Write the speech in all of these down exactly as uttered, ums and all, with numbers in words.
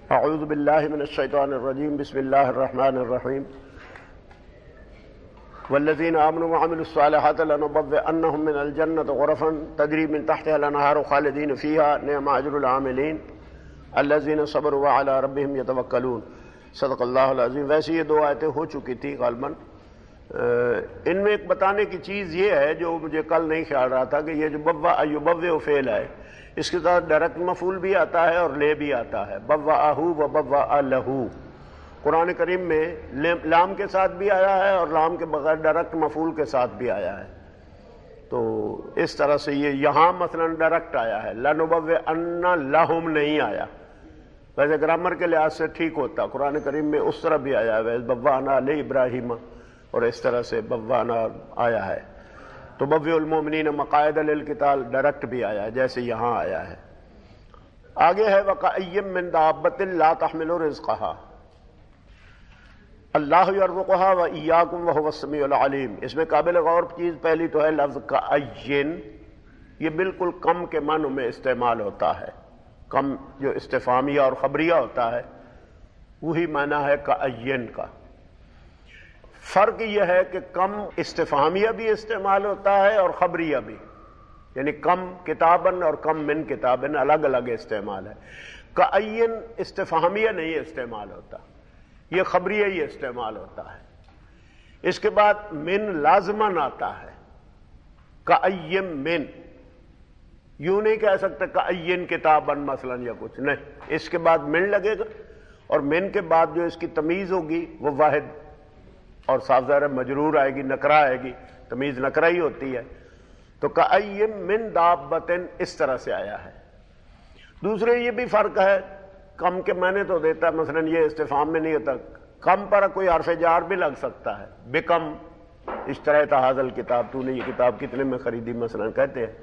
اعوذ باللہ من الشیطان الرجیم بسم اللہ الرحمن الرحیم والذین آمنوا وعملوا الصالحات لنبوئنهم من الجنة غرفا تجری من تحتها الانہار خالدین فیہا نعم اجر العاملین الذین صبروا وعلی ربہم یتوکلون۔ صدق اللہ العظیم۔ ویسے یہ دو آیتیں ہو چکی تھی غالباً۔ ان میں ایک بتانے کی چیز یہ ہے جو مجھے کل نہیں خیال رہا تھا کہ یہ جو بوا یبوئ فعل ہے اس کے ساتھ ڈائریکٹ مفعول بھی آتا ہے اور لے بھی آتا ہے، بوأہ و بوأ لہ۔ قرآن کریم میں لام کے ساتھ بھی آیا ہے اور لام کے بغیر ڈائریکٹ مفعول کے ساتھ بھی آیا ہے۔ تو اس طرح سے یہ یہاں مثلا ڈائریکٹ آیا ہے، لنبوئن لہم نہیں آیا۔ ویسے گرامر کے لحاظ سے ٹھیک ہوتا، قرآن کریم میں اس طرح بھی آیا ہے، بوأنا لإبراہیم اور اس طرح سے بوأنا آیا ہے۔ تو تبوئ المؤمنین مقاعد للقتال ڈائریکٹ بھی آیا ہے جیسے یہاں آیا ہے۔ آگے ہے وَكَأَيٍّ مِّن دَابَّةٍ لَا تَحْمِلُ رِزْقَهَا اللہ یرزقها وَإِيَّاكُمْ وَهُوَ السَّمِيعُ الْعَلِيمُ۔ اس میں قابل غور چیز پہلی تو ہے لفظ کأین، یہ بالکل کم کے معنوں میں استعمال ہوتا ہے۔ کم جو استفہامیہ اور خبریہ ہوتا ہے وہی معنی ہے کأین کا۔ فرق یہ ہے کہ کم استفہامیہ بھی استعمال ہوتا ہے اور خبریہ بھی، یعنی کم کتابن اور کم من کتابن الگ الگ استعمال ہے۔ کأین استفہامیہ نہیں استعمال ہوتا، یہ خبریہ ہی استعمال ہوتا ہے۔ اس کے بعد من لازمن آتا ہے، کأین من، یوں نہیں کہہ سکتے کأین کتابن مثلا یا کچھ نہیں، اس کے بعد من لگے گا اور من کے بعد جو اس کی تمیز ہوگی وہ واحد اور صاف ظاہر مجرور آئے گی، نکرہ آئے گی، تمیز نکرہ ہی ہوتی ہے۔ تو کأین من دابۃ اس طرح سے آیا ہے۔ دوسرے یہ بھی فرق ہے، کم کے معنی تو دیتا ہے، مثلا یہ استفہام میں نہیں ہوتا، کم پر کوئی حرف جار بھی لگ سکتا ہے، بکم اشتریت ھذا الکتاب، تو نے یہ کتاب کتنے میں خریدی مثلا کہتے ہیں۔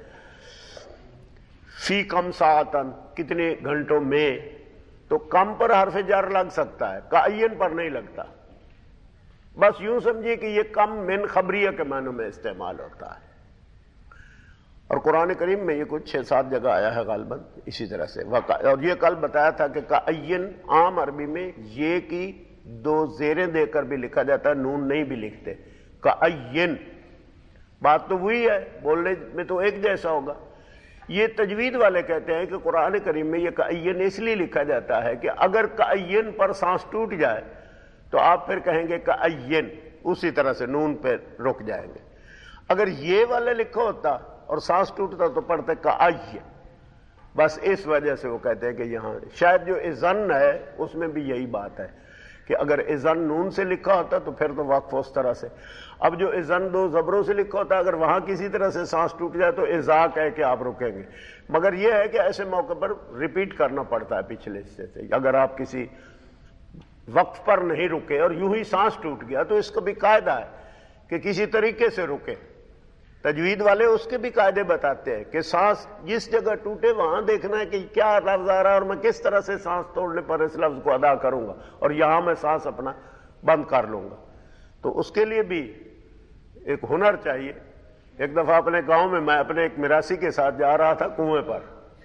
فی کم ساعتن کتنے گھنٹوں میں، تو کم پر حرف جار لگ سکتا ہے، کأین پر نہیں لگتا۔ بس یوں سمجھیے کہ یہ کم من خبریہ کے معنوں میں استعمال ہوتا ہے، اور قرآن کریم میں یہ کچھ چھ سات جگہ آیا ہے غالباً اسی طرح سے۔ اور یہ کل بتایا تھا کہ کأین عام عربی میں یہ کی دو زیریں دے کر بھی لکھا جاتا ہے، نون نہیں بھی لکھتے۔ کأین بات تو وہی ہے، بولنے میں تو ایک جیسا ہوگا۔ یہ تجوید والے کہتے ہیں کہ قرآن کریم میں یہ کأین اس لیے لکھا جاتا ہے کہ اگر کأین پر سانس ٹوٹ جائے تو آپ پھر کہیں گے کأین، اسی طرح سے نون پہ رک جائیں گے۔ اگر یہ والے لکھا ہوتا اور سانس ٹوٹتا تو پڑھتے کأی، بس اس وجہ سے وہ کہتے ہیں کہ یہاں شاید جو اذن ہے اس میں بھی یہی بات ہے کہ اگر اذن نون سے لکھا ہوتا تو پھر تو وقف اس طرح سے۔ اب جو اذن دو زبروں سے لکھا ہوتا ہے، اگر وہاں کسی طرح سے سانس ٹوٹ جائے تو اذا کہہ کے آپ رکیں گے، مگر یہ ہے کہ ایسے موقع پر ریپیٹ کرنا پڑتا ہے پچھلے حصے سے۔ اگر آپ کسی وقف پر نہیں رکے اور یوں ہی سانس ٹوٹ گیا تو اس کا بھی قاعدہ ہے کہ کسی طریقے سے رکے۔ تجوید والے اس کے بھی قاعدے بتاتے ہیں کہ سانس جس جگہ ٹوٹے وہاں دیکھنا ہے کہ کیا لفظ آ رہا ہے اور میں کس طرح سے سانس توڑنے پر اس لفظ کو ادا کروں گا، اور یہاں میں سانس اپنا بند کر لوں گا۔ تو اس کے لیے بھی ایک ہنر چاہیے۔ ایک دفعہ اپنے گاؤں میں میں اپنے ایک میراثی کے ساتھ جا رہا تھا کنویں پر،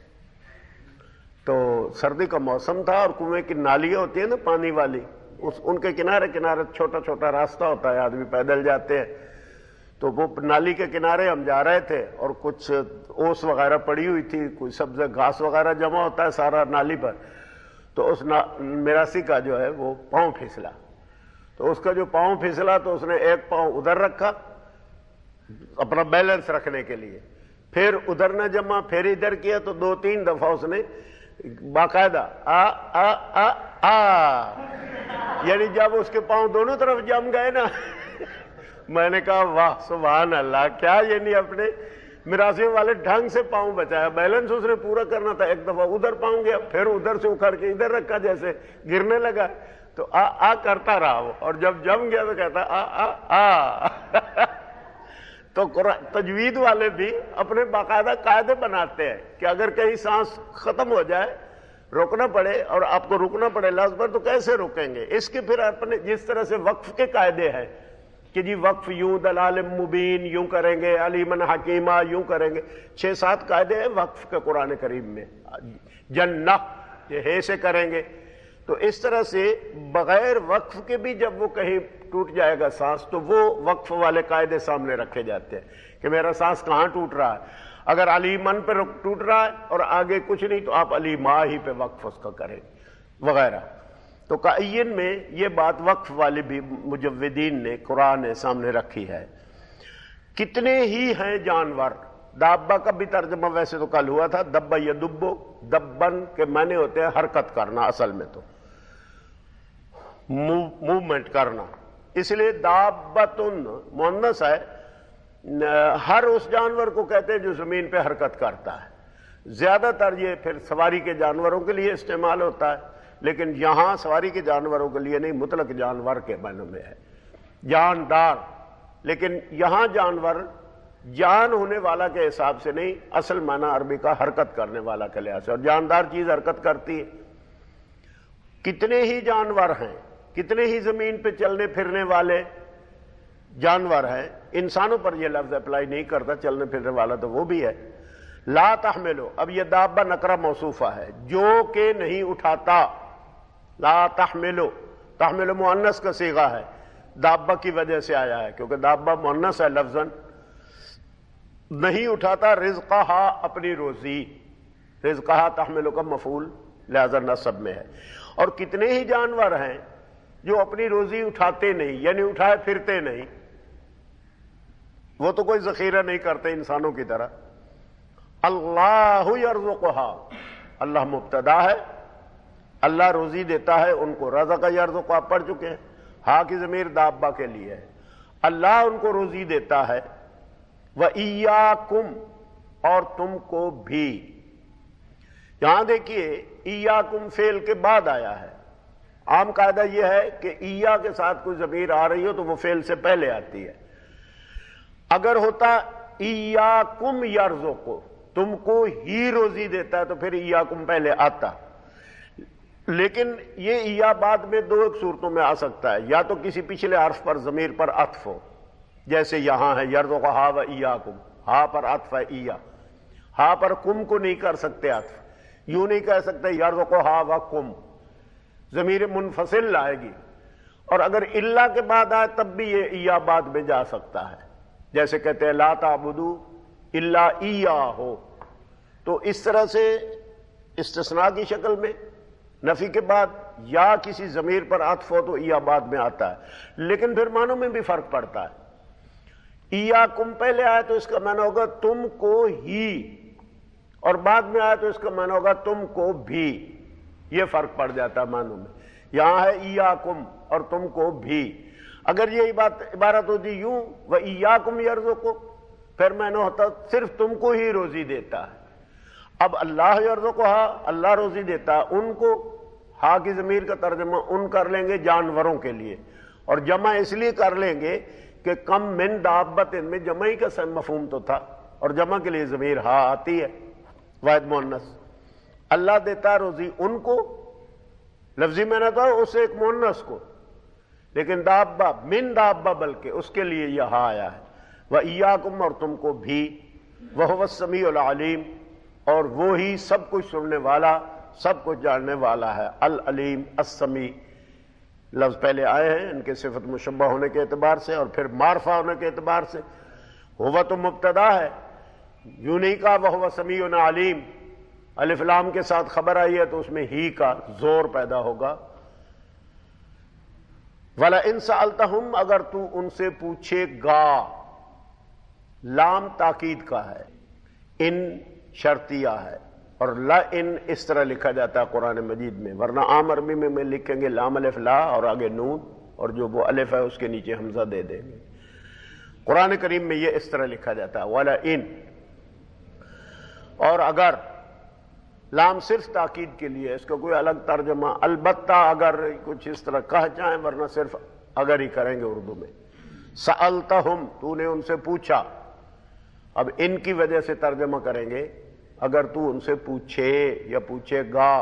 تو سردی کا موسم تھا اور کنویں کی نالیاں ہوتی ہیں نا پانی والی، اس ان کے کنارے کنارے چھوٹا چھوٹا راستہ ہوتا ہے، آدمی پیدل جاتے ہیں۔ تو وہ نالی کے کنارے ہم جا رہے تھے اور کچھ اوس وغیرہ پڑی ہوئی تھی، کوئی سبز گھاس وغیرہ جمع ہوتا ہے سارا نالی پر۔ تو اس میراثی کا جو ہے وہ پاؤں پھسلا، تو اس کا جو پاؤں پھسلا تو اس نے ایک پاؤں ادھر رکھا اپنا بیلنس رکھنے کے لیے، پھر ادھر نہ جمع، پھر ادھر کیا، تو دو تین دفعہ اس نے باقاعدہ آ آ آ آ یعنی جب اس کے پاؤں دونوں طرف جم گئے نا میں نے کہا واہ سبحان اللہ، کیا یعنی اپنے میراثیوں والے ڈھنگ سے پاؤں بچایا۔ بیلنس اس نے پورا کرنا تھا، ایک دفعہ ادھر پاؤں گیا، پھر ادھر سے اکھڑ کے ادھر رکھا، جیسے گرنے لگا تو آ آ کرتا رہا وہ، اور جب جم گیا تو کہتا آ آ آ تو تجوید والے بھی اپنے باقاعدہ قاعدے بناتے ہیں کہ اگر کہیں سانس ختم ہو جائے، روکنا پڑے اور آپ کو رکنا پڑے لفظ پر، تو کیسے روکیں گے؟ اس کے پھر اپنے جس طرح سے وقف کے قاعدے ہیں کہ جی وقف یوں، دلال مبین یوں کریں گے، علیمن حکیمہ یوں کریں گے، چھ سات قاعدے ہیں وقف کے قرآن کریم میں۔ جنہ یہ ہے سے کریں گے، تو اس طرح سے بغیر وقف کے بھی جب وہ کہیں ٹوٹ جائے گا سانس تو وہ وقف والے قاعدے سامنے رکھے جاتے ہیں کہ میرا سانس کہاں ٹوٹ رہا ہے. اگر علیمن پہ ٹوٹ رہا ہے اور آگے کچھ نہیں تو آپ علیما ہی پہ وقف اس کا کریں وغیرہ. تو کعین میں یہ بات وقف والی بھی مجودین نے قرآن نے سامنے رکھی ہے. کتنے ہی ہیں جانور. دابا کا بھی ترجمہ ویسے تو کل ہوا تھا, دبا یدبو, دبن کے معنی ہوتے ہیں حرکت کرنا, اصل میں تو موومنٹ کرنا, اس لیے دابتن مؤنث ہے. ہر اس جانور کو کہتے ہیں جو زمین پہ حرکت کرتا ہے. زیادہ تر یہ پھر سواری کے جانوروں کے لیے استعمال ہوتا ہے, لیکن یہاں سواری کے جانوروں کے لیے نہیں, مطلق جانور کے معنی میں ہے جاندار. لیکن یہاں جانور جان ہونے والا کے حساب سے نہیں, اصل معنی عربی کا حرکت کرنے والا کے لحاظ سے, اور جاندار چیز حرکت کرتی ہے. کتنے ہی جانور ہیں, کتنے ہی زمین پہ چلنے پھرنے والے جانور ہیں. انسانوں پر یہ لفظ اپلائی نہیں کرتا, چلنے پھرنے والا تو وہ بھی ہے. لا تحملو, اب یہ دابہ نکرہ موصوفہ ہے, جو کہ نہیں اٹھاتا. لا تحملو, تحملو مؤنث کا صیغہ ہے, دابہ کی وجہ سے آیا ہے کیونکہ دابہ مؤنث ہے لفظاً. نہیں اٹھاتا رزقہا, اپنی روزی. رزقہا تحملو کا مفعول لہذا نصب میں ہے. اور کتنے ہی جانور ہیں جو اپنی روزی اٹھاتے نہیں, یعنی اٹھائے پھرتے نہیں, وہ تو کوئی ذخیرہ نہیں کرتے انسانوں کی طرح. اللہ یرزقہا, اللہ مبتدا ہے, اللہ روزی دیتا ہے ان کو. رزق یرزق آپ پڑھ چکے ہیں, ہاں کی ضمیر دابہ کے لیے ہے. اللہ ان کو روزی دیتا ہے. وَإِيَّاكُمْ, اور تم کو بھی. یہاں دیکھیے ایاکم فعل کے بعد آیا ہے. عام قاعدہ یہ ہے کہ ایا کے ساتھ کوئی ضمیر آ رہی ہو تو وہ فعل سے پہلے آتی ہے. اگر ہوتا ایاکم یرزق, تم کو ہی روزی دیتا ہے, تو پھر ایاکم پہلے آتا. لیکن یہ ایا بعد میں دو ایک صورتوں میں آ سکتا ہے, یا تو کسی پچھلے حرف پر ضمیر پر عطف ہو, جیسے یہاں ہے یرزقہا و ایاکم, ہا پر عطف ہے ایا. ہا پر کم کو نہیں کر سکتے عطف, یوں نہیں کہہ سکتے یرزقہا و کم, ضمیر منفصل لائے گی. اور اگر الا کے بعد آئے تب بھی یہ ایا بعد میں جا سکتا ہے, جیسے کہتے ہیں لا تعبدو الا ایاہو. تو اس طرح سے استثناء کی شکل میں نفی کے بعد یا کسی ضمیر پر عطف ہو تو ایا بعد میں آتا ہے. لیکن پھر معنوں میں بھی فرق پڑتا ہے. ایاکم پہلے آئے تو اس کا معنی ہوگا تم کو ہی, اور بعد میں آئے تو اس کا معنی ہوگا تم کو بھی. یہ فرق پڑ جاتا ہے معنوں میں. یہاں ہے ایاکم اور تم کو بھی. اگر یہ بات عبارت ہوتی یوں وَإِيَّاكُمْ يَرْزُقُ, پھر معنی ہوتا صرف تم کو ہی روزی دیتا ہے. اب اللہ یرزقہا, اللہ روزی دیتا ہے ان کو. ہا کی ضمیر کا ترجمہ ان کر لیں گے جانوروں کے لیے, اور جمع اس لیے کر لیں گے کہ کم من دابت, ان میں جمع ہی کا مفہوم تو تھا, اور جمع کے لیے ضمیر ہا آتی ہے واحد مؤنث. اللہ دیتا روزی ان کو, لفظی میں نہ تھا اس ایک مؤنث کو, لیکن دابہ من دابہ بلکہ اس کے لیے یہ ہا آیا ہے. وَإِيَّاكُمْ, اور تم کو بھی. وَهُوَ السَّمِيعُ الْعَلِيمُ, اور وہی سب کچھ سننے والا سب کچھ جاننے والا ہے. العلیم السمیع لفظ پہلے آئے ہیں ان کے صفت مشبہ ہونے کے اعتبار سے اور پھر معرفہ ہونے کے اعتبار سے. ہوا تو مبتدا ہے, یوں نہیں کہا وَهُوَ سَمِيعٌ عَلِيمٌ, الف لام کے ساتھ خبر آئی ہے تو اس میں ہی کا زور پیدا ہوگا. وَلَئِن سَأَلْتَهُمْ, اگر تو ان سے پوچھے گا, لام تاکید کا ہے, ان شرطیہ ہے, اور لَئِن اس طرح لکھا جاتا ہے قرآن مجید میں, ورنہ عام عربی میں میں لکھیں گے لام الف لا اور آگے نون, اور جو وہ الف ہے اس کے نیچے حمزہ دے دیں گے. قرآن کریم میں یہ اس طرح لکھا جاتا ہے وَلَئِن, اور اگر, لام صرف تاکید کے لیے, اس کا کوئی الگ ترجمہ البتہ اگر کچھ اس طرح کہہ جائیں, ورنہ صرف اگر ہی کریں گے اردو میں. سألتہم, تو نے ان سے پوچھا, اب ان کی وجہ سے ترجمہ کریں گے اگر تو ان سے پوچھے یا پوچھے گا.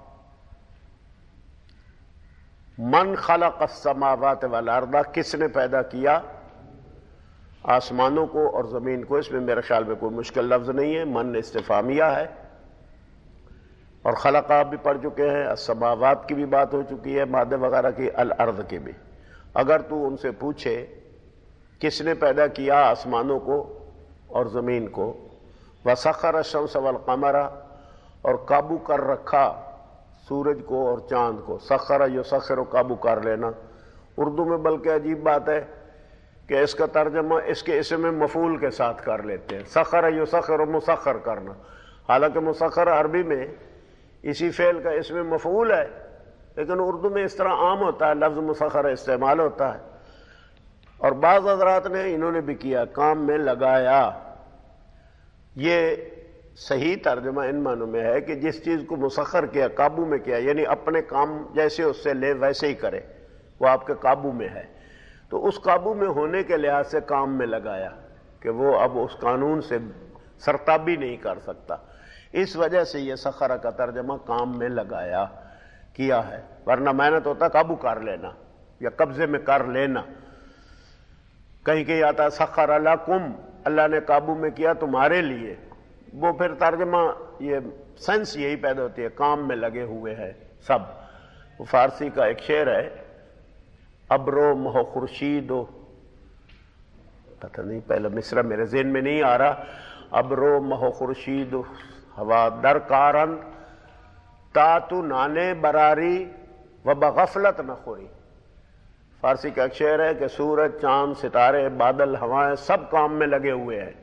من خلق السماوات والارض, کس نے پیدا کیا آسمانوں کو اور زمین کو. اس میں میرے خیال میں کوئی مشکل لفظ نہیں ہے, من استفہامیہ ہے اور خلقہ بھی پڑھ چکے ہیں، السماوات کی بھی بات ہو چکی ہے، مادے وغیرہ کی، الارض کی بھی۔ اگر تو ان سے پوچھے کس نے پیدا کیا آسمانوں کو اور زمین کو، وسخر الشمس والقمر، اور قابو کر رکھا سورج کو اور چاند کو، سخر یسخر، قابو کر لینا۔ اردو میں بلکہ عجیب بات ہے کہ اس کا ترجمہ اس کے اسم مفعول کے ساتھ کر لیتے ہیں، سخر یسخر، مسخر کرنا، حالانکہ مسخر عربی میں اسی فعل کا اسم مفعول ہے، لیکن اردو میں اس طرح عام ہوتا ہے، لفظ مسخر استعمال ہوتا ہے۔ اور بعض حضرات نے انہوں نے بھی کیا، کام میں لگایا۔ یہ صحیح ترجمہ ان معنوں میں ہے کہ جس چیز کو مسخر کیا، قابو میں کیا، یعنی اپنے کام جیسے اس سے لے ویسے ہی کرے، وہ آپ کے قابو میں ہے، تو اس قابو میں ہونے کے لحاظ سے کام میں لگایا کہ وہ اب اس قانون سے سرتابی نہیں کر سکتا، اس وجہ سے یہ سخر کا ترجمہ کام میں لگایا کیا ہے، ورنہ محنت ہوتا قابو کر لینا یا قبضے میں کر لینا۔ کہیں کہیں آتا ہے سخر لکم، اللہ نے قابو میں کیا تمہارے لیے، وہ پھر ترجمہ یہ سینس یہی پیدا ہوتی ہے، کام میں لگے ہوئے ہیں سب۔ وہ فارسی کا ایک شعر ہے، ابرو مہ خورشید و، پتہ نہیں پہلا مصرع میرے ذہن میں نہیں آ رہا، ابرو مہ خورشید و ہوا در کارند تا تو نانے براری و بغفلت نہ خوری۔ فارسی کا ایک شعر ہے کہ سورج، چاند، ستارے، بادل، ہوائیں سب کام میں لگے ہوئے ہیں،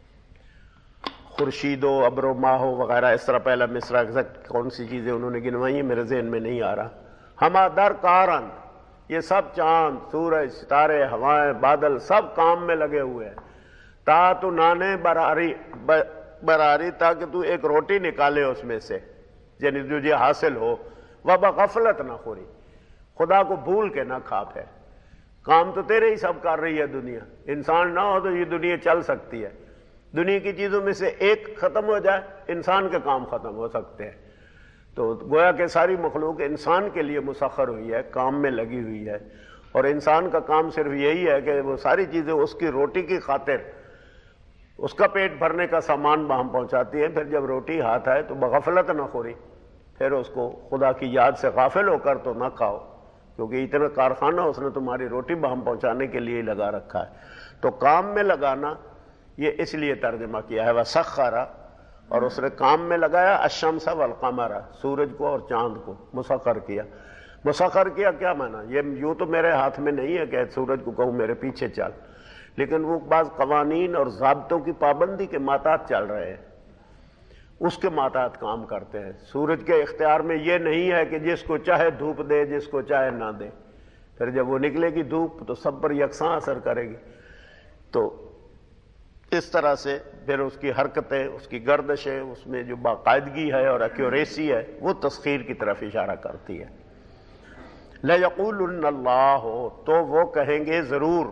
خورشید و ابر و ماہ وغیرہ، اس طرح پہلا مصرع ایگزیکٹ کون سی چیزیں انہوں نے گنوائی ہیں میرے ذہن میں نہیں آ رہا۔ ہما در کارند، یہ سب چاند، سورج، ستارے، ہوائیں، بادل سب کام میں لگے ہوئے ہیں، تا تو نانے براری براری تاکہ تو ایک روٹی نکالے اس میں سے، یعنی تجھے حاصل ہو، و بغفلت نہ خوری، خدا کو بھول کے نہ کھا پھر۔ کام تو تیرے ہی سب کر رہی ہے دنیا، انسان نہ ہو تو یہ دنیا چل سکتی ہے، دنیا کی چیزوں میں سے ایک ختم ہو جائے انسان کے کام ختم ہو سکتے ہیں۔ تو گویا کہ ساری مخلوق انسان کے لیے مسخر ہوئی ہے، کام میں لگی ہوئی ہے، اور انسان کا کام صرف یہی ہے کہ وہ ساری چیزیں اس کی روٹی کی خاطر، اس کا پیٹ بھرنے کا سامان باہم پہنچاتی ہیں، پھر جب روٹی ہاتھ آئے تو بغفلت نہ خوری، پھر اس کو خدا کی یاد سے غافل ہو کر تو نہ کھاؤ، کیونکہ اتنا کارخانہ اس نے تمہاری روٹی باہم پہنچانے کے لیے لگا رکھا ہے۔ تو کام میں لگانا یہ اس لیے ترجمہ کیا ہے وسخر، اور اس نے کام میں لگایا الشمس والقمر، سورج کو اور چاند کو مسخر کیا۔ مسخر کیا کیا معنی؟ یہ یوں تو میرے ہاتھ میں نہیں ہے کہ سورج کو کہوں میرے پیچھے چل، لیکن وہ بعض قوانین اور ضابطوں کی پابندی کے ماتحت چل رہے ہیں، اس کے ماتحت کام کرتے ہیں۔ سورج کے اختیار میں یہ نہیں ہے کہ جس کو چاہے دھوپ دے، جس کو چاہے نہ دے، پھر جب وہ نکلے گی دھوپ تو سب پر یکساں اثر کرے گی۔ تو اس طرح سے پھر اس کی حرکتیں، اس کی گردشیں، اس میں جو باقاعدگی ہے اور ایکوریسی ہے وہ تسخیر کی طرف اشارہ کرتی ہے۔ لَيَقُولُنَّ اللَّهُ، تو وہ کہیں گے ضرور،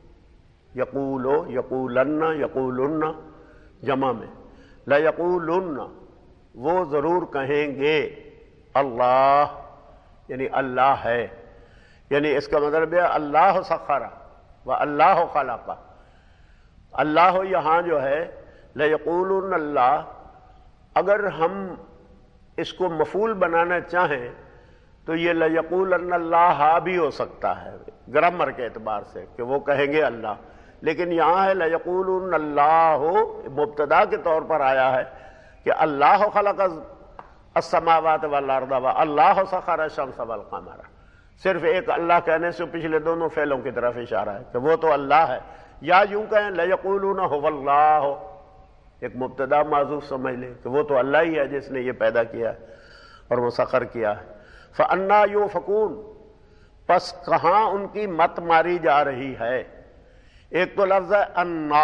یقولو، یقولن، یقولن جمع میں، لَيَقُولُنَّ، وہ ضرور کہیں گے، اللہ، یعنی اللہ ہے، یعنی اس کا مطلب ہے اللہ سخر و اللہ خلق۔ اللہ یہاں جو ہے لَيَقُولُنَّ اللہ، اگر ہم اس کو مفعول بنانا چاہیں تو یہ لَيَقُولَنَّ اللَّهَ بھی ہو سکتا ہے گرامر کے اعتبار سے کہ وہ کہیں گے اللہ، لیکن یہاں ہے لَيَقُولُنَّ اللَّهُ، مبتدا کے طور پر آیا ہے کہ اللہ خلق السماوات والارض واللہ سخر الشمس والقمر، صرف ایک اللہ کہنے سے پچھلے دونوں فعلوں کی طرف اشارہ ہے کہ وہ تو اللہ ہے، یا یوں کہیں لَيَقُولُونَ هُوَ اللَّهُ، ایک مبتدا معذوف سمجھ لیں کہ وہ تو اللہ ہی ہے جس نے یہ پیدا کیا اور مسخر کیا ہے۔ فَأَنَّا يُؤْفَكُونَ، پس کہاں ان کی مت ماری جا رہی ہے۔ ایک تو لفظ ہے انا،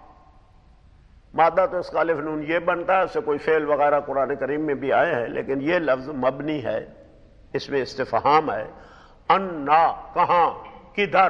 مادہ تو اس کا الف نون یہ بنتا ہے، اس سے کوئی فعل وغیرہ قرآن کریم میں بھی آئے ہیں، لیکن یہ لفظ مبنی ہے، اس میں استفہام ہے۔ انا، کہاں، کدھر،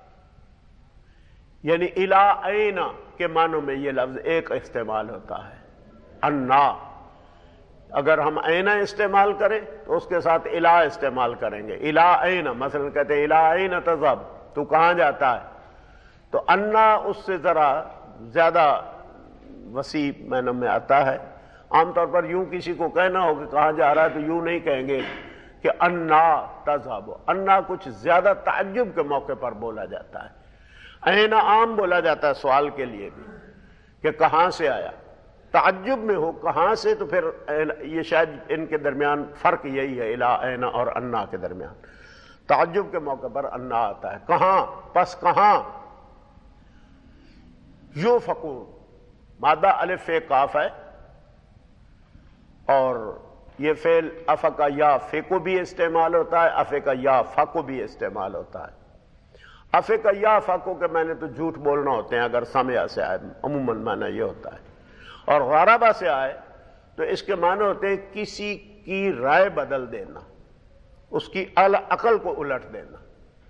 یعنی الا این کے معنوں میں یہ لفظ ایک استعمال ہوتا ہے۔ انا، اگر ہم اینا استعمال کریں تو اس کے ساتھ الا استعمال کریں گے، الا این، مثلا کہتے ہیں الا این تذهب، تو کہاں جاتا ہے، تو انا اس سے ذرا زیادہ وسیع معنوں میں آتا ہے۔ عام طور پر یوں کسی کو کہنا ہو کہ کہاں جا رہا ہے تو یوں نہیں کہیں گے کہ انا تذهب. انا کچھ زیادہ تعجب کے موقع پر بولا جاتا ہے. این عام بولا جاتا ہے سوال کے لیے بھی کہ کہاں سے آیا. تعجب میں ہو کہاں سے تو پھر یہ شاید ان کے درمیان فرق یہی ہے الا این اور انا کے درمیان. تعجب کے موقع پر انا آتا ہے. کہاں؟ پس کہاں. یوفکون مادہ الف فے کاف ہے اور یہ فعل افقا یا فے کو بھی استعمال ہوتا ہے, افقا یا فا کو بھی استعمال ہوتا ہے. افقا یا فا کو کہ میں نے تو جھوٹ بولنا ہوتے ہیں اگر سمع سے آئے, عموماً معنی یہ ہوتا ہے. اور غرابہ سے آئے تو اس کے معنی ہوتے ہیں کسی کی رائے بدل دینا, اس کی عقل کو الٹ دینا.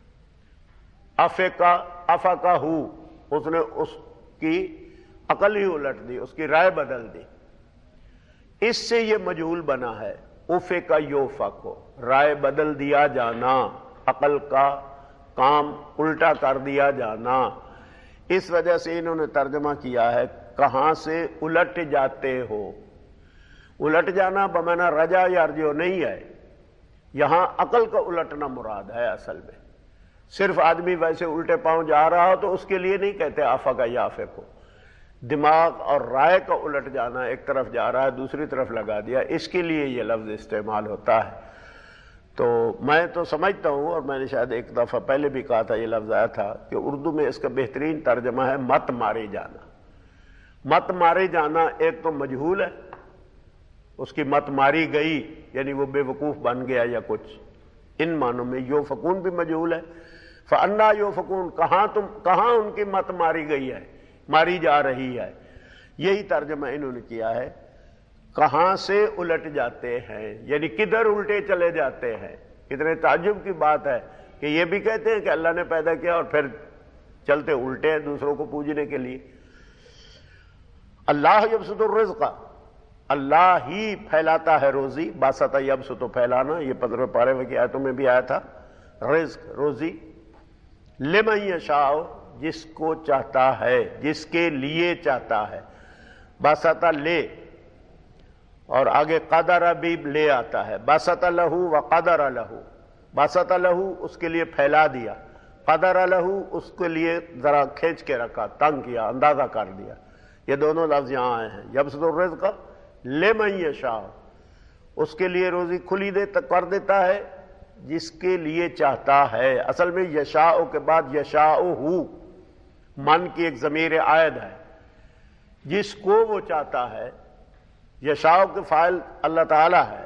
افقا افقا ہو, اس نے اس کی عقل ہی الٹ دی, اس کی رائے بدل دی. اس سے یہ مجہول بنا ہے. افقا یوفقو, رائے بدل دیا جانا, عقل کا کام الٹا کر دیا جانا. اس وجہ سے انہوں نے ترجمہ کیا ہے کہاں سے الٹ جاتے ہو. الٹ جانا بمعنی رجا یرجو نہیں ہے, یہاں عقل کا الٹنا مراد ہے. اصل میں صرف آدمی ویسے الٹے پاؤں جا رہا ہو تو اس کے لیے نہیں کہتے افقا یا افقو. دماغ اور رائے کا الٹ جانا, ایک طرف جا رہا ہے دوسری طرف لگا دیا, اس کے لیے یہ لفظ استعمال ہوتا ہے. تو میں تو سمجھتا ہوں, اور میں نے شاید ایک دفعہ پہلے بھی کہا تھا, یہ لفظ آیا تھا کہ اردو میں اس کا بہترین ترجمہ ہے مت مارے جانا. مت مارے جانا ایک تو مجہول ہے, اس کی مت ماری گئی یعنی وہ بے وقوف بن گیا یا کچھ, ان معنوں میں. یوفکون بھی مجہول ہے. فانا یوفکون, کہاں تم کہاں ان کی مت ماری گئی ہے, ماری جا رہی ہے. یہی ترجمہ انہوں نے کیا ہے کہاں سے الٹ جاتے ہیں, یعنی کدھر الٹے چلے جاتے ہیں. کتنے تعجب کی بات ہے کہ یہ بھی کہتے ہیں کہ اللہ نے پیدا کیا اور پھر چلتے الٹے ہیں دوسروں کو پوجنے کے لیے. اللہ یبسط الرزق, اللہ ہی پھیلاتا ہے روزی. باسط یبسط تو پھیلانا, یہ پندرہ پارے کی آیتوں میں بھی آیا تھا. رزق روزی, لمن یشاء جس کو چاہتا ہے, جس کے لیے چاہتا ہے. باسط لے, اور آگے قدر بھی لے آتا ہے. باسط لہو و قدر لہو, باسط لہو اس کے لیے پھیلا دیا, قدر لہو اس کے لیے ذرا کھینچ کے رکھا, تنگ کیا, اندازہ کر دیا. یہ دونوں لفظ یہاں آئے ہیں. یبسط الرزق لمن یشاء, اس کے لیے روزی کھلی دے کر دیتا ہے جس کے لیے چاہتا ہے. اصل میں یشاء کے بعد یشاء ہو من کی ایک ضمیر عائد ہے, جس کو وہ چاہتا ہے. یشاء کے فاعل اللہ تعالی ہے,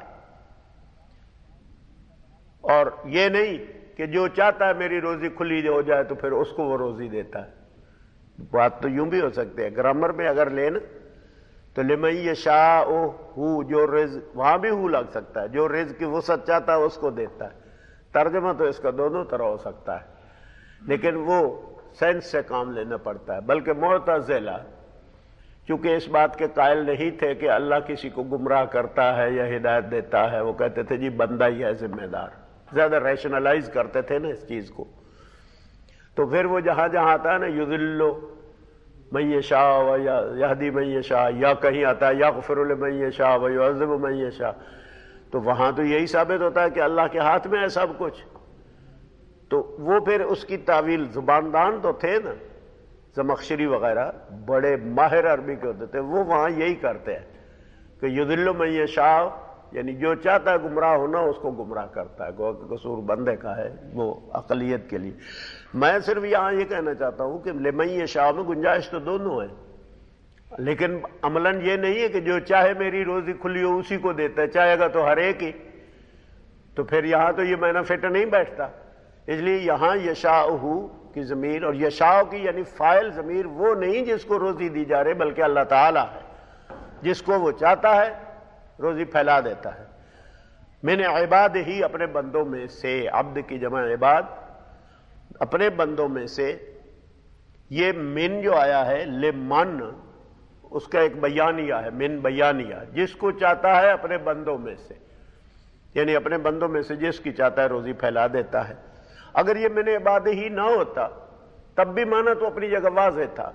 اور یہ نہیں کہ جو چاہتا ہے میری روزی کھلی ہو جائے تو پھر اس کو وہ روزی دیتا ہے. بات تو یوں بھی ہو سکتی ہے, گرامر میں اگر لینا تو لمن یشاء ہو, جو رزق, وہاں بھی ہو لگ سکتا ہے, جو رزق کی وسعت چاہتا ہے اس کو دیتا ہے. ترجمہ تو اس کا دونوں طرح ہو سکتا ہے, لیکن وہ سینس سے کام لینا پڑتا ہے. بلکہ معتزلہ چونکہ اس بات کے قائل نہیں تھے کہ اللہ کسی کو گمراہ کرتا ہے یا ہدایت دیتا ہے, وہ کہتے تھے جی بندہ ہی ہے ذمہ دار. زیادہ ریشنلائز کرتے تھے نا اس چیز کو. تو پھر وہ جہاں جہاں آتا ہے نا یذل من یشاء و یہدی من یشاء, یا کہیں آتا ہے یغفر لمن یشاء و یعذب من یشاء, تو وہاں تو یہی ثابت ہوتا ہے کہ اللہ کے ہاتھ میں ہے سب کچھ. تو وہ پھر اس کی تعویل, زباندان تو تھے نا زمخشری وغیرہ, بڑے ماہر عربی کے ہوتے تھے, وہ وہاں یہی کرتے ہیں کہ یذل من یشاء یعنی جو چاہتا ہے گمراہ ہونا اس کو گمراہ کرتا ہے. گو کہ قصور بندے کا ہے, وہ اقلیت کے لیے. میں صرف یہاں یہ کہنا چاہتا ہوں کہ لمن یشاء میں گنجائش تو دونوں ہے, لیکن عملاً یہ نہیں ہے کہ جو چاہے میری روزی کھلی ہو اسی کو دیتا ہے, چاہے گا تو ہر ایک ہی. تو پھر یہاں تو یہ معنی فٹ نہیں بیٹھتا. اس لیے یہاں یشاء کی ضمیر, اور یشاء کی یعنی فاعل ضمیر وہ نہیں جس کو روزی دی جا رہی, بلکہ اللہ تعالیٰ ہے, جس کو وہ چاہتا ہے روزی پھیلا دیتا ہے. من عباد ہی, اپنے بندوں میں سے. عبد کی جمع عباد, اپنے بندوں میں سے. یہ من جو آیا ہے لمن, اس کا ایک بیانیہ ہے, من بیانیہ, جس کو چاہتا ہے اپنے بندوں میں سے, یعنی اپنے بندوں میں سے جس کی چاہتا ہے روزی پھیلا دیتا ہے. اگر یہ من عباد ہی نہ ہوتا تب بھی معنی تو اپنی جگہ واضح تھا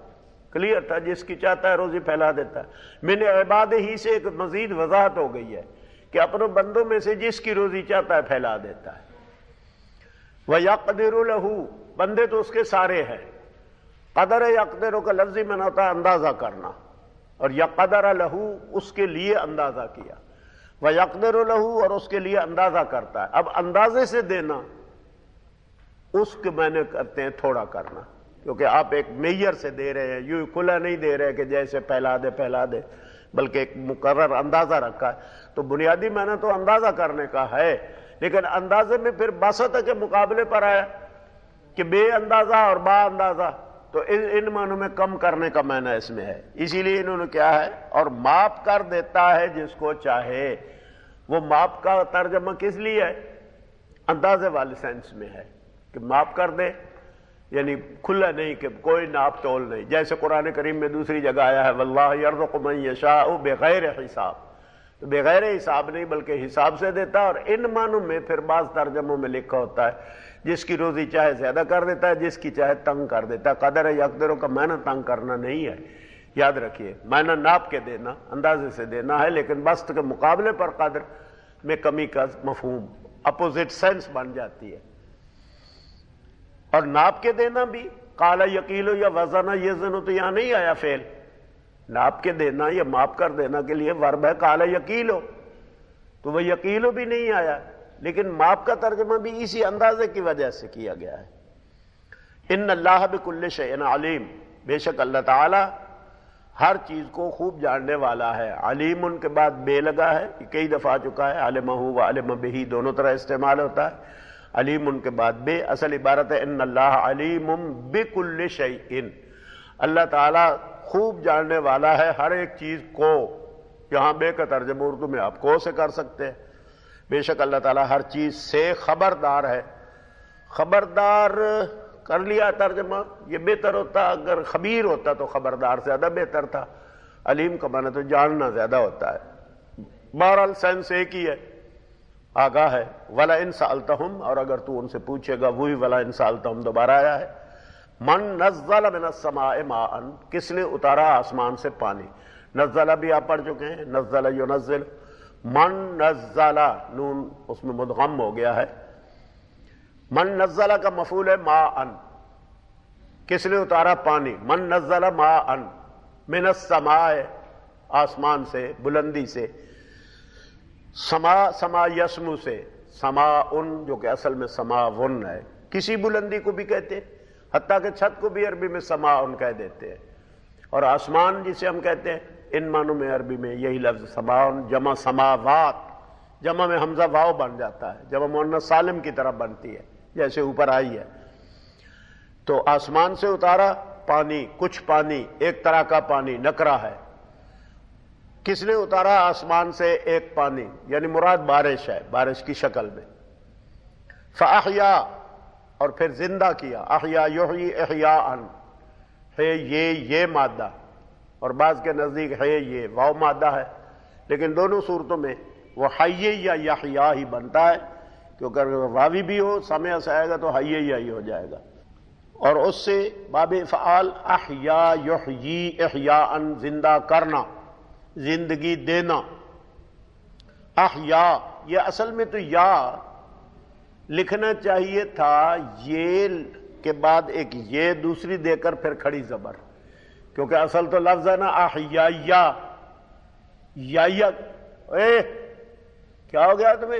کلیئر تھا، جس کی چاہتا ہے روزی پھیلا دیتا ہے۔ من عباد ہی سے ایک مزید وضاحت ہو گئی ہے کہ اپنے بندوں میں سے جس کی روزی چاہتا ہے پھیلا دیتا ہے۔ وَيَقْدِرُ لَهُ، بندے تو اس کے سارے ہیں۔ قدر یقدر کا لفظی معنی ہوتا ہے اندازہ کرنا، اور یقدر لہو اس کے لیے اندازہ کیا، وَيَقْدِرُ لَهُ اور اس کے لیے اندازہ کرتا ہے۔ اب اندازے سے دینا اس کے معنی کرتے ہیں تھوڑا کرنا، کیونکہ آپ ایک میئر سے دے رہے ہیں، یوں کھلا نہیں دے رہے کہ جیسے پھیلا دے پھیلا دے، بلکہ ایک مقرر اندازہ رکھا ہے۔ تو بنیادی معنی تو اندازہ کرنے کا ہے، لیکن اندازے میں پھر باسطہ کے مقابلے پر آیا کہ بے اندازہ اور با اندازہ، تو ان معنوں میں کم کرنے کا معنی اس میں ہے۔ اسی لیے انہوں نے کیا ہے، اور معاف کر دیتا ہے جس کو چاہے۔ وہ معاف کا ترجمہ کس لیے ہے؟ اندازے والے سینس میں ہے کہ معاف کر دے، یعنی کھلا نہیں کہ کوئی ناپ تول نہیں، جیسے قرآن کریم میں دوسری جگہ آیا ہے واللہ یرزق من یشاء بغیر حساب، تو بغیر حساب نہیں بلکہ حساب سے دیتا۔ اور ان معنوں میں پھر بعض ترجموں میں لکھا ہوتا ہے جس کی روزی چاہے زیادہ کر دیتا ہے، جس کی چاہے تنگ کر دیتا ہے۔ قدر یقدروں کا معنی تنگ کرنا نہیں ہے، یاد رکھیے، معنی ناپ کے دینا، اندازے سے دینا ہے، لیکن بسط کے مقابلے پر قدر میں کمی کا مفہوم اپوزٹ سینس بن جاتی ہے۔ اور ناپ کے دینا بھی، قال یقیلو یا وزن یزن، تو یہاں نہیں آیا فعل، ناپ کے دینا یا معاف کر دینا کے لیے ورب ہے قال یقیلو، تو وہ یقیلو بھی نہیں آیا، لیکن معاف کا ترجمہ بھی اسی اندازے کی وجہ سے کیا گیا ہے۔ ان اللہ بکل شیء علیم، بے شک اللہ تعالی ہر چیز کو خوب جاننے والا ہے۔ علیم ان کے بعد بے لگا ہے، یہ کئی دفعہ آ چکا ہے، علمہ و علم بہ دونوں طرح استعمال ہوتا ہے۔ علیم ان کے بعد بے، اصل عبارت ہے ان اللہ علیم بکل شیء، اللہ تعالیٰ خوب جاننے والا ہے ہر ایک چیز کو۔ یہاں بے کا ترجمہ اردو میں آپ کو سے کر سکتے ہیں۔ بے شک اللہ تعالیٰ ہر چیز سے خبردار ہے۔ خبردار کر لیا ترجمہ، یہ بہتر ہوتا، اگر خبیر ہوتا تو خبردار زیادہ بہتر تھا۔ علیم کا معنی تو جاننا زیادہ ہوتا ہے، بہرحال سینس ایک ہی ہے، آگاہ ہے۔ وَلَئِن سَأَلْتَهُمْ، اور اگر تو ان سے پوچھے گا، وہی وَلَئِن سَأَلْتَهُمْ دوبارہ آیا ہے۔ من نزل من السماء ماء، کس نے اتارا آسمان سے پانی؟ نزلہ بھی آپ پڑھ چکے ہیں، نزل ينزل۔ من نزل، نون اس میں مدغم ہو گیا ہے۔ من نزل کا مفعول ہے ماء، کس نے اتارا پانی؟ من نزل ماء من السماء، آسمان سے، بلندی سے۔ سما، سما یسمو سے، سما ان جو کہ اصل میں سما ون ہے، کسی بلندی کو بھی کہتے ہیں، حتیٰ کہ چھت کو بھی عربی میں سما ان کہہ دیتے ہیں۔ اور آسمان جسے ہم کہتے ہیں، ان معنوں میں عربی میں یہی لفظ سماؤن، جمع سماوات، جمع میں حمزہ واو بن جاتا ہے، جمع مؤنث سالم کی طرف بنتی ہے جیسے اوپر آئی ہے۔ تو آسمان سے اتارا پانی، کچھ پانی، ایک طرح کا پانی، نکرہ ہے۔ کس نے اتارا آسمان سے ایک پانی؟ یعنی مراد بارش ہے، بارش کی شکل میں۔ فاحیا، اور پھر زندہ کیا، احیا یحیی احیاء، ہے یہ یہ مادہ، اور بعض کے نزدیک ہے یہ واو مادہ ہے، لیکن دونوں صورتوں میں وہ حی یا یحییٰ ہی بنتا ہے، کیونکہ اگر واوی بھی ہو سامع سے آئے گا تو حی یا ہی ہو جائے گا۔ اور اس سے باب افعال احیا یحیی احیاء، زندہ کرنا، زندگی دینا۔ احیا، یہ اصل میں تو یا لکھنا چاہیے تھا، یہ کے بعد ایک یہ دوسری دے کر پھر کھڑی زبر، کیونکہ اصل تو لفظ ہے نا احیا یا یا۔ اے کیا ہو گیا تمہیں؟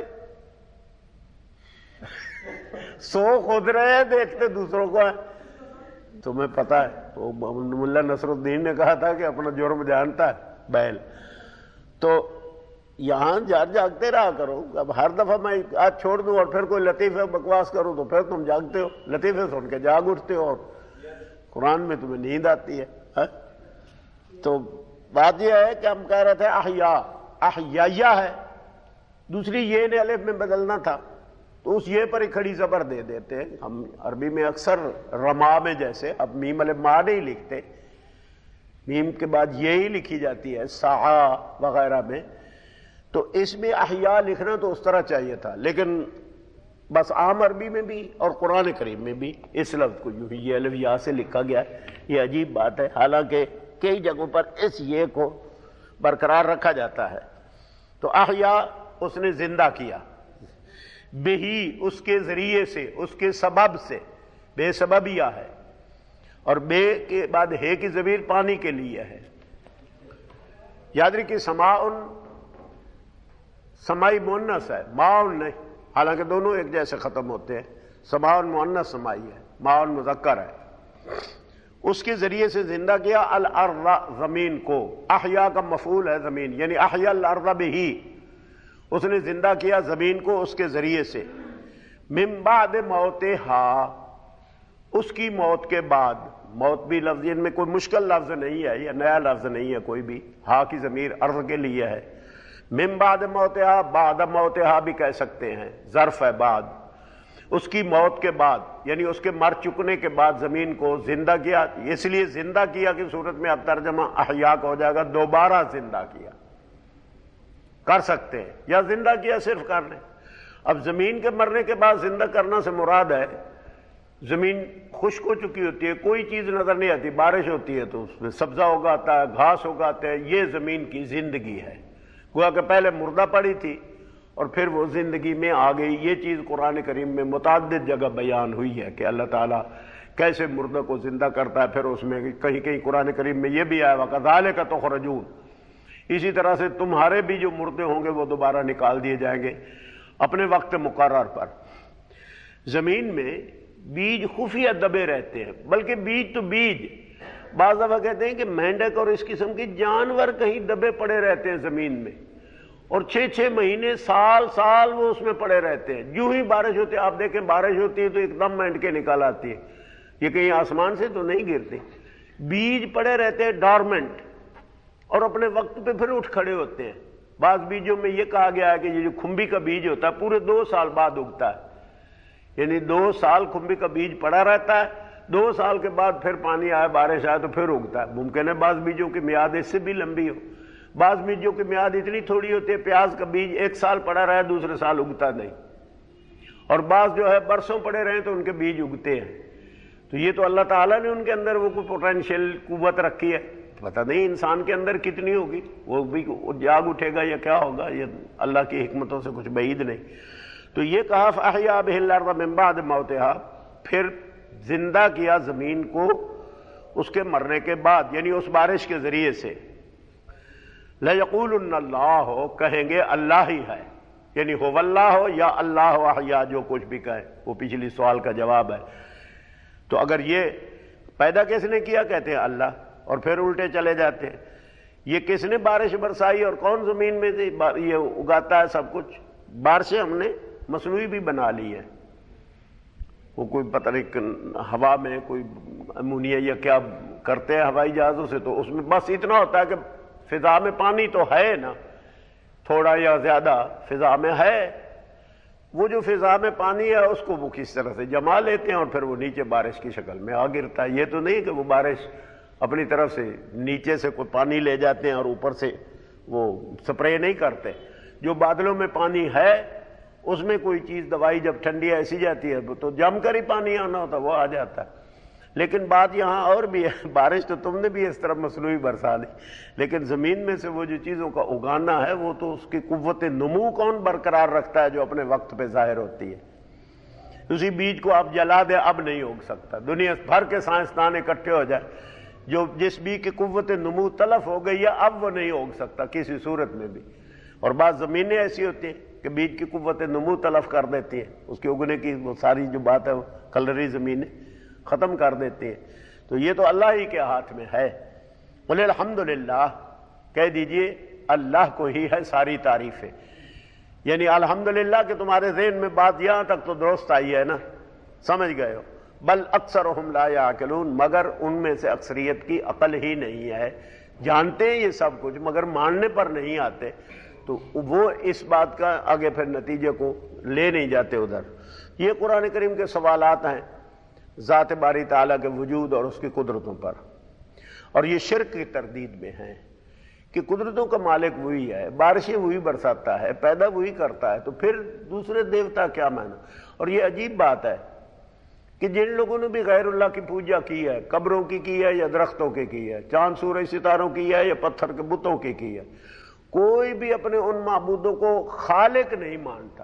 سو خود رہے ہیں، دیکھتے دوسروں کو ہیں۔ تمہیں پتا ہے تو ملا نصر الدین نے کہا تھا کہ اپنا جرم جانتا ہے بیل۔ تو یہاں جاگ جاگتے رہا کرو، اب ہر دفعہ میں آج چھوڑ دوں اور پھر کوئی لطیفہ بکواس کروں تو پھر تم جاگتے ہو، لطیفے سن کے جاگ اٹھتے ہو، اور قرآن میں تمہیں نیند آتی ہے۔ تو بات یہ ہے کہ ہم کہہ رہے تھے احیا، احیاء ہے، دوسری یہ نے الف میں بدلنا تھا تو اس یہ پر ہی کھڑی زبر دے دیتے ہیں۔ ہم عربی میں اکثر رما میں جیسے اب میم الف ما نہیں لکھتے، میم کے بعد یہی لکھی جاتی ہے، سعا وغیرہ میں، تو اس میں احیاء لکھنا تو اس طرح چاہیے تھا، لیکن بس عام عربی میں بھی اور قرآن کریم میں بھی اس لفظ کو یوں ہی یہ الف یا سے لکھا گیا ہے. یہ عجیب بات ہے، حالانکہ کئی جگہوں پر اس یہ کو برقرار رکھا جاتا ہے. تو احیا اس نے زندہ کیا، بہی اس کے ذریعے سے، اس کے سبب سے، بے سببیہ ہے، اور بے کے بعد ہے کی ضمیر پانی کے لیے ہے. یاد رکھیے سماؤن سمائی مؤنث ہے، ماؤن نہیں، حالانکہ دونوں ایک جیسے ختم ہوتے ہیں. سماؤن مؤنث سمائی ہے، ماؤن مذکر ہے. اس کے ذریعے سے زندہ کیا الارض زمین کو. احیا کا مفعول ہے زمین، یعنی احیا الارض بہی، اس نے زندہ کیا زمین کو اس کے ذریعے سے. من بعد موتہا، اس کی موت کے بعد. موت بھی لفظ ان میں کوئی مشکل لفظ نہیں ہے، یا نیا لفظ نہیں ہے کوئی بھی. ہا کی ضمیر ارض کے لیے ہے. من بعد موتہا، بعد موتہا بھی کہہ سکتے ہیں، ظرف ہے بعد. اس کی موت کے بعد یعنی اس کے مر چکنے کے بعد زمین کو زندہ کیا. اس لیے زندہ کیا کی صورت میں اب ترجمہ احیا کا ہو جائے گا دوبارہ زندہ کیا. کر سکتے ہیں یا زندہ کیا صرف کر لیں. اب زمین کے مرنے کے بعد زندہ کرنا سے مراد ہے زمین خشک ہو چکی ہوتی ہے، کوئی چیز نظر نہیں آتی، بارش ہوتی ہے تو اس میں سبزہ اگاتا ہے، گھاس اگاتے ہیں. یہ زمین کی زندگی ہے، گویا کہ پہلے مردہ پڑی تھی اور پھر وہ زندگی میں آ گئی. یہ چیز قرآن کریم میں متعدد جگہ بیان ہوئی ہے کہ اللہ تعالیٰ کیسے مردہ کو زندہ کرتا ہے. پھر اس میں کہیں کہیں قرآن کریم میں یہ بھی آیا وَكَذَلِكَ تُخْرَجُونَ، اسی طرح سے تمہارے بھی جو مردے ہوں گے وہ دوبارہ نکال دیے جائیں گے اپنے وقت مقرر پر. زمین میں بیج خفیہ دبے رہتے ہیں، بلکہ بیج تو بیج، بعض دفعہ کہتے ہیں کہ مینڈک اور اس قسم کے جانور کہیں دبے پڑے رہتے ہیں زمین میں، اور چھ چھ مہینے سال سال وہ اس میں پڑے رہتے ہیں. جو ہی بارش ہوتی ہے، آپ دیکھیں بارش ہوتی ہے تو ایک دم مینڈ کے نکال آتی ہے، یہ کہیں آسمان سے تو نہیں گرتے. بیج پڑے رہتے ہیں ڈارمنٹ، اور اپنے وقت پہ پھر اٹھ کھڑے ہوتے ہیں. بعض بیجوں میں یہ کہا گیا ہے کہ یہ جو کھمبی کا بیج ہوتا ہے پورے دو سال بعد اگتا ہے، یعنی دو سال کھمبی کا بیج پڑا رہتا ہے، دو سال کے بعد پھر پانی آئے بارش آئے تو پھر اگتا ہے. ممکن ہے بعض بیجوں کی میعاد اس سے بھی لمبی ہو، بعض بیجوں کی میعاد اتنی تھوڑی ہوتی ہے پیاز کا بیج ایک سال پڑا رہے دوسرے سال اگتا نہیں، اور بعض جو ہے برسوں پڑے رہے تو ان کے بیج اگتے ہیں. تو یہ تو اللہ تعالیٰ نے ان کے اندر وہ کوئی پوٹینشیل قوت رکھی ہے. پتہ نہیں انسان کے اندر کتنی ہوگی، وہ بھی جاگ اٹھے گا یا کیا ہوگا، یہ اللہ کی حکمتوں سے کچھ بعید نہیں. تو یہ کہا فَأَحْيَا بِهِ الْأَرْضَ مِن بَعْدِ مَوْتِهَا، پھر زندہ کیا زمین کو اس کے مرنے کے بعد، یعنی اس بارش کے ذریعے سے. لَيَقُولُنَّ اللَّهُ، کہیں گے اللہ ہی ہے، یعنی هو اللہ یا اللہ احیا، جو کچھ بھی کہیں وہ پچھلی سوال کا جواب ہے. تو اگر یہ پیدا کس نے کیا، کہتے ہیں اللہ، اور پھر الٹے چلے جاتے ہیں. یہ کس نے بارش برسائی اور کون زمین میں سے یہ اگاتا ہے سب کچھ. بارشیں ہم نے مصنوعی بھی بنا لی ہے، وہ کوئی پتہ نہیں ہوا میں کوئی امونیا یا کیا کرتے ہیں ہوائی جہازوں سے، تو اس میں بس اتنا ہوتا ہے کہ فضا میں پانی تو ہے نا، تھوڑا یا زیادہ فضا میں ہے، وہ جو فضا میں پانی ہے اس کو وہ کس طرح سے جما لیتے ہیں اور پھر وہ نیچے بارش کی شکل میں آ گرتا ہے. یہ تو نہیں کہ وہ بارش اپنی طرف سے نیچے سے کوئی پانی لے جاتے ہیں اور اوپر سے وہ سپرے نہیں کرتے. جو بادلوں میں پانی ہے اس میں کوئی چیز دوائی جب ٹھنڈی ایسی جاتی ہے تو جم کر ہی پانی آنا ہوتا وہ آ جاتا ہے. لیکن بات یہاں اور بھی ہے، بارش تو تم نے بھی اس طرح مصنوعی برسا دی، لیکن زمین میں سے وہ جو چیزوں کا اگانا ہے وہ تو اس کی قوت نمو کون برقرار رکھتا ہے جو اپنے وقت پہ ظاہر ہوتی ہے. اسی بیج کو آپ جلا دیں اب نہیں اگ سکتا. دنیا بھر کے سائنسدان اکٹھے ہو جائے، جو جس بیج کی قوت نمو تلف ہو گئی ہے اب وہ نہیں اگ سکتا کسی صورت میں بھی. اور بعض زمینیں ایسی ہوتی ہیں کہ بیج کی قوت نمو تلف کر دیتی ہیں، اس کے اگنے کی وہ ساری جو بات ہے وہ کلری زمینیں ختم کر دیتی ہیں. تو یہ تو اللہ ہی کے ہاتھ میں ہے. قل الحمدللہ، کہہ دیجئے اللہ کو ہی ہے ساری تعریفیں. یعنی الحمدللہ کہ تمہارے ذہن میں بات یہاں تک تو درست آئی ہے نا، سمجھ گئے ہو. بل اکثرہم لا یعقلون، مگر ان میں سے اکثریت کی عقل ہی نہیں ہے. جانتے ہیں یہ سب کچھ مگر ماننے پر نہیں آتے، تو وہ اس بات کا آگے پھر نتیجے کو لے نہیں جاتے ادھر. یہ قرآن کریم کے سوالات ہیں ذات باری تعالیٰ کے وجود اور اس کی قدرتوں پر، اور یہ شرک کی تردید میں ہیں کہ قدرتوں کا مالک وہی ہے، بارشیں وہی برساتا ہے، پیدا وہی کرتا ہے، تو پھر دوسرے دیوتا کیا معنی. اور یہ عجیب بات ہے کہ جن لوگوں نے بھی غیر اللہ کی پوجا کی ہے، قبروں کی کی ہے یا درختوں کی کی ہے، چاند سورج ستاروں کی ہے یا پتھر کے بتوں کی کی ہے، کوئی بھی اپنے ان معبودوں کو خالق نہیں مانتا۔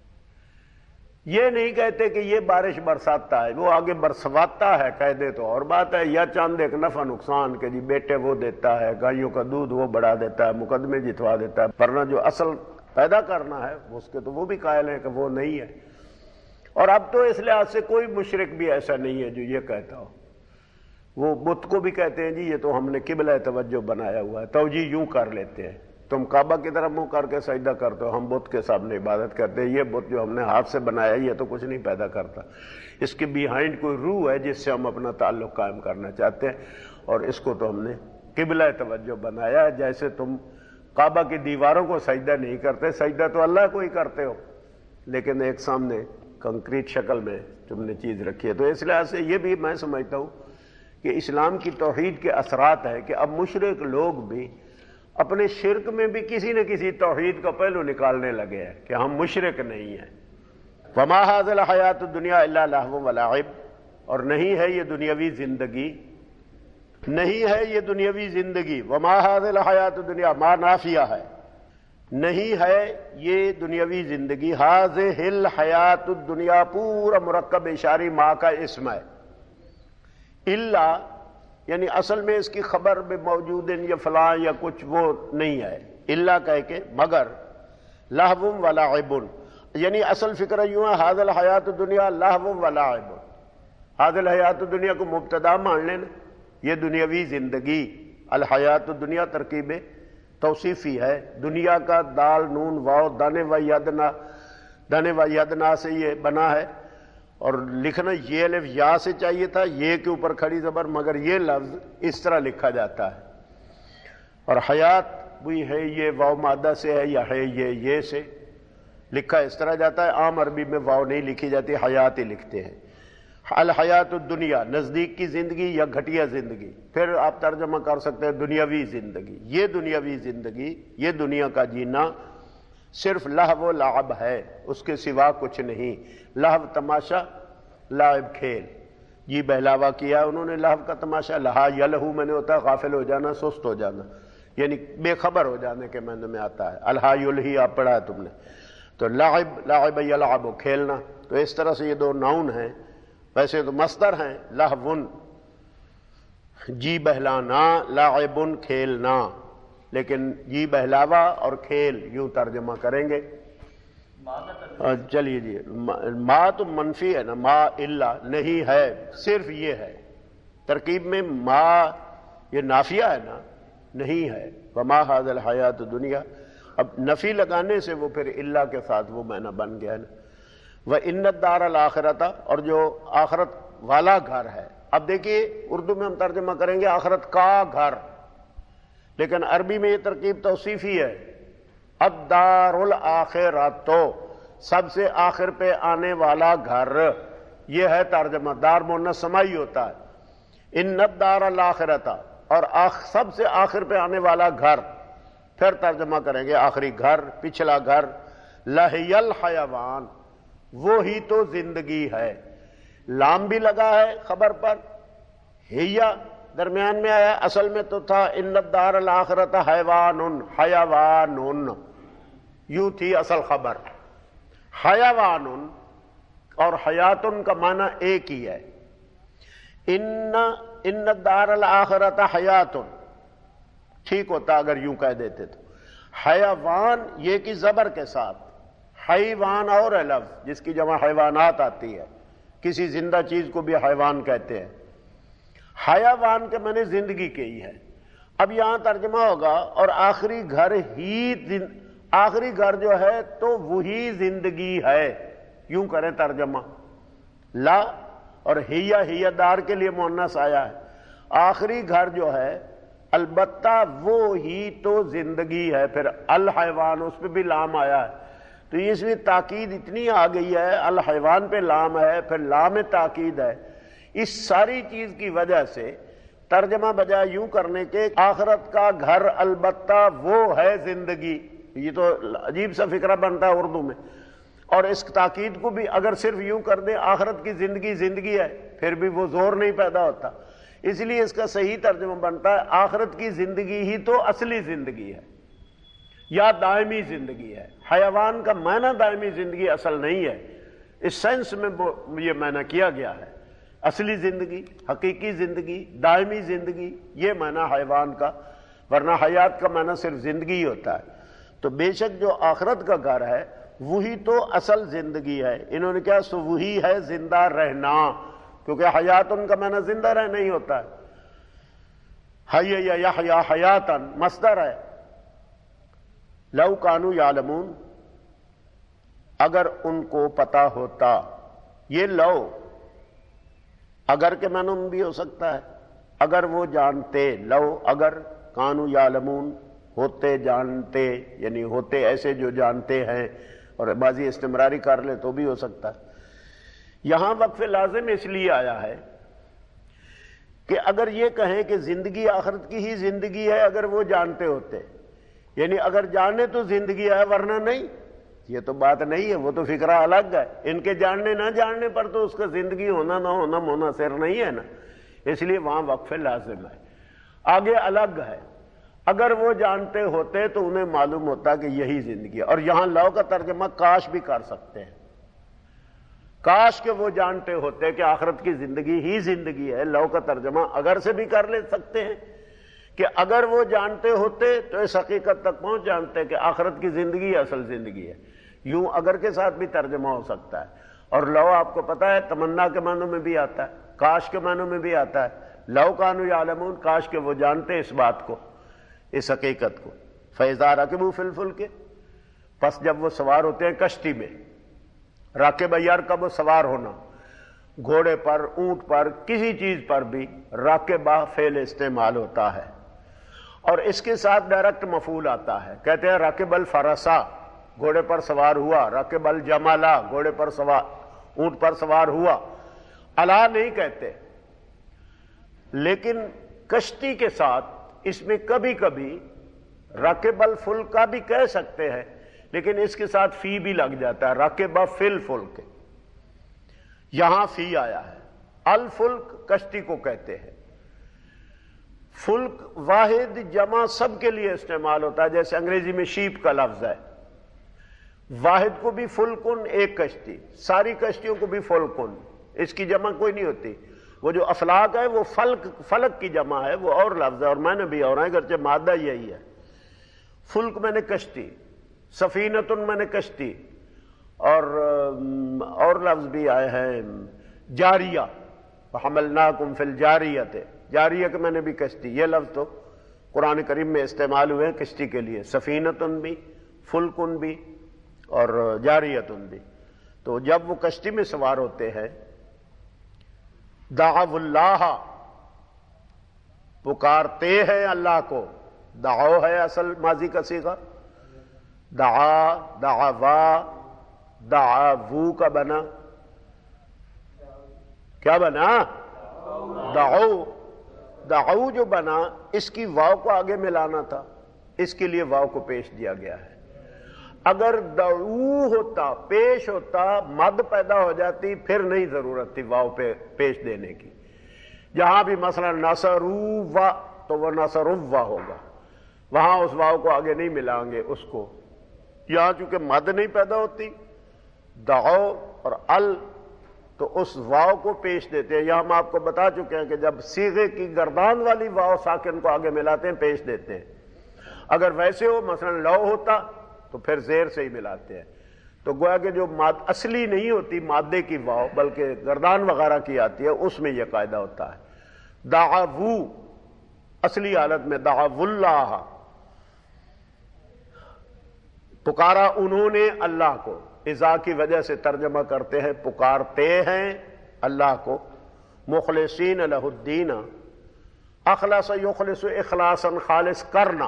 یہ نہیں کہتے کہ یہ بارش برساتا ہے، وہ آگے برسواتا ہے کہہ دے تو اور بات ہے، یا چاند ایک نفع نقصان کہ جی بیٹے وہ دیتا ہے، گائیوں کا دودھ وہ بڑھا دیتا ہے، مقدمے جتوا دیتا ہے، ورنہ جو اصل پیدا کرنا ہے اس کے تو وہ بھی قائل ہیں کہ وہ نہیں ہے۔ اور اب تو اس لحاظ سے کوئی مشرک بھی ایسا نہیں ہے جو یہ کہتا ہو۔ وہ بت کو بھی کہتے ہیں جی یہ تو ہم نے قبلہ توجہ بنایا ہوا ہے، توجہ یوں کر لیتے ہیں، تم کعبہ کی طرف منہ کر کے سجدہ کرتے ہو، ہم بت کے سامنے عبادت کرتے ہیں، یہ بت جو ہم نے ہاتھ سے بنایا یہ تو کچھ نہیں پیدا کرتا، اس کے بیہائنڈ کوئی روح ہے جس سے ہم اپنا تعلق قائم کرنا چاہتے ہیں، اور اس کو تو ہم نے قبلہ توجہ بنایا ہے۔ جیسے تم کعبہ کی دیواروں کو سجدہ نہیں کرتے، سجدہ تو اللہ کو ہی کرتے ہو، لیکن ایک سامنے کنکریٹ شکل میں تم نے چیز رکھی ہے۔ تو اس لحاظ سے یہ بھی میں سمجھتا ہوں کہ اسلام کی توحید کے اثرات ہیں کہ اب مشرک لوگ بھی اپنے شرک میں بھی کسی نہ کسی توحید کا پہلو نکالنے لگے ہیں کہ ہم مشرک نہیں ہیں۔ وما هذه الحیات الدنیا الا لہو ولعب، اور نہیں ہے یہ دنیاوی زندگی، نہیں ہے یہ دنیاوی زندگی، وما هذه الحیات الدنیا ما نافیہ ہے، نہیں ہے یہ دنیاوی زندگی، هذه الحیات الدنیا پورا مرکب اشاری ما کا اسم ہے، الا یعنی اصل میں اس کی خبر میں موجود ہے یا فلاں یا کچھ وہ نہیں ہے، الا کہہ کے مگر، لہو ولعب، یعنی اصل فکر یوں ہے هذه الحیات الدنیا لہو ولعب، هذه الحیات الدنیا کو مبتدا مان لینا، یہ دنیاوی زندگی، الحیات الدنیا ترکیب توصیفی ہے، دنیا کا دال نون واو دانے و یدنا، دانے و یدنا سے یہ بنا ہے، اور لکھنا یہ الف یا سے چاہیے تھا، یہ کے اوپر کھڑی زبر، مگر یہ لفظ اس طرح لکھا جاتا ہے، اور حیات بھی ہے یہ واو مادہ سے ہے یا ہے یہ یہ سے لکھا اس طرح جاتا ہے، عام عربی میں واو نہیں لکھی جاتی، حیات ہی لکھتے ہیں۔ الحیات الدنیا نزدیک کی زندگی یا گھٹیا زندگی، پھر آپ ترجمہ کر سکتے ہیں دنیاوی زندگی، یہ دنیاوی زندگی، یہ دنیا کا جینا صرف لہو و لعب ہے، اس کے سوا کچھ نہیں، لہو تماشا، لعب کھیل، جی بہلاوا کیا انہوں نے لہو کا تماشا، لہا یلہو میں نے ہوتا ہے غافل ہو جانا، سست ہو جانا، یعنی بے خبر ہو جانے کے معنی میں آتا ہے، الہا یلہی آپ پڑھا ہے تم نے، تو لعب لعب یلعب کھیلنا، تو اس طرح سے یہ دو ناؤن ہیں، ویسے تو مصدر ہیں، لہون جی بہلانا، لعبن کھیلنا، لیکن جی بہلاوا اور کھیل یوں ترجمہ کریں گے۔ چلیے جی، ما تو منفی ہے نا، ما الا نہیں ہے، صرف یہ ہے، ترکیب میں ما یہ نافیہ ہے نا، نہیں ہے، وما هذه الحیات الدنیا، اب نفی لگانے سے وہ پھر الا کے ساتھ وہ معنی بن گیا نا، وَإِنَّ الدَّارَ الْآخِرَةَ، اور جو آخرت والا گھر ہے، اب دیکھیے اردو میں ہم ترجمہ کریں گے آخرت کا گھر، لیکن عربی میں یہ ترکیب توصیفی ہے، الدار الآخرۃ، سب سے آخر پہ آنے والا گھر، یہ ہے ترجمہ، دار مؤنث سمائی ہوتا ہے، ان الدار الآخرۃ، اور آخ سب سے آخر پہ آنے والا گھر، پھر ترجمہ کریں گے آخری گھر، پچھلا گھر، لہی الحیوان، وہی تو زندگی ہے، لام بھی لگا ہے خبر پر، ہیا درمیان میں آیا، اصل میں تو تھا ان الدار الآخرۃ حیوان، حیوان، یوں تھی اصل خبر، حیوان اور حیاتن کا معنی ایک ہی ہے، ان ان الدار الآخرۃ حیاتن ٹھیک ہوتا اگر یوں کہہ دیتے تو، حیوان یہ کی زبر کے ساتھ، حیوان اور ہے لفظ جس کی جمع حیوانات آتی ہے، کسی زندہ چیز کو بھی حیوان کہتے ہیں، حیوان کے معنی زندگی کے ہی ہے۔ اب یہاں ترجمہ ہوگا اور آخری گھر ہی، آخری گھر جو ہے تو وہی زندگی ہے، یوں کریں ترجمہ، لا اور ہیا ہیا دار کے لیے مؤنث آیا ہے، آخری گھر جو ہے البتہ وہ ہی تو زندگی ہے، پھر الحیوان اس پہ بھی لام آیا ہے، تو اس میں تاکید اتنی آ گئی ہے، الحیوان پہ لام ہے، پھر لام تاکید ہے، اس ساری چیز کی وجہ سے ترجمہ بجائے یوں کرنے کے آخرت کا گھر البتہ وہ ہے زندگی، یہ تو عجیب سا فکرہ بنتا ہے اردو میں، اور اس تاکید کو بھی اگر صرف یوں کر دیں آخرت کی زندگی زندگی ہے پھر بھی وہ زور نہیں پیدا ہوتا، اس لیے اس کا صحیح ترجمہ بنتا ہے آخرت کی زندگی ہی تو اصلی زندگی ہے یا دائمی زندگی ہے۔ حیوان کا معنی دائمی زندگی اصل نہیں ہے، اس سینس میں یہ معنی کیا گیا ہے، اصلی زندگی، حقیقی زندگی، دائمی زندگی، یہ معنی حیوان کا، ورنہ حیات کا معنی صرف زندگی ہی ہوتا ہے۔ تو بے شک جو آخرت کا گھر ہے وہی تو اصل زندگی ہے۔ انہوں نے کہا سو وہی ہے زندہ رہنا، کیونکہ حیات ان کا معنی زندہ رہنا ہی ہوتا ہے، حی یا یحیا حیاتن مصدر ہے۔ لو کانوا یعلمون، اگر ان کو پتا ہوتا، یہ لو اگر کے معنی میں بھی ہو سکتا ہے، اگر وہ جانتے، لو اگر کانوا یعلمون ہوتے جانتے، یعنی ہوتے ایسے جو جانتے ہیں، اور بعضی استمراری کر لے تو بھی ہو سکتا ہے۔ یہاں وقف لازم اس لیے آیا ہے کہ اگر یہ کہیں کہ زندگی آخرت کی ہی زندگی ہے اگر وہ جانتے ہوتے، یعنی اگر جانے تو زندگی ہے ورنہ نہیں، یہ تو بات نہیں ہے، وہ تو فکرہ الگ ہے۔ ان کے جاننے نہ جاننے پر تو اس کا زندگی ہونا نہ ہونا منحصر نہیں ہے نا، اس لیے وہاں وقف لازم ہے۔ آگے الگ ہے، اگر وہ جانتے ہوتے تو انہیں معلوم ہوتا کہ یہی زندگی ہے، اور یہاں لو کا ترجمہ کاش بھی کر سکتے ہیں، کاش کہ وہ جانتے ہوتے کہ آخرت کی زندگی ہی زندگی ہے، لو کا ترجمہ اگر سے بھی کر لے سکتے ہیں کہ اگر وہ جانتے ہوتے تو اس حقیقت تک پہنچ جانتے کہ آخرت کی زندگی اصل زندگی ہے، یوں اگر کے ساتھ بھی ترجمہ ہو سکتا ہے۔ اور لو آپ کو پتا ہے تمنا کے معنوں میں بھی آتا ہے، کاش کے معنوں میں بھی آتا ہے، لو کانوا یعلمون، کاش کہ وہ جانتے اس بات کو، اس حقیقت کو۔ فَإِذَا رَكِبُوا فِي الْفُلْكِ، پس جب وہ سوار ہوتے ہیں کشتی میں، راکب یرکب وہ سوار ہونا، گھوڑے پر، اونٹ پر، کسی چیز پر بھی راکبہ فعل استعمال ہوتا ہے، اور اس کے ساتھ ڈائریکٹ مفعول آتا ہے، کہتے ہیں راکب الفرسا، گھوڑے پر سوار ہوا، راکب الجملا، گھوڑے پر سوار، اونٹ پر سوار ہوا، الا نہیں کہتے، لیکن کشتی کے ساتھ اس میں کبھی کبھی راکب الفلک کا بھی کہہ سکتے ہیں، لیکن اس کے ساتھ فی بھی لگ جاتا ہے، راکب فی الفلک، یہاں فی آیا ہے۔ الفلک کشتی کو کہتے ہیں، فلک واحد جمع سب کے لیے استعمال ہوتا ہے، جیسے انگریزی میں شیپ کا لفظ ہے، واحد کو بھی فلکن ایک کشتی، ساری کشتیوں کو بھی فلکن، اس کی جمع کوئی نہیں ہوتی۔ وہ جو افلاک ہے وہ فلک، فلک کی جمع ہے، وہ اور لفظ ہے، اور میں نے بھی اور ہیں گرچہ مادہ یہی ہے۔ فلک میں نے کشتی، سفینتن میں نے کشتی، اور اور لفظ بھی آئے ہیں جاریہ، وحملناکم فی الجاریۃ، جاریہ کے میں نے بھی کشتی، یہ لفظ تو قرآن کریم میں استعمال ہوئے ہیں کشتی کے لیے، سفینتن بھی، فلکن بھی، اور جاریتن بھی۔ تو جب وہ کشتی میں سوار ہوتے ہیں، دعوا اللہ، پکارتے ہیں اللہ کو، دعو ہے اصل ماضی کا صیغہ، دعا، دعوا، دعوو کا بنا، کیا بنا؟ دعو، دعو جو بنا اس کی واو کو آگے ملانا تھا، اس کے لیے واو کو پیش دیا گیا ہے۔ اگر دعو ہوتا، پیش ہوتا، مد پیدا ہو جاتی، پھر نہیں ضرورت تھی واو پہ پیش دینے کی۔ جہاں بھی مثلا نصروا تو وہ نصروا ہوگا، وہاں اس واو کو آگے نہیں ملائیں گے اس کو۔ یہاں چونکہ مد نہیں پیدا ہوتی، دعو اور ال، تو اس واو کو پیش دیتے ہیں۔ یہاں ہم آپ کو بتا چکے ہیں کہ جب صیغے کی گردان والی واو ساکن کو آگے ملاتے ہیں، پیش دیتے ہیں۔ اگر ویسے ہو مثلا لو ہوتا تو پھر زیر سے ہی ملاتے ہیں۔ تو گویا کہ جو ماد اصلی نہیں ہوتی مادے کی واو بلکہ گردان وغیرہ کی آتی ہے، اس میں یہ قاعدہ ہوتا ہے۔ دعوو اصلی حالت میں دعو اللہ، پکارا انہوں نے اللہ کو، اذا کی وجہ سے ترجمہ کرتے ہیں پکارتے ہیں اللہ کو، مخلصین لہ الدین، اخلص یخلص اخلاصا خالص کرنا،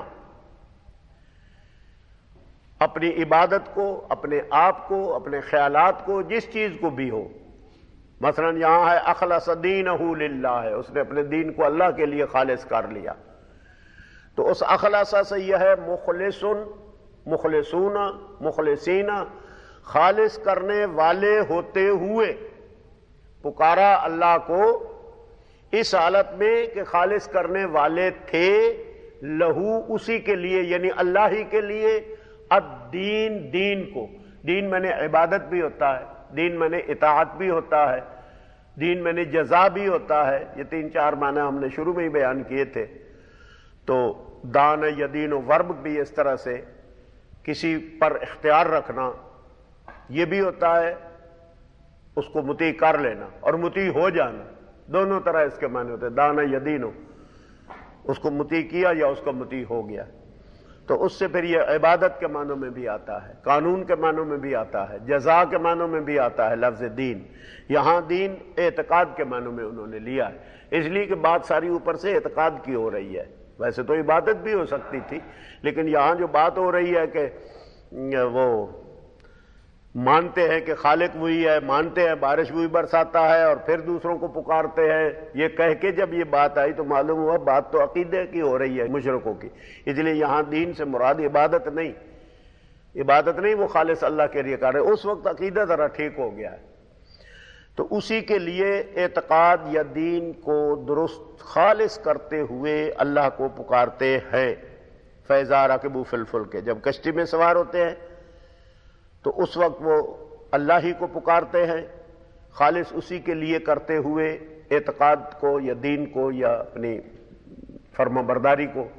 اپنی عبادت کو، اپنے آپ کو، اپنے خیالات کو، جس چیز کو بھی ہو۔ مثلا یہاں ہے اخلص دینہ للہ، ہے اس نے اپنے دین کو اللہ کے لیے خالص کر لیا، تو اس اخلص سے یہ ہے مخلصن، مخلصون، مخلصین، خالص کرنے والے ہوتے ہوئے پکارا اللہ کو اس حالت میں کہ خالص کرنے والے تھے لہو اسی کے لیے، یعنی اللہ ہی کے لیے، الدین دین کو. دین میں نے عبادت بھی ہوتا ہے، دین میں نے اطاعت بھی ہوتا ہے، دین میں نے جزا بھی ہوتا ہے. یہ تین چار معنی ہم نے شروع میں ہی بیان کیے تھے. تو دان یدین و ورب بھی اس طرح سے کسی پر اختیار رکھنا یہ بھی ہوتا ہے، اس کو مطیع کر لینا اور مطیع ہو جانا، دونوں طرح اس کے معنی ہوتے ہیں. دان یدین و، اس کو مطیع کیا یا اس کا مطیع ہو گیا. تو اس سے پھر یہ عبادت کے معنوں میں بھی آتا ہے، قانون کے معنوں میں بھی آتا ہے، جزا کے معنوں میں بھی آتا ہے لفظ دین. یہاں دین اعتقاد کے معنوں میں انہوں نے لیا ہے، اس لیے کہ بات ساری اوپر سے اعتقاد کی ہو رہی ہے. ویسے تو عبادت بھی ہو سکتی تھی، لیکن یہاں جو بات ہو رہی ہے کہ وہ مانتے ہیں کہ خالق وہی ہے، مانتے ہیں بارش وہی برساتا ہے، اور پھر دوسروں کو پکارتے ہیں. یہ کہہ کے جب یہ بات آئی تو معلوم ہوا بات تو عقیدے کی ہو رہی ہے، مشرکوں کی. اس لیے یہاں دین سے مراد عبادت نہیں، عبادت نہیں وہ خالص اللہ کے لیے کر رہے. اس وقت عقیدہ ذرا ٹھیک ہو گیا ہے. تو اسی کے لیے اعتقاد یا دین کو درست خالص کرتے ہوئے اللہ کو پکارتے ہیں. فَإِذَا رَكِبُوا فِي الْفُلْكِ، جب کشتی میں سوار ہوتے ہیں تو اس وقت وہ اللہ ہی کو پکارتے ہیں، خالص اسی کے لیے کرتے ہوئے اعتقاد کو یا دین کو یا اپنی فرما برداری کو.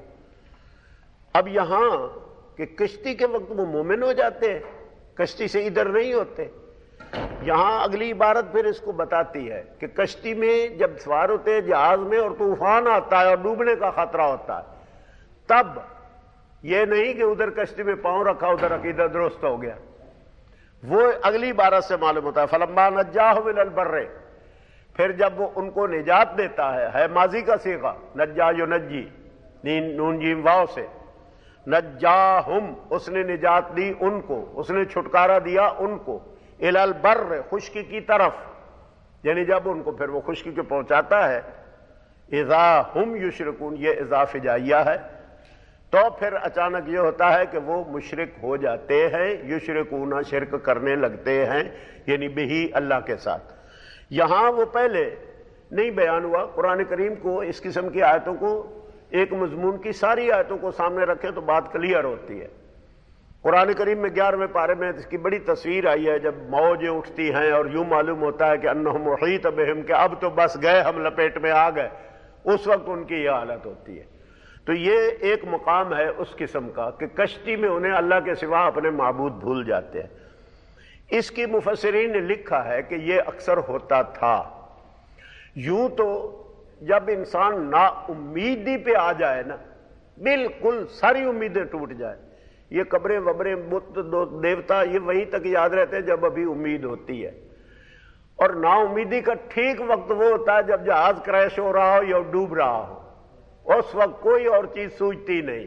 اب یہاں کہ کشتی کے وقت وہ مومن ہو جاتے ہیں، کشتی سے ادھر نہیں ہوتے. یہاں اگلی عبارت پھر اس کو بتاتی ہے کہ کشتی میں جب سوار ہوتے ہیں جہاز میں اور طوفان آتا ہے اور ڈوبنے کا خطرہ ہوتا ہے، تب یہ نہیں کہ ادھر کشتی میں پاؤں رکھا ادھر عقیدہ درست ہو گیا. وہ اگلی عبارت سے معلوم ہوتا ہے فَلَمَّا نَجَّاهُمْ إِلَى الْبَرِّ، پھر جب وہ ان کو نجات دیتا ہے، ہے ماضی کا صیغہ، نجا یونجی، نون جیم واو سے، نجاہم، اس نے نجات دی ان کو، اس نے چھٹکارا دیا ان کو، الی البر، خشکی کی طرف، یعنی جب ان کو پھر وہ خشکی کے پہنچاتا ہے. اذا ہم یشرکون، یہ اضاف جائیہ ہے. تو پھر اچانک یہ ہوتا ہے کہ وہ مشرک ہو جاتے ہیں، یشرکون، شرک کرنے لگتے ہیں، یعنی بہی، اللہ کے ساتھ. یہاں وہ پہلے نہیں بیان ہوا. قرآن کریم کو اس قسم کی آیتوں کو ایک مضمون کی ساری آیتوں کو سامنے رکھیں تو بات کلیئر ہوتی ہے. قرآن کریم میں گیارہویں پارے میں اس کی بڑی تصویر آئی ہے، جب موجیں اٹھتی ہیں اور یوں معلوم ہوتا ہے کہ انہم محیط بہم، کہ اب تو بس گئے ہم، لپیٹ میں آ گئے. اس وقت ان کی یہ حالت ہوتی ہے. تو یہ ایک مقام ہے اس قسم کا کہ کشتی میں انہیں اللہ کے سوا اپنے معبود بھول جاتے ہیں. اس کی مفسرین نے لکھا ہے کہ یہ اکثر ہوتا تھا. یوں تو جب انسان نا امیدی پہ آ جائے نا، بالکل ساری امیدیں ٹوٹ جائے، یہ قبریں وبریں بت دیوتا یہ وہیں تک یاد رہتے ہیں جب ابھی امید ہوتی ہے. اور نا امیدی کا ٹھیک وقت وہ ہوتا ہے جب جہاز کریش ہو رہا ہو یا ڈوب رہا ہو، اس وقت کوئی اور چیز سوچتی نہیں.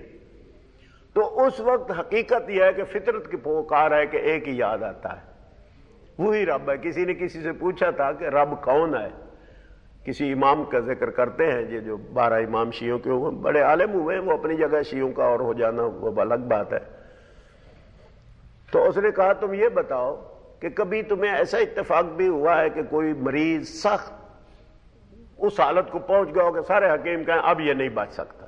تو اس وقت حقیقت یہ ہے کہ فطرت کی پکار ہے کہ ایک ہی یاد آتا ہے، وہی رب ہے. کسی نے کسی سے پوچھا تھا کہ رب کون ہے، کسی امام کا ذکر کرتے ہیں، یہ جو بارہ امام شیعوں کے ہوئے بڑے عالم ہوئے ہیں، وہ اپنی جگہ شیعوں کا اور ہو جانا وہ الگ بات ہے. تو اس نے کہا تم یہ بتاؤ کہ کبھی تمہیں ایسا اتفاق بھی ہوا ہے کہ کوئی مریض سخت اس حالت کو پہنچ گیا ہو کہ سارے حکیم کہیں اب یہ نہیں بچ سکتا،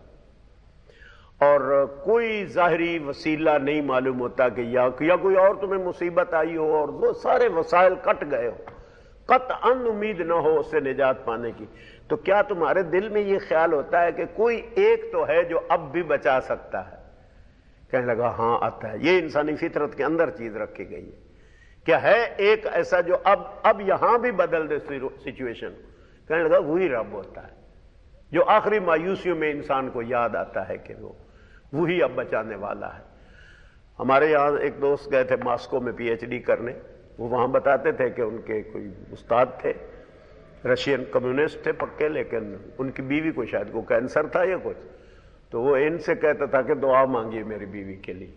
اور کوئی ظاہری وسیلہ نہیں معلوم ہوتا کہ یا, یا کوئی اور تمہیں مصیبت آئی ہو اور وہ سارے وسائل کٹ گئے ہو، قطعاً امید نہ ہو اس سے نجات پانے کی، تو کیا تمہارے دل میں یہ خیال ہوتا ہے کہ کوئی ایک تو ہے جو اب بھی بچا سکتا ہے؟ کہنے لگا ہاں آتا ہے. یہ انسانی فطرت کے اندر چیز رکھی گئی ہے. کیا ہے ایک ایسا جو اب اب یہاں بھی بدل دے سچویشن؟ کہنے لگا وہی رب ہوتا ہے جو آخری مایوسیوں میں انسان کو یاد آتا ہے کہ وہ وہی اب بچانے والا ہے. ہمارے یہاں ایک دوست گئے تھے ماسکو میں پی ایچ ڈی کرنے. وہ وہاں بتاتے تھے کہ ان کے کوئی استاد تھے، رشین کمیونسٹ تھے پکے، لیکن ان کی بیوی کو شاید کو کینسر تھا یا کچھ، تو وہ ان سے کہتا تھا کہ دعا مانگیے میری بیوی کے لیے.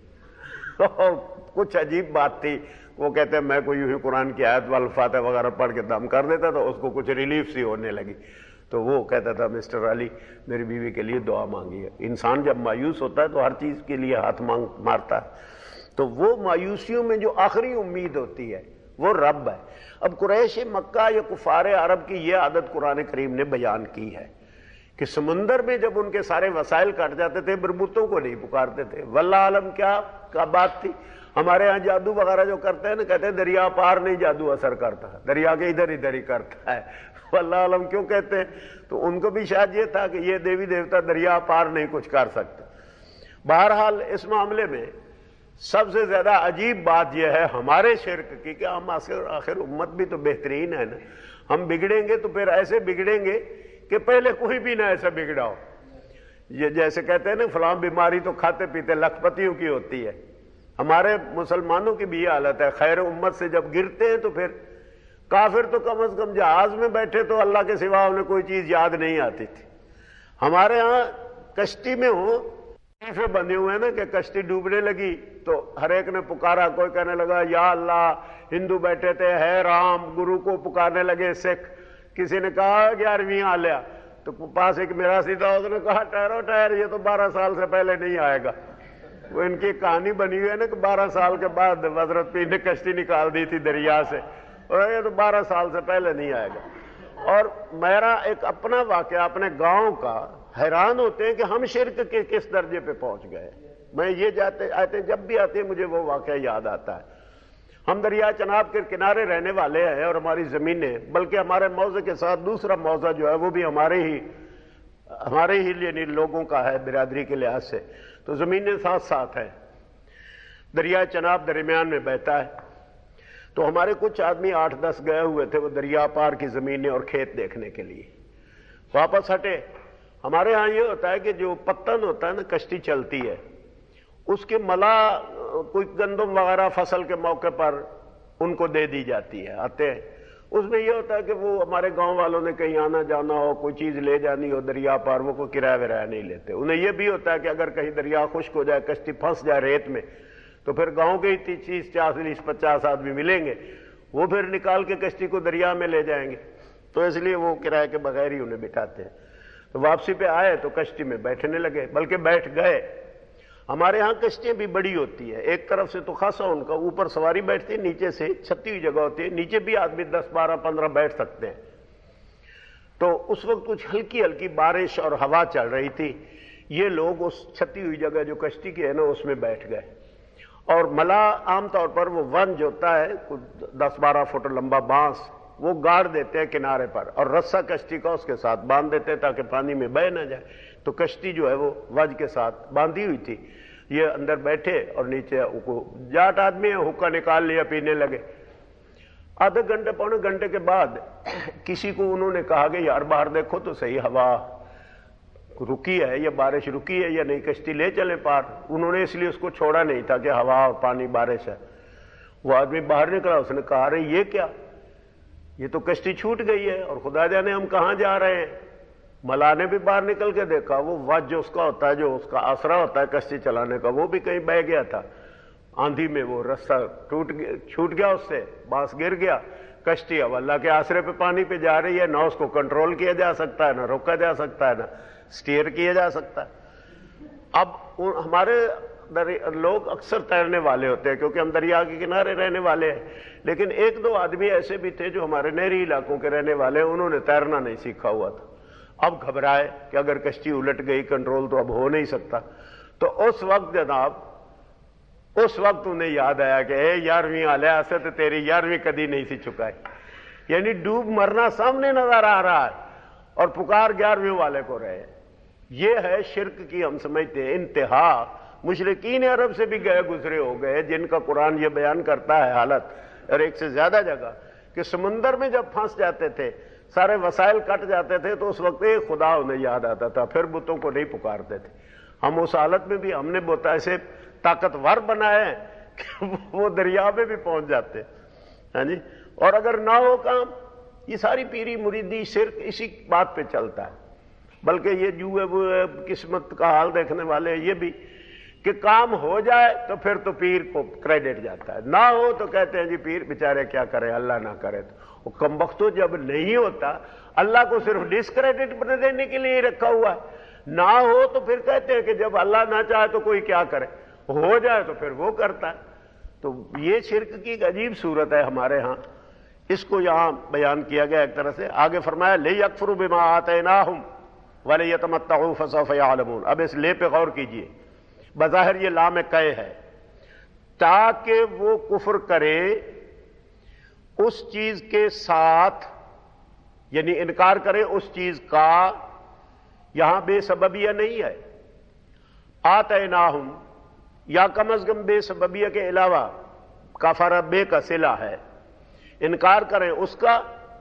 کچھ عجیب بات تھی. وہ کہتے ہیں میں کوئی یوں ہی قرآن کی آیت والفاتحہ وغیرہ پڑھ کے دم کر دیتا تو اس کو کچھ ریلیف سی ہونے لگی. تو وہ کہتا تھا مسٹر علی میری بیوی کے لیے دعا مانگیے. انسان جب مایوس ہوتا ہے تو ہر چیز کے لیے ہاتھ مانگ مارتا ہے. تو وہ مایوسیوں میں جو آخری امید ہوتی ہے وہ رب ہے۔ اب قریش مکہ یا کفار عرب کی یہ عادت قرآن کریم نے بیان کی ہے کہ سمندر میں جب ان کے سارے وسائل کٹ جاتے تھے بربوتوں کو نہیں پکارتے تھے۔ واللہ عالم کیا کا بات تھی۔ ہمارے ہاں جادو وغیرہ جو کرتے ہیں نا، کہتے ہیں دریا پار نہیں جادو اثر کرتا، دریا کے ادھر ادھر ہی کرتا ہے۔ واللہ عالم کیوں کہتے ہیں؟ تو ان کو بھی شاید یہ تھا کہ یہ دیوی دیوتا دریا پار نہیں کچھ کر سکتے۔ بہرحال اس معاملے میں سب سے زیادہ عجیب بات یہ ہے ہمارے شرک کی کہ ہم آخر آخر امت بھی تو بہترین ہے نا، ہم بگڑیں گے تو پھر ایسے بگڑیں گے کہ پہلے کوئی بھی نہ ایسا بگڑا ہو۔ یہ جیسے کہتے ہیں نا فلاں بیماری تو کھاتے پیتے لکھ پتیوں کی ہوتی ہے، ہمارے مسلمانوں کی بھی یہ حالت ہے، خیر امت سے جب گرتے ہیں تو پھر کافر تو کم از کم جہاز میں بیٹھے تو اللہ کے سوا انہیں کوئی چیز یاد نہیں آتی تھی۔ ہمارے ہاں کشتی میں ہوں طریقے بندے ہوئے ہیں نا کہ کشتی ڈوبنے لگی تو ہر ایک نے پکارا، کوئی کہنے لگا یا اللہ، ہندو بیٹھے تھے ہے رام، گرو کو پکارنے لگے سکھ، کسی نے کہا گیارہویں آ لیا، تو پاس ایک میرا سی تھا، اس نے کہا ٹھہرو ٹھہر، یہ تو بارہ سال سے پہلے نہیں آئے گا۔ وہ ان کی کہانی بنی ہوئی ہے نا کہ بارہ سال کے بعد حضرت پیر نے کشتی نکال دی تھی دریا سے، اور یہ تو بارہ سال سے پہلے نہیں آئے گا۔ اور میرا ایک اپنا واقعہ اپنے گاؤں کا، حیران ہوتے ہیں کہ ہم شرک کے کس درجے پہ پہنچ گئے۔ میں یہ جاتے آتے جب بھی آتے ہیں مجھے وہ واقعہ یاد آتا ہے۔ ہم دریا چناب کے کنارے رہنے والے ہیں اور ہماری زمینیں، بلکہ ہمارے موضع کے ساتھ دوسرا موضع جو ہے وہ بھی ہمارے ہی ہمارے ہی یعنی لوگوں کا ہے برادری کے لحاظ سے، تو زمینیں ساتھ ساتھ ہیں۔ دریا چناب درمیان میں بہتا ہے، تو ہمارے کچھ آدمی آٹھ دس گئے ہوئے تھے وہ دریا پار کی زمینیں اور کھیت دیکھنے کے لیے، واپس ہٹے۔ ہمارے ہاں یہ ہوتا ہے کہ جو پتن ہوتا ہے نا، کشتی چلتی ہے، اس کے ملا کوئی گندم وغیرہ فصل کے موقع پر ان کو دے دی جاتی ہے، آتے ہیں۔ اس میں یہ ہوتا ہے کہ وہ ہمارے گاؤں والوں نے کہیں آنا جانا ہو، کوئی چیز لے جانی ہو دریا پار، وہ کوئی کرایہ ورایہ نہیں لیتے۔ انہیں یہ بھی ہوتا ہے کہ اگر کہیں دریا خشک ہو جائے، کشتی پھنس جائے ریت میں، تو پھر گاؤں کے ہی تیس چالیس پچاس آدمی ملیں گے، وہ پھر نکال کے کشتی کو دریا میں لے جائیں گے، تو اس لیے وہ کرایہ کے بغیر ہی انہیں بٹھاتے ہیں۔ تو واپسی پہ آئے تو کشتی میں بیٹھنے لگے، بلکہ بیٹھ گئے۔ ہمارے ہاں کشتیاں بھی بڑی ہوتی ہے، ایک طرف سے تو خاصا ان کا اوپر سواری بیٹھتی ہے، نیچے سے چھتی ہوئی جگہ ہوتی ہے، نیچے بھی آدمی دس بارہ پندرہ بیٹھ سکتے ہیں۔ تو اس وقت کچھ ہلکی ہلکی بارش اور ہوا چل رہی تھی، یہ لوگ اس چھتی ہوئی جگہ جو کشتی کی ہے نا اس میں بیٹھ گئے، اور ملا عام طور پر وہ ونج ہوتا ہے دس بارہ فٹ لمبا بانس، وہ گاڑ دیتے ہیں کنارے پر اور رسا کشتی کا اس کے ساتھ باندھ دیتے ہیں تاکہ پانی میں بہہ نہ جائے۔ تو کشتی جو ہے وہ وج کے ساتھ باندھی ہوئی تھی، یہ اندر بیٹھے اور نیچے جاٹ آدمی ہیں، حکا نکال لیا، پینے لگے۔ آدھے گھنٹے پونے گھنٹے کے بعد کسی کو انہوں نے کہا کہ یار باہر دیکھو تو صحیح، ہوا رکی ہے یا بارش رکی ہے یا نہیں، کشتی لے چلیں پار۔ انہوں نے اس لیے اس کو چھوڑا نہیں تھا کہ ہوا اور پانی بارش ہے۔ وہ آدمی باہر نکلا، اس نے کہا رہے یہ کیا، یہ تو کشتی چھوٹ گئی ہے اور خدا جانے ہم کہاں جا رہے ہیں۔ ملا نے بھی باہر نکل کے دیکھا، وہ وج جو اس کا ہوتا ہے، جو اس کا آسرا ہوتا ہے کشتی چلانے کا، وہ بھی کہیں بہ گیا تھا۔ آندھی میں وہ رستہ ٹوٹ گیا، چھوٹ گیا، اس سے بانس گر گیا۔ کشتی اب اللہ کے آسرے پہ پانی پہ جا رہی ہے، نہ اس کو کنٹرول کیا جا سکتا ہے، نہ روکا جا سکتا ہے، نہ سٹیئر کیا جا سکتا ہے۔ اب ہمارے لوگ اکثر تیرنے والے ہوتے ہیں کیونکہ ہم دریا کے کنارے رہنے والے ہیں، لیکن ایک دو آدمی ایسے بھی تھے جو ہمارے نہری علاقوں کے رہنے والے ہیں، انہوں نے تیرنا نہیں سیکھا ہوا تھا۔ اب گھبرائے کہ اگر کشتی الٹ گئی کنٹرول تو اب ہو نہیں سکتا۔ تو اس وقت جناب اس وقت انہیں یاد آیا کہ اے یارویں آلے ایسے تو تیری یارویں کدی نہیں سی چکائی، یعنی ڈوب مرنا سامنے نظر آ رہا ہے اور پکار گیارہویں والے کو رہے۔ یہ ہے شرک کی ہم سمجھتے ہیں انتہا۔ مشرکین عرب سے بھی گئے گزرے ہو گئے جن کا قرآن یہ بیان کرتا ہے حالت، اور ایک سے زیادہ جگہ، کہ سمندر میں جب پھنس جاتے تھے، سارے وسائل کٹ جاتے تھے، تو اس وقت ایک خدا انہیں یاد آتا تھا، پھر بتوں کو نہیں پکارتے تھے۔ ہم اس حالت میں بھی ہم نے بت ایسے طاقتور بنائے ہیں کہ وہ دریا میں بھی پہنچ جاتے، ہاں جی۔ اور اگر نہ ہو کام، یہ ساری پیری مریدی شرک اسی بات پہ چلتا ہے۔ بلکہ یہ جو ہے وہ قسمت کا حال دیکھنے والے یہ بھی کہ کام ہو جائے تو پھر تو پیر کو کریڈٹ جاتا ہے، نہ ہو تو کہتے ہیں جی پیر بیچارے کیا کرے، اللہ نہ کرے۔ تو وہ کمبختو جب نہیں ہوتا، اللہ کو صرف ڈسکریڈٹ بنے دینے کے لیے رکھا ہوا ہے، نہ ہو تو پھر کہتے ہیں کہ جب اللہ نہ چاہے تو کوئی کیا کرے۔ ہو جائے تو پھر وہ کرتا ہے. تو یہ شرک کی ایک عجیب صورت ہے ہمارے ہاں. اس کو یہاں بیان کیا گیا ایک طرح سے. آگے فرمایا لِيَكْفُرُوا بِمَا آتَيْنَاهُمْ وَلِيَتَمَتَّعُوا فَسَوْفَ يَعْلَمُونَ. اب اس لے پہ غور کیجئے. بظاہر یہ لام قے ہے تاکہ وہ کفر کرے اس چیز کے ساتھ، یعنی انکار کرے اس چیز کا. یہاں بے سببیہ نہیں ہے. آتیناہم یا کم از کم بے سببیہ کے علاوہ کفر بے کا صلہ ہے. انکار کریں اس کا،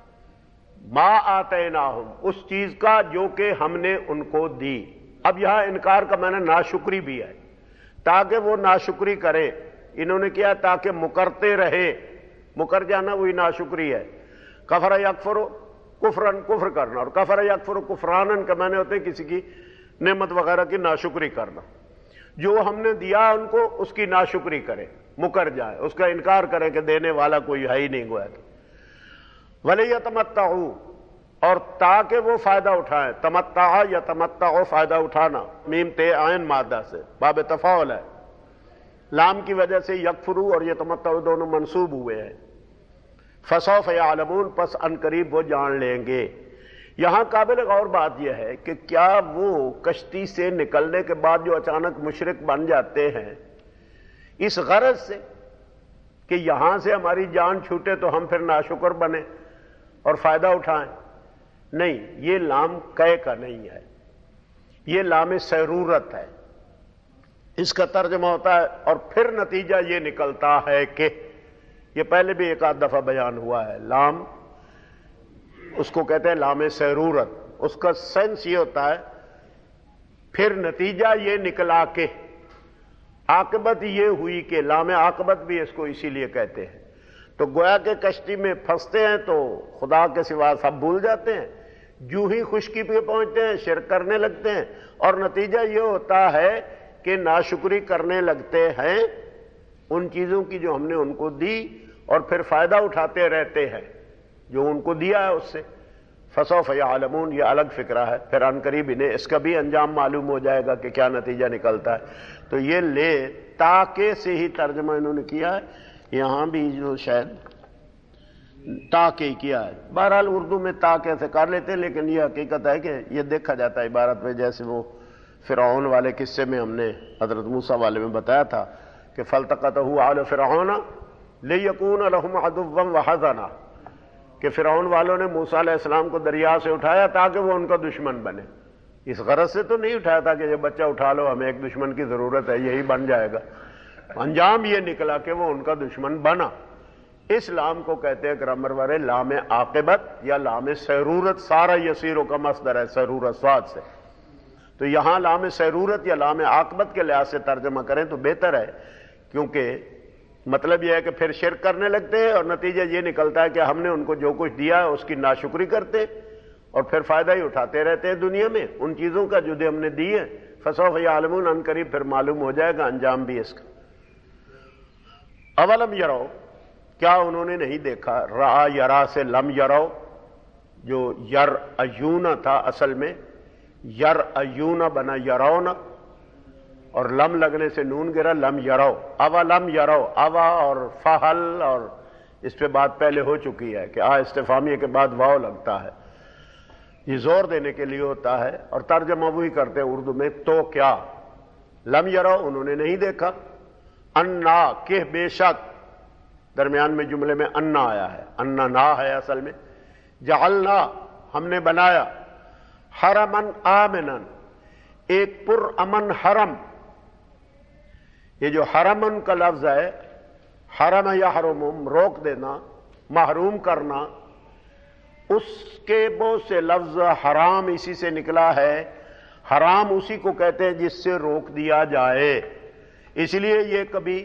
ما آتیناہم اس چیز کا جو کہ ہم نے ان کو دی. اب یہاں انکار کا معنی ناشکری بھی ہے، تاکہ وہ ناشکری کرے. انہوں نے کیا تاکہ مکرتے رہے. مکر جانا وہی ناشکری ہے. کفر یکفر کفرن کفر کرنا، اور کفر یکفر کفرانن کا معنی ہوتے ہیں کسی کی نعمت وغیرہ کی ناشکری کرنا. جو ہم نے دیا ان کو اس کی ناشکری کرے، مکر جائے، اس کا انکار کرے کہ دینے والا کوئی ہے ہی نہیں گویا کہ. وَلِيَتَمَتَّعُوا اور تاکہ وہ فائدہ اٹھائیں. تمتع یا تمتع فائدہ اٹھانا، میم تے عین مادہ سے باب تفاعل ہے. لام کی وجہ سے یکفرو اور یتمتع دونوں منصوب ہوئے ہیں. فسوف یعلمون پس ان قریب وہ جان لیں گے. یہاں قابل غور بات یہ ہے کہ کیا وہ کشتی سے نکلنے کے بعد جو اچانک مشرک بن جاتے ہیں اس غرض سے کہ یہاں سے ہماری جان چھوٹے تو ہم پھر ناشکر بنے اور فائدہ اٹھائیں؟ نہیں، یہ لام قے کا نہیں ہے، یہ لام سیرورت ہے. اس کا ترجمہ ہوتا ہے اور پھر نتیجہ یہ نکلتا ہے کہ، یہ پہلے بھی ایک آدھ دفعہ بیان ہوا ہے. لام اس کو کہتے ہیں لام سیرورت. اس کا سینس یہ ہوتا ہے پھر نتیجہ یہ نکلا کہ، عاقبت یہ ہوئی کہ. لام عاقبت بھی اس کو اسی لیے کہتے ہیں. تو گویا کہ کشتی میں پھنستے ہیں تو خدا کے سوا سب بھول جاتے ہیں. جو ہی خشکی پہ پہنچتے ہیں شرک کرنے لگتے ہیں، اور نتیجہ یہ ہوتا ہے کہ ناشکری کرنے لگتے ہیں ان چیزوں کی جو ہم نے ان کو دی، اور پھر فائدہ اٹھاتے رہتے ہیں جو ان کو دیا ہے اس سے. فسوف یعلمون یہ الگ فکرہ ہے. پھر ان قریب انہیں اس کا بھی انجام معلوم ہو جائے گا کہ کیا نتیجہ نکلتا ہے. تو یہ لے تاکہ سے ہی ترجمہ انہوں نے کیا ہے. یہاں بھی جو شاید تاکہ کیا ہے. بہرحال اردو میں تاکہ سے کر لیتے ہیں، لیکن یہ حقیقت ہے کہ یہ دیکھا جاتا ہے عبارت میں، جیسے وہ فرعون والے قصے میں ہم نے حضرت موسیٰ والے میں بتایا تھا کہ فَالْتَقَطَهُ آلُ فِرْعَوْنَ لِيَكُونَ لَهُمْ عَدُوًّا وَحَزَنًا، کہ فرعون والوں نے موسیٰ علیہ السلام کو دریا سے اٹھایا تاکہ وہ ان کا دشمن بنے. اس غرض سے تو نہیں اٹھایا تھا کہ یہ بچہ اٹھا لو، ہمیں ایک دشمن کی ضرورت ہے، یہی بن جائے گا. انجام یہ نکلا کہ وہ ان کا دشمن بنا. اس لام کو کہتے ہیں گرامر والے لام عاقبت یا لام سیرورت. سارا یسیروں کا مصدر ہے سیرورت سواد سے. تو یہاں لام سیرورت یا لام عاقبت کے لحاظ سے ترجمہ کریں تو بہتر ہے، کیونکہ مطلب یہ ہے کہ پھر شرک کرنے لگتے ہیں اور نتیجہ یہ نکلتا ہے کہ ہم نے ان کو جو کچھ دیا ہے اس کی ناشکری کرتے اور پھر فائدہ ہی اٹھاتے رہتے ہیں دنیا میں ان چیزوں کا جو ہم نے دی ہے. فسوف یعلمون ان قریب پھر معلوم ہو جائے گا انجام بھی اس کا. اولم یرو کیا انہوں نے نہیں دیکھا. را یرا سے لم یرو، جو یر ایون تھا اصل میں یر ایون بنا یرون، اور لم لگنے سے نون گرا لم یرو. اوا لم یرو، اوا اور فہل، اور اس پہ بات پہلے ہو چکی ہے کہ آ استفہامیہ کے بعد واو لگتا ہے، یہ زور دینے کے لیے ہوتا ہے، اور ترجمہ وہی کرتے ہیں اردو میں تو کیا. لم یرو انہوں نے نہیں دیکھا. انا کہ بے شک، درمیان میں جملے میں انا آیا ہے، انا نا ہے اصل میں. جعلنا ہم نے بنایا، حرمن آمنن ایک پر امن حرم. یہ جو حرمن کا لفظ ہے، حرم یحرم روک دینا، محروم کرنا، اس کے بہت سے لفظ حرام اسی سے نکلا ہے. حرام اسی کو کہتے ہیں جس سے روک دیا جائے. اس لیے یہ کبھی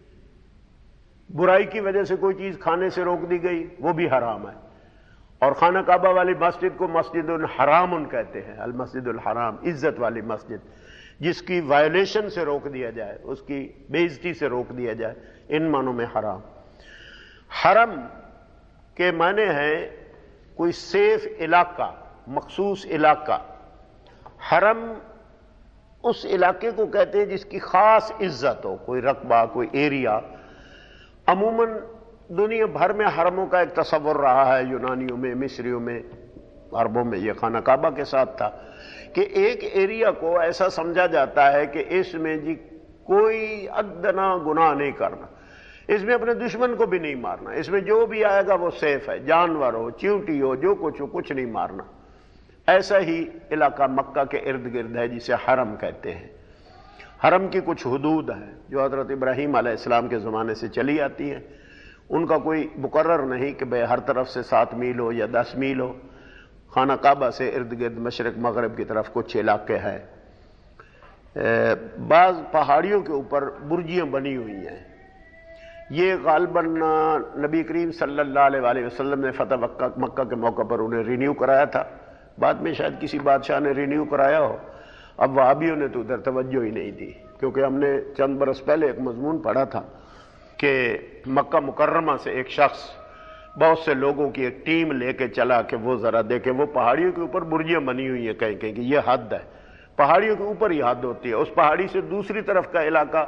برائی کی وجہ سے کوئی چیز کھانے سے روک دی گئی وہ بھی حرام ہے. اور خانہ کعبہ والی مسجد کو مسجد الحرام کہتے ہیں، المسجد الحرام عزت والی مسجد، جس کی وائلیشن سے روک دیا جائے، اس کی بے عزتی سے روک دیا جائے، ان معنوں میں حرام. حرم کے معنی ہیں کوئی سیف علاقہ، مخصوص علاقہ. حرم اس علاقے کو کہتے ہیں جس کی خاص عزت ہو، کوئی رقبہ، کوئی ایریا. عموماً دنیا بھر میں حرموں کا ایک تصور رہا ہے، یونانیوں میں، مصریوں میں، عربوں میں یہ خانہ کعبہ کے ساتھ تھا کہ ایک ایریا کو ایسا سمجھا جاتا ہے کہ اس میں جی کوئی ادنا گناہ نہیں کرنا، اس میں اپنے دشمن کو بھی نہیں مارنا، اس میں جو بھی آئے گا وہ سیف ہے، جانور ہو، چیونٹی ہو، جو کچھ ہو، کچھ نہیں مارنا. ایسا ہی علاقہ مکہ کے ارد گرد ہے جسے حرم کہتے ہیں. حرم کی کچھ حدود ہیں جو حضرت ابراہیم علیہ السلام کے زمانے سے چلی آتی ہیں، ان کا کوئی مقرر نہیں کہ بھئی ہر طرف سے سات میل ہو یا دس میل ہو. خانہ کعبہ سے ارد گرد مشرق مغرب کی طرف کچھ علاقے ہیں. بعض پہاڑیوں کے اوپر برجیاں بنی ہوئی ہیں. یہ غالباً نبی کریم صلی اللہ علیہ وآلہ وسلم نے فتح مکہ کے موقع پر انہیں رینیو کرایا تھا. بعد میں شاید کسی بادشاہ نے رینیو کرایا ہو. اب وہابیوں نے تو ادھر توجہ ہی نہیں دی، کیونکہ ہم نے چند برس پہلے ایک مضمون پڑھا تھا کہ مکہ مکرمہ سے ایک شخص بہت سے لوگوں کی ایک ٹیم لے کے چلا کہ وہ ذرا دیکھے. وہ پہاڑیوں کے اوپر برجیاں بنی ہوئی ہیں کہیں کہیں کہ یہ حد ہے، پہاڑیوں کے اوپر ہی حد ہوتی ہے. اس پہاڑی سے دوسری طرف کا علاقہ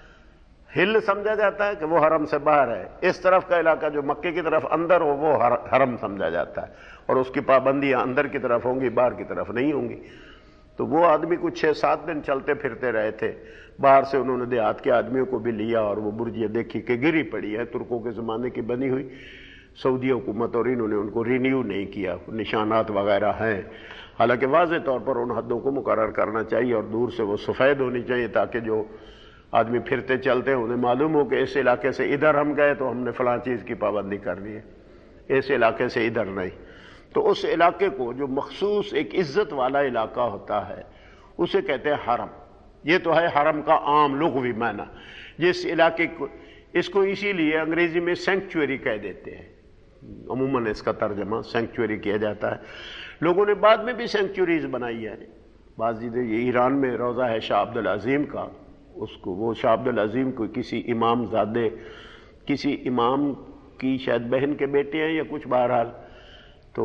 ہل سمجھا جاتا ہے کہ وہ حرم سے باہر ہے، اس طرف کا علاقہ جو مکے کی طرف اندر ہو وہ حرم سمجھا جاتا ہے، اور اس کی پابندیاں اندر کی طرف ہوں گی، باہر کی طرف نہیں ہوں گی. تو وہ آدمی کچھ چھ سات دن چلتے پھرتے رہے تھے. باہر سے انہوں نے دیہات کے آدمیوں کو بھی لیا اور وہ برجیاں دیکھی کہ گری پڑی ہے، ترکوں کے زمانے کی بنی ہوئی. سعودی حکومت اور انہوں نے ان کو رینیو نہیں کیا. نشانات وغیرہ ہیں، حالانکہ واضح طور پر ان حدوں کو مقرر کرنا چاہیے اور دور سے وہ سفید ہونی چاہیے تاکہ جو آدمی پھرتے چلتے ہیں انہیں معلوم ہو کہ اس علاقے سے ادھر ہم گئے تو ہم نے فلاں چیز کی پابندی کرنی ہے، اس علاقے سے ادھر نہیں. تو اس علاقے کو جو مخصوص ایک عزت والا علاقہ ہوتا ہے اسے کہتے ہیں حرم. یہ تو ہے حرم کا عام لغوی معنی. جس علاقے کو اس کو اسی لیے انگریزی میں سینکچوری کہہ دیتے ہیں، عموماً اس کا ترجمہ سینکچوری کیا جاتا ہے. لوگوں نے بعد میں بھی سینکچوریز بنائی ہے. بعض یہ ایران میں روضہ ہے شاہ عبد العظیم کا، اس کو وہ شاہ عبد العظیم کو کسی امام زادے، کسی امام کی شاید بہن کے بیٹے ہیں یا کچھ، بہرحال تو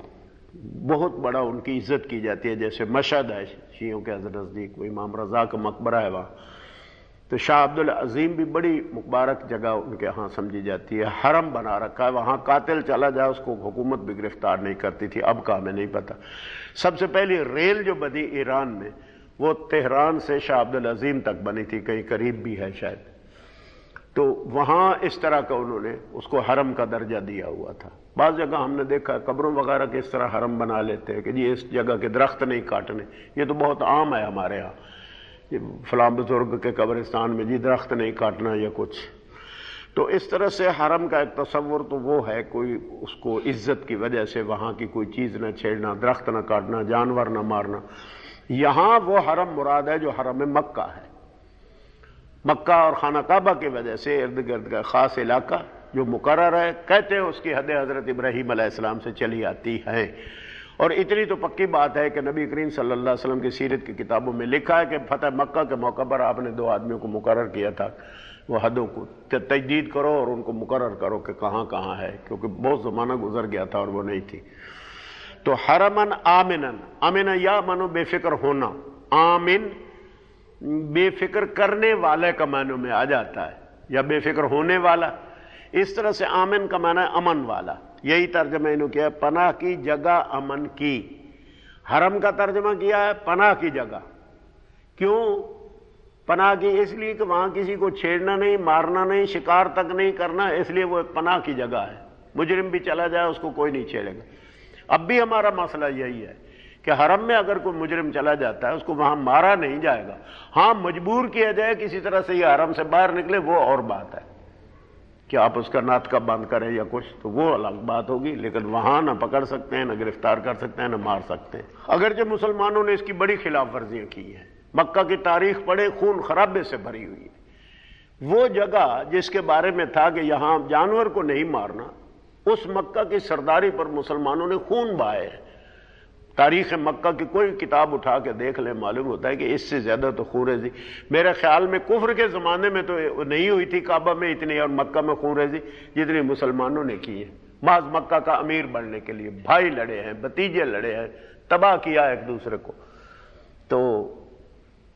بہت بڑا ان کی عزت کی جاتی ہے. جیسے مشہد ہے شیعوں کے نزدیک، وہ امام رضا کا مقبرہ ہے وہاں. تو شاہ عبد العظیم بھی بڑی مبارک جگہ ان کے ہاں سمجھی جاتی ہے. حرم بنا رکھا ہے، وہاں قاتل چلا جائے اس کو حکومت بھی گرفتار نہیں کرتی تھی. اب کا ہمیں نہیں پتہ. سب سے پہلی ریل جو بنی ایران میں وہ تہران سے شاہ عبد العظیم تک بنی تھی، کہیں قریب بھی ہے شاید. تو وہاں اس طرح کا انہوں نے اس کو حرم کا درجہ دیا ہوا تھا. بعض جگہ ہم نے دیکھا قبروں وغیرہ کے اس طرح حرم بنا لیتے ہیں کہ جی اس جگہ کے درخت نہیں کاٹنے. یہ تو بہت عام ہے ہمارے ہاں، فلاں بزرگ کے قبرستان میں جی درخت نہیں کاٹنا یا کچھ. تو اس طرح سے حرم کا ایک تصور تو وہ ہے، کوئی اس کو عزت کی وجہ سے وہاں کی کوئی چیز نہ چھیڑنا، درخت نہ کاٹنا، جانور نہ مارنا. یہاں وہ حرم مراد ہے جو حرم مکہ ہے. مکہ اور خانہ کعبہ کی وجہ سے ارد گرد کا خاص علاقہ جو مقرر ہے، کہتے ہیں اس کی حدیں حضرت ابراہیم علیہ السلام سے چلی آتی ہیں. اور اتنی تو پکی بات ہے کہ نبی کریم صلی اللہ علیہ وسلم کی سیرت کی کتابوں میں لکھا ہے کہ فتح مکہ کے موقع پر آپ نے دو آدمیوں کو مقرر کیا تھا، وہ حدوں کو تجدید کرو اور ان کو مقرر کرو کہ کہاں کہاں ہے، کیونکہ بہت زمانہ گزر گیا تھا اور وہ نہیں تھی. تو حرمن آمنن، امن یا منو بے فکر ہونا، آمن بے فکر کرنے والے کا معنی میں آ جاتا ہے یا بے فکر ہونے والا. اس طرح سے آمن کا معنی ہے امن والا. یہی ترجمہ انہوں کیا ہے پناہ کی جگہ امن کی. حرم کا ترجمہ کیا ہے پناہ کی جگہ. کیوں پناہ کی؟ اس لیے کہ وہاں کسی کو چھیڑنا نہیں، مارنا نہیں، شکار تک نہیں کرنا، اس لیے وہ ایک پناہ کی جگہ ہے. مجرم بھی چلا جائے اس کو کوئی نہیں چھیڑے گا. اب بھی ہمارا مسئلہ یہی ہے کہ حرم میں اگر کوئی مجرم چلا جاتا ہے اس کو وہاں مارا نہیں جائے گا. ہاں مجبور کیا جائے کسی طرح سے یہ حرم سے باہر نکلے وہ اور بات ہے کہ آپ اس کا ناطقہ بند کریں یا کچھ، تو وہ الگ بات ہوگی. لیکن وہاں نہ پکڑ سکتے ہیں، نہ گرفتار کر سکتے ہیں، نہ مار سکتے ہیں. اگرچہ مسلمانوں نے اس کی بڑی خلاف ورزیاں کی ہیں. مکہ کی تاریخ پڑھے، خون خرابے سے بھری ہوئی ہے. وہ جگہ جس کے بارے میں تھا کہ یہاں جانور کو نہیں مارنا، اس مکہ کی سرداری پر مسلمانوں نے خون بہائے. تاریخ مکہ کی کوئی کتاب اٹھا کے دیکھ لیں، معلوم ہوتا ہے کہ اس سے زیادہ تو خون ریزی میرے خیال میں کفر کے زمانے میں تو نہیں ہوئی تھی کعبہ میں اتنی، اور مکہ میں خون ریزی جتنی مسلمانوں نے کی ہے. محض مکہ کا امیر بننے کے لیے بھائی لڑے ہیں، بھتیجے لڑے ہیں، تباہ کیا ایک دوسرے کو. تو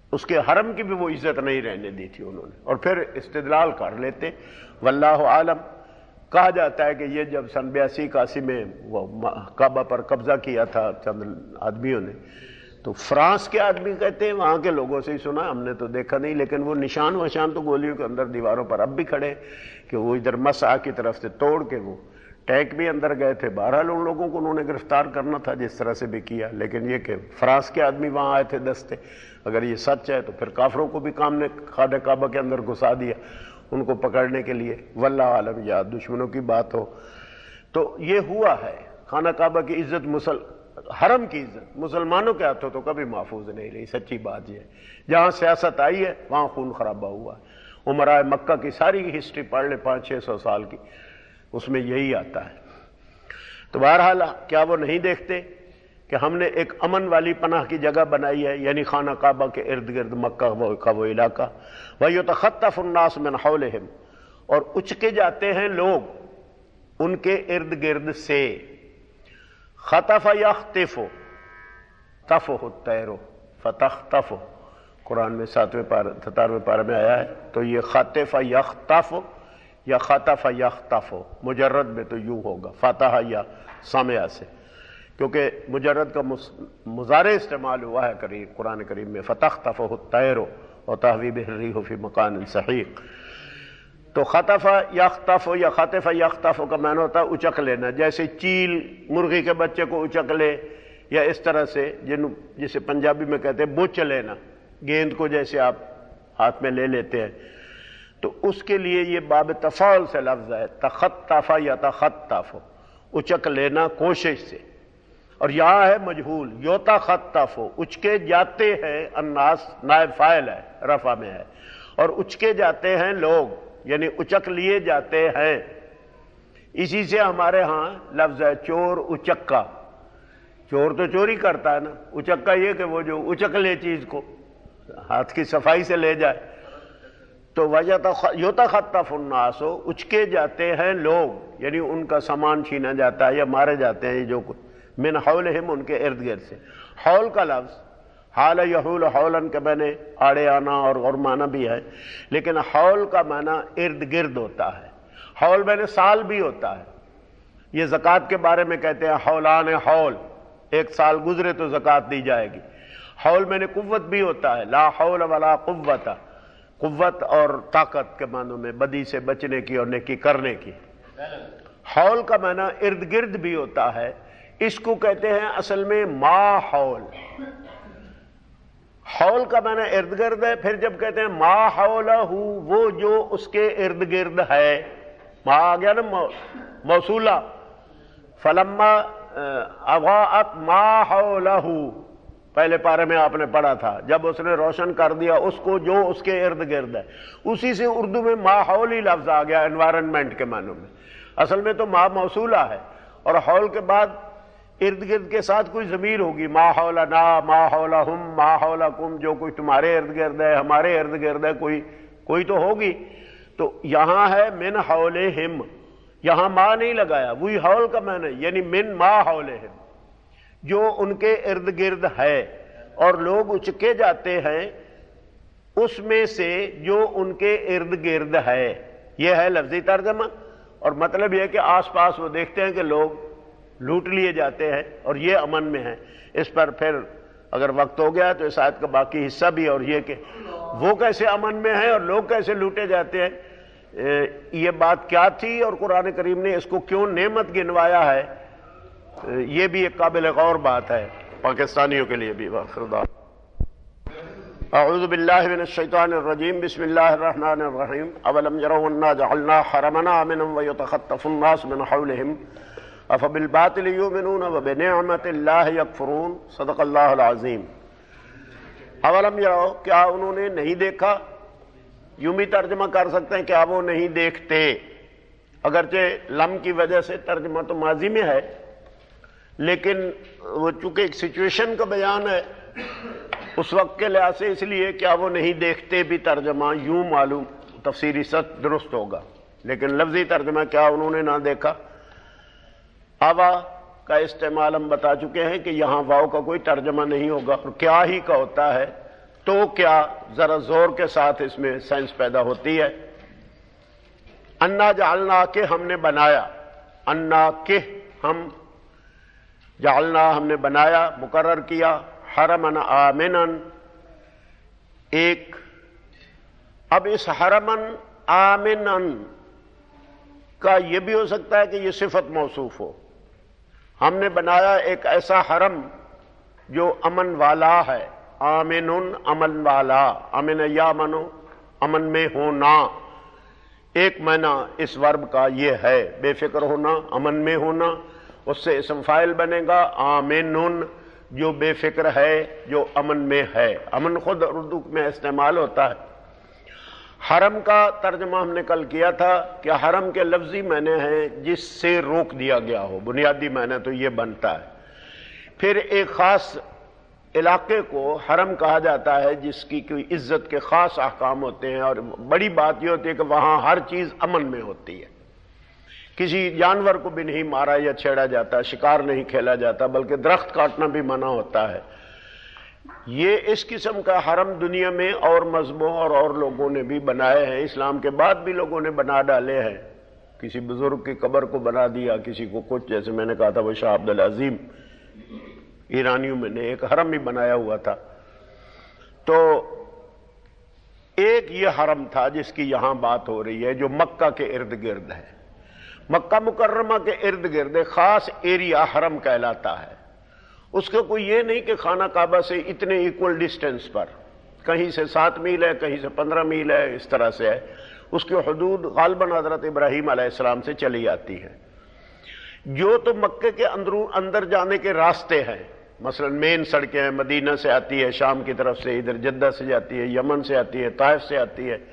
اس کے حرم کی بھی وہ عزت نہیں رہنے دی تھی انہوں نے، اور پھر استدلال کر لیتے واللہ عالم۔ کہا جاتا ہے کہ یہ جب سن بیاسی اکاسی میں وہ کعبہ پر قبضہ کیا تھا چند آدمیوں نے، تو فرانس کے آدمی کہتے ہیں وہاں کے لوگوں سے ہی سنا، ہم نے تو دیکھا نہیں، لیکن وہ نشان وشان تو گولیوں کے اندر دیواروں پر اب بھی کھڑے کہ وہ ادھر مسعی کی طرف سے توڑ کے وہ ٹینک بھی اندر گئے تھے۔ بہرحال ان لوگوں کو انہوں نے گرفتار کرنا تھا جس طرح سے بھی کیا، لیکن یہ کہ فرانس کے آدمی وہاں آئے تھے دستے، اگر یہ سچ ہے تو پھر کافروں کو بھی کام نے خانہ کعبہ کے اندر گھسا دیا ان کو پکڑنے کے لیے، واللہ عالم، یا دشمنوں کی بات ہو۔ تو یہ ہوا ہے، خانہ کعبہ کی عزت، مسل حرم کی عزت مسلمانوں کے ہاتھوں تو کبھی محفوظ نہیں رہی، سچی بات یہ ہے۔ جہاں سیاست آئی ہے وہاں خون خرابہ ہوا ہے۔ عمرائے مکہ کی ساری ہسٹری پڑھ لے پانچ چھ سو سال کی، اس میں یہی آتا ہے۔ تو بہرحال کیا وہ نہیں دیکھتے کہ ہم نے ایک امن والی پناہ کی جگہ بنائی ہے، یعنی خانہ کعبہ کے ارد گرد مکہ کا وہ علاقہ، وَيُتَخَطَّفُ النَّاسُ مِنْ حَوْلِهِمْ، اور اچکے جاتے ہیں لوگ ان کے ارد گرد سے۔ خطف یخطف، تفہ الطیر فتخطف، قرآن میں ساتویں پارہ ستارویں پارے میں آیا ہے۔ تو یہ خطف یخطف یا خطف یخطف، مجرد میں تو یوں ہوگا فتح یا سامعہ سے، کیونکہ مجرد کا مضارع استعمال ہوا ہے قریب قرآن کریم میں، فتخطفہ الطیر وتہوی بہ الریح فی مکان صحیق۔ تو خطف یخطف یا خطف یخطف کا معنی ہوتا ہے اچک لینا، جیسے چیل مرغی کے بچے کو اچک لے، یا اس طرح سے جن جسے پنجابی میں کہتے ہیں بوچ لینا، گیند کو جیسے آپ ہاتھ میں لے لیتے ہیں، تو اس کے لیے یہ باب تفاعل سے لفظ ہے، تخطف یا تخطف، اچک لینا کوشش سے۔ اور یہاں ہے مجہول، یتخطف، اچکے جاتے ہیں، الناس نائب فاعل ہے، رفع میں ہے، اور اچکے جاتے ہیں لوگ، یعنی اچک لیے جاتے ہیں۔ اسی سے ہمارے ہاں لفظ ہے چور اچکا، چور تو چوری کرتا ہے نا، اچکا یہ کہ وہ جو اچک لے چیز کو، ہاتھ کی صفائی سے لے جائے۔ تو یتخطف الناس، اچکے جاتے ہیں لوگ، یعنی ان کا سامان چھینا جاتا ہے یا مارے جاتے ہیں جو کچھ، من حولہم، ان کے ارد گرد سے۔ حول کا لفظ حال یحول حولن کے معنی آڑے آنا اور غور معنی بھی ہے، لیکن حول کا معنی ارد گرد ہوتا ہے۔ حول معنی سال بھی ہوتا ہے، یہ زکوٰۃ کے بارے میں کہتے ہیں حولان حول، ایک سال گزرے تو زکوٰۃ دی جائے گی۔ حول معنی قوت بھی ہوتا ہے، لا حول ولا قوت، قوت اور طاقت کے معنوں میں، بدی سے بچنے کی اور نیکی کرنے کی۔ حول کا معنی ارد گرد بھی ہوتا ہے، اس کو کہتے ہیں اصل میں ما حول۔ حول کا معنی ارد گرد ہے، پھر جب کہتے ہیں ما حولہ، وہ جو اس کے ارد گرد ہے، ما آ گیا نا موصولہ، فلما اضاءت ما حولہ، پہلے پارے میں آپ نے پڑھا تھا، جب اس نے روشن کر دیا اس کو جو اس کے ارد گرد ہے، اسی سے اردو میں ما حولی لفظ آ گیا انوائرنمنٹ کے معنوں میں۔ اصل میں تو ما موصولہ ہے، اور حول کے بعد ارد گرد کے ساتھ کوئی ضمیر ہوگی، ما حولنا، ما حولہم، ما حولکم، جو کچھ تمہارے ارد گرد ہے، ہمارے ارد گرد ہے، کوئی کوئی تو ہوگی۔ تو یہاں ہے من حولہم، یہاں ما نہیں لگایا، وہی حول کا معنی، یعنی من ما حولہم، جو ان کے ارد گرد ہے، اور لوگ اچکے جاتے ہیں اس میں سے جو ان کے ارد گرد ہے۔ یہ ہے لفظی ترجمہ، اور مطلب یہ ہے کہ آس پاس وہ دیکھتے ہیں کہ لوگ لوٹ لیے جاتے ہیں اور یہ امن میں ہیں۔ اس پر پھر اگر وقت ہو گیا تو اس آیت کا باقی حصہ بھی، اور یہ کہ وہ کیسے امن میں ہیں اور لوگ کیسے لوٹے جاتے ہیں، یہ بات کیا تھی اور قرآن کریم نے اس کو کیوں نعمت گنوایا ہے، یہ بھی ایک قابل غور بات ہے پاکستانیوں کے لیے بھی۔ اعوذ باللہ من الشیطان الرجیم، بسم اللہ الرحمن الرحیم۔ اولم یروا انا جعلنا حرمنا آمنا ویتخطف الناس من حولہم افبالباطل یؤمنون وبنعمت اللہ یکفرون، صدق اللہ العظیم۔ اولم یروا، کیا انہوں نے نہیں دیکھا، یوں بھی ترجمہ کر سکتے ہیں کیا وہ نہیں دیکھتے، اگرچہ لم کی وجہ سے ترجمہ تو ماضی میں ہے، لیکن وہ چونکہ ایک سچویشن کا بیان ہے اس وقت کے لحاظ سے، اس لیے کیا وہ نہیں دیکھتے بھی ترجمہ یوں معلوم تفسیری سچ درست ہوگا، لیکن لفظی ترجمہ کیا انہوں نے نہ دیکھا۔ آوا کا استعمال ہم بتا چکے ہیں کہ یہاں واؤ کا کوئی ترجمہ نہیں ہوگا، اور کیا ہی کا ہوتا ہے تو کیا ذرا زور کے ساتھ اس میں سینس پیدا ہوتی ہے. انا جعلنا کے ہم نے بنایا، انا کے ہم، جعلنا ہم نے بنایا، مقرر کیا، حرمن آمنن ایک. اب اس حرمن آمنن کا یہ بھی ہو سکتا ہے کہ یہ صفت موصوف ہو. ہم نے بنایا ایک ایسا حرم جو امن والا ہے. آمنن امن والا، امن یا منو امن میں ہونا. ایک معنی اس ورب کا یہ ہے بے فکر ہونا، امن میں ہونا. اس سے اسم فاعل بنے گا آمنن، جو بے فکر ہے، جو امن میں ہے. امن خود اردو میں استعمال ہوتا ہے. حرم کا ترجمہ ہم نے کل کیا تھا کہ حرم کے لفظی معنی ہیں جس سے روک دیا گیا ہو، بنیادی معنی تو یہ بنتا ہے. پھر ایک خاص علاقے کو حرم کہا جاتا ہے جس کی کوئی عزت کے خاص احکام ہوتے ہیں، اور بڑی بات یہ ہوتی ہے کہ وہاں ہر چیز امن میں ہوتی ہے. کسی جانور کو بھی نہیں مارا یا چھیڑا جاتا، شکار نہیں کھیلا جاتا، بلکہ درخت کاٹنا بھی منع ہوتا ہے. یہ اس قسم کا حرم دنیا میں اور مذہبوں اور اور لوگوں نے بھی بنائے ہیں. اسلام کے بعد بھی لوگوں نے بنا ڈالے ہیں. کسی بزرگ کی قبر کو بنا دیا، کسی کو کچھ، جیسے میں نے کہا تھا وہ شاہ عبد العظیم ایرانیوں میں نے ایک حرم ہی بنایا ہوا تھا. تو ایک یہ حرم تھا جس کی یہاں بات ہو رہی ہے، جو مکہ کے ارد گرد ہے. مکہ مکرمہ کے ارد گرد ایک خاص ایریا حرم کہلاتا ہے. اس کا کوئی یہ نہیں کہ خانہ کعبہ سے اتنے ایکول ڈسٹینس پر، کہیں سے سات میل ہے، کہیں سے پندرہ میل ہے، اس طرح سے ہے. اس کی حدود غالباً حضرت ابراہیم علیہ السلام سے چلی آتی ہے. جو تو مکے کے اندروں اندر جانے کے راستے ہیں، مثلا مین سڑکیں ہیں، مدینہ سے آتی ہے، شام کی طرف سے، ادھر جدہ سے جاتی ہے، یمن سے آتی ہے، طائف سے آتی ہے.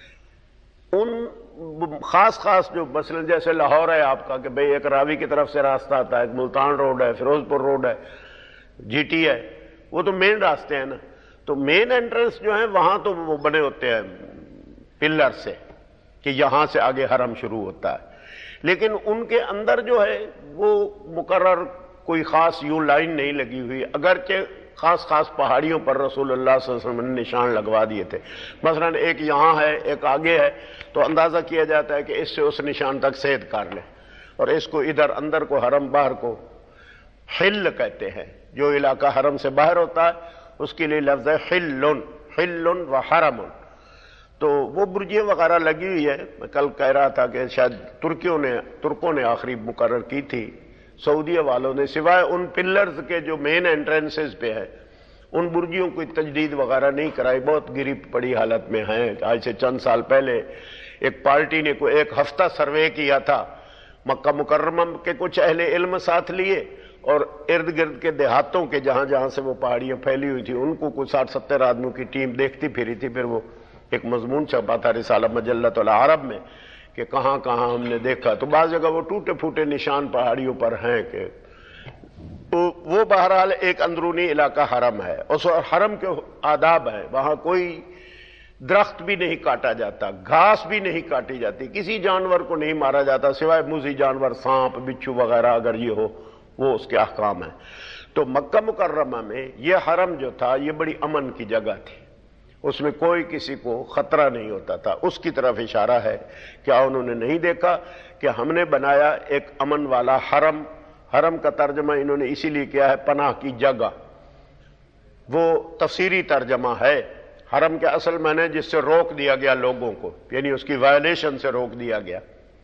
ان خاص خاص جو مثلا جیسے لاہور ہے آپ کا کہ بھئی ایک راوی کی طرف سے راستہ آتا ہے، ایک ملتان روڈ ہے، فیروز پور روڈ ہے، جی ٹی ہے، وہ تو مین راستے ہیں نا. تو مین انٹرنس جو ہیں وہاں تو وہ بنے ہوتے ہیں پلر سے کہ یہاں سے آگے حرم شروع ہوتا ہے. لیکن ان کے اندر جو ہے وہ مقرر کوئی خاص یوں لائن نہیں لگی ہوئی، اگرچہ خاص خاص پہاڑیوں پر رسول اللہ صلی اللہ علیہ وسلم نے نشان لگوا دیے تھے. مثلا ایک یہاں ہے، ایک آگے ہے، تو اندازہ کیا جاتا ہے کہ اس سے اس نشان تک صید کر لیں. اور اس کو ادھر اندر کو حرم، باہر کو حل کہتے ہیں. جو علاقہ حرم سے باہر ہوتا ہے اس کے لیے لفظ ہے حلن، حلن و حرم. تو وہ برجیں وغیرہ لگی ہوئی ہے. میں کل کہہ رہا تھا کہ شاید ترکیوں نے ترکوں نے آخری مقرر کی تھی، سعودیہ والوں نے، سوائے ان پلرز کے جو مین انٹرنسز پہ ہے، ان برجیوں کو تجدید وغیرہ نہیں کرائی، بہت گری پڑی حالت میں ہیں. آج سے چند سال پہلے ایک پارٹی نے کوئی ایک ہفتہ سروے کیا تھا، مکہ مکرمہ کے کچھ اہل علم ساتھ لیے اور ارد گرد کے دیہاتوں کے جہاں جہاں سے وہ پہاڑیاں پھیلی ہوئی تھیں ان کو کوئی ساٹھ ستر آدمیوں کی ٹیم دیکھتی پھری تھی. پھر وہ ایک مضمون چھپا تھا رسالہ مجلۃ العرب میں کہ کہاں کہاں ہم نے دیکھا. تو بعض جگہ وہ ٹوٹے پھوٹے نشان پہاڑیوں پر ہیں کہ تو وہ بہرحال ایک اندرونی علاقہ حرم ہے. اس حرم کے آداب ہیں، وہاں کوئی درخت بھی نہیں کاٹا جاتا، گھاس بھی نہیں کاٹی جاتی، کسی جانور کو نہیں مارا جاتا سوائے موذی جانور، سانپ، بچھو وغیرہ اگر یہ ہو، وہ اس کے احکام ہیں. تو مکہ مکرمہ میں یہ حرم جو تھا یہ بڑی امن کی جگہ تھی، اس میں کوئی کسی کو خطرہ نہیں ہوتا تھا. اس کی طرف اشارہ ہے. کیا انہوں نے نہیں دیکھا کہ ہم نے بنایا ایک امن والا حرم؟ حرم کا ترجمہ انہوں نے اسی لیے کیا ہے پناہ کی جگہ. وہ تفسیری ترجمہ ہے. حرم کے اصل معنی جس سے روک دیا گیا لوگوں کو، یعنی اس کی وائلیشن سے روک دیا گیا.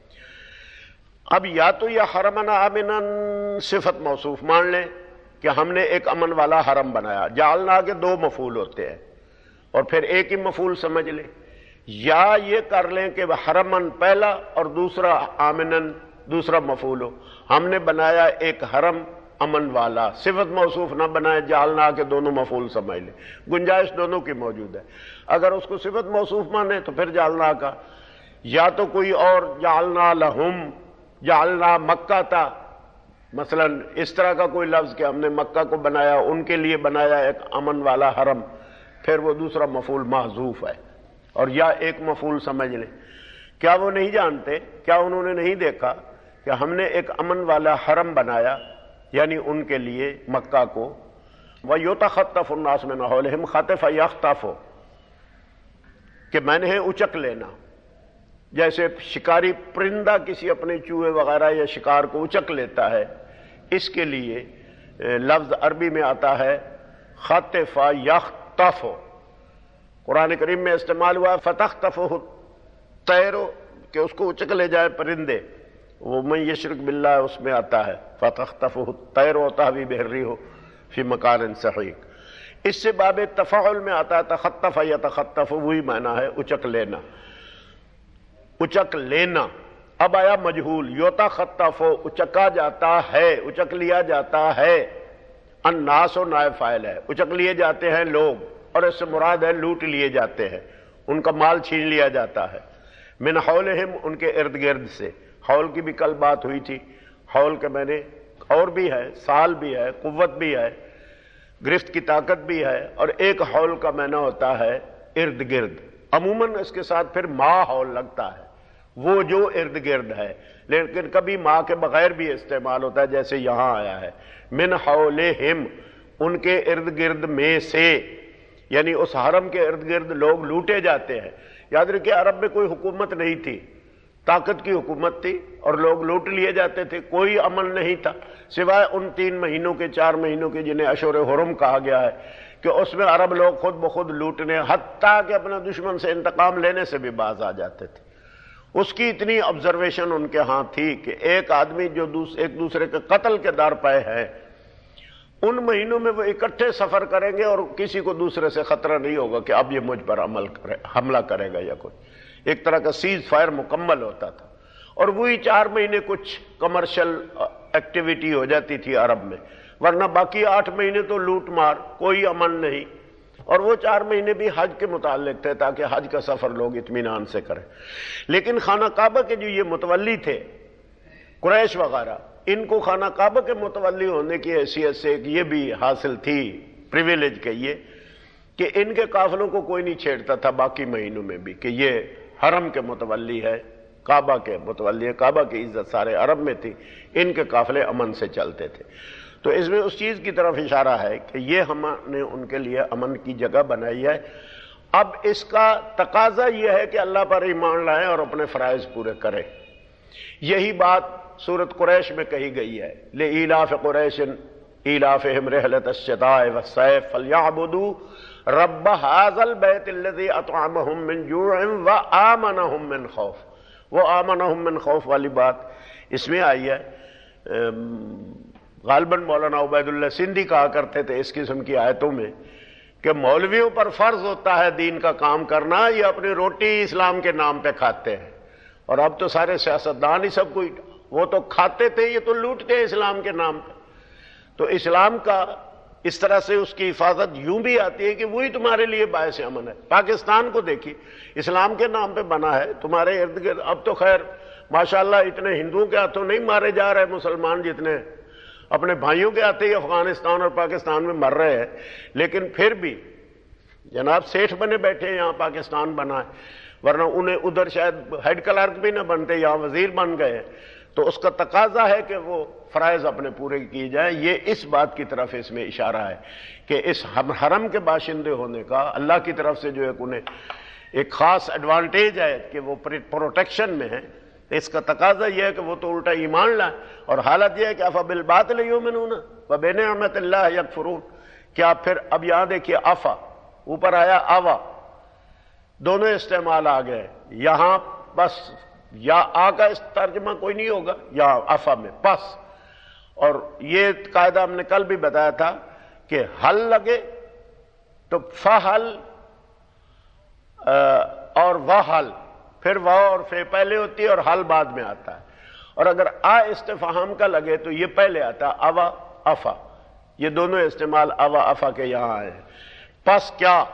اب یا تو یہ حرمن آمنن صفت موصوف مان لیں کہ ہم نے ایک امن والا حرم بنایا، جعلنا کے دو مفعول ہوتے ہیں اور پھر ایک ہی مفعول سمجھ لیں، یا یہ کر لیں کہ حرمن پہلا اور دوسرا آمنن دوسرا مفعول ہو. ہم نے بنایا ایک حرم امن والا، صفت موصوف نہ بنائے، جعلنا کے دونوں مفعول سمجھ لیں. گنجائش دونوں کی موجود ہے. اگر اس کو صفت موصوف مانے تو پھر جعلنا کا، یا تو کوئی اور جعلنا لہم، جعلنا مکہ تھا، مثلا اس طرح کا کوئی لفظ کہ ہم نے مکہ کو بنایا، ان کے لیے بنایا ایک امن والا حرم، پھر وہ دوسرا مفعول محذوف ہے. اور یا ایک مفعول سمجھ لیں. کیا وہ نہیں جانتے، کیا انہوں نے نہیں دیکھا کہ ہم نے ایک امن والا حرم بنایا، یعنی ان کے لیے مکہ کو، وَيُتَخَطَّفُ النَّاسُ مِنْ حَوْلِهِمْ خَطَفَ يَخْطَفُ کہ میں نے اچک لینا، جیسے شکاری پرندہ کسی اپنے چوہے وغیرہ یا شکار کو اچک لیتا ہے، اس کے لیے لفظ عربی میں آتا ہے خَطَفَ يَخْطَفُ، قرآن کریم میں استعمال ہوا فَتَخْطَفُهُ الطَّيْرُ کہ اس کو اچک لے جائے پرندے، وہ من یشرک باللہ اس میں آتا ہے فَتَخْطَفُهُ الطَّيْرُ وَتَهْوِي بِهِ الرِّيحُ فِي مَكَانٍ سَحِيقٍ، اس سے باب تفاعل میں آتا ہے تخطف یا تخطف، وہی معنی ہے اچک لینا، اچک لینا۔ اب آیا مجہول، یتخطف اچکا جاتا ہے، اچک لیا جاتا ہے، الناس و نائب فاعل ہے، اچک لیے جاتے ہیں لوگ، اور اس سے مراد ہے لوٹ لیے جاتے ہیں، ان کا مال چھین لیا جاتا ہے، من حولہم ان کے ارد گرد سے۔ حول کی بھی کل بات ہوئی تھی، حول کے میں نے اور بھی ہے، سال بھی ہے، قوت بھی ہے، گرفت کی طاقت بھی ہے، اور ایک حول کا معنی ہوتا ہے ارد گرد، عموماً اس کے ساتھ پھر ما حول لگتا ہے، وہ جو ارد گرد ہے، لیکن کبھی ما کے بغیر بھی استعمال ہوتا ہے جیسے یہاں آیا ہے من حولہم ان کے ارد گرد میں سے، یعنی اس حرم کے ارد گرد لوگ لوٹے جاتے ہیں۔ یاد رکھیں عرب میں کوئی حکومت نہیں تھی، طاقت کی حکومت تھی اور لوگ لوٹ لیے جاتے تھے، کوئی امن نہیں تھا سوائے ان تین مہینوں کے، چار مہینوں کے جنہیں اشہر حرم کہا گیا ہے، کہ اس میں عرب لوگ خود بخود لوٹنے، حتیٰ کہ اپنے دشمن سے انتقام لینے سے بھی باز آ جاتے تھے۔ اس کی اتنی آبزرویشن ان کے ہاں تھی کہ ایک آدمی جو ایک دوسرے کے قتل کے دار پہ ہے، ان مہینوں میں وہ اکٹھے سفر کریں گے اور کسی کو دوسرے سے خطرہ نہیں ہوگا کہ اب یہ مجھ پر عمل کرے، حملہ کرے گا یا کوئی، ایک طرح کا سیز فائر مکمل ہوتا تھا، اور وہی چار مہینے کچھ کمرشل ایکٹیویٹی ہو جاتی تھی عرب میں، ورنہ باقی آٹھ مہینے تو لوٹ مار، کوئی امن نہیں، اور وہ چار مہینے بھی حج کے متعلق تھے تاکہ حج کا سفر لوگ اطمینان سے کریں۔ لیکن خانہ کعبہ کے جو یہ متولی تھے قریش وغیرہ، ان کو خانہ کعبہ کے متولی ہونے کی حیثیت سے ایک یہ بھی حاصل تھی پریویلیج کے یہ کہ ان کے قافلوں کو کوئی نہیں چھیڑتا تھا باقی مہینوں میں بھی، کہ یہ حرم کے متولی ہے، کعبہ کے متولی ہے، کعبہ کی عزت سارے عرب میں تھی، ان کے قافلے امن سے چلتے تھے۔ تو اس میں اس چیز کی طرف اشارہ ہے کہ یہ ہم نے ان کے لیے امن کی جگہ بنائی ہے۔ اب اس کا تقاضا یہ ہے کہ اللہ پر ایمان لائیں اور اپنے فرائض پورے کریں۔ یہی بات سورۃ قریش میں کہی گئی ہے، لِإِيلَافِ قُرَيْشٍ إِيلَافِهِمْ رِحْلَةَ الشِّتَاءِ وَالصَّيْفِ فَلْيَعْبُدُوا رَبَّ هَٰذَا الْبَيْتِ الَّذِي أَطْعَمَهُم مِّن جُوعٍ وَآمَنَهُم مِّن خَوْفٍ۔ وہ آمنہم من خوف والی بات اس میں آئی ہے، غالباً مولانا عبید اللہ سندھی کہا کرتے تھے اس قسم کی آیتوں میں کہ مولویوں پر فرض ہوتا ہے دین کا کام کرنا، یہ اپنی روٹی اسلام کے نام پہ کھاتے ہیں، اور اب تو سارے سیاستدان ہی سب کوئی، وہ تو کھاتے تھے، یہ تو لوٹتے ہیں اسلام کے نام پہ۔ تو اسلام کا اس طرح سے اس کی حفاظت یوں بھی آتی ہے کہ وہی تمہارے لیے باعث امن ہے۔ پاکستان کو دیکھیے، اسلام کے نام پہ بنا ہے، تمہارے ارد گرد اب تو خیر ماشاءاللہ اتنے ہندوؤں کے ہاتھوں نہیں مارے جا رہے مسلمان جتنے اپنے بھائیوں کے ہاتھوں ہی افغانستان اور پاکستان میں مر رہے ہیں، لیکن پھر بھی جناب سیٹھ بنے بیٹھے ہیں، یہاں پاکستان بنا ہے، ورنہ انہیں ادھر شاید ہیڈ کلرک بھی نہ بنتے، یہاں وزیر بن گئے۔ تو اس کا تقاضا ہے کہ وہ فرائض اپنے پورے کیے جائیں۔ یہ اس بات کی طرف اس میں اشارہ ہے کہ اس حرم کے باشندے ہونے کا اللہ کی طرف سے جو ایک انہیں ایک خاص ایڈوانٹیج ہے کہ وہ پروٹیکشن میں ہے، اس کا تقاضا یہ ہے کہ وہ تو الٹا ایمان لائیں، اور حالت یہ ہے کہ افبالباطل یؤمنون وبنعمت اللہ یکفرون۔ کیا پھر اب یہاں دیکھیے افا اوپر آیا آوا، دونوں استعمال آ گئے یہاں، بس یا آ کا اس ترجمہ کوئی نہیں ہوگا یا افا میں پس، اور یہ قاعدہ ہم نے کل بھی بتایا تھا کہ حل لگے تو فحل اور وحل، پھر واو اور فے پہلے ہوتی ہے اور حل بعد میں آتا ہے، اور اگر آ استفہام کا لگے تو یہ پہلے آتا اوا افا، یہ دونوں استعمال اوا افا کے یہاں آئے ہیں۔ پس کیا،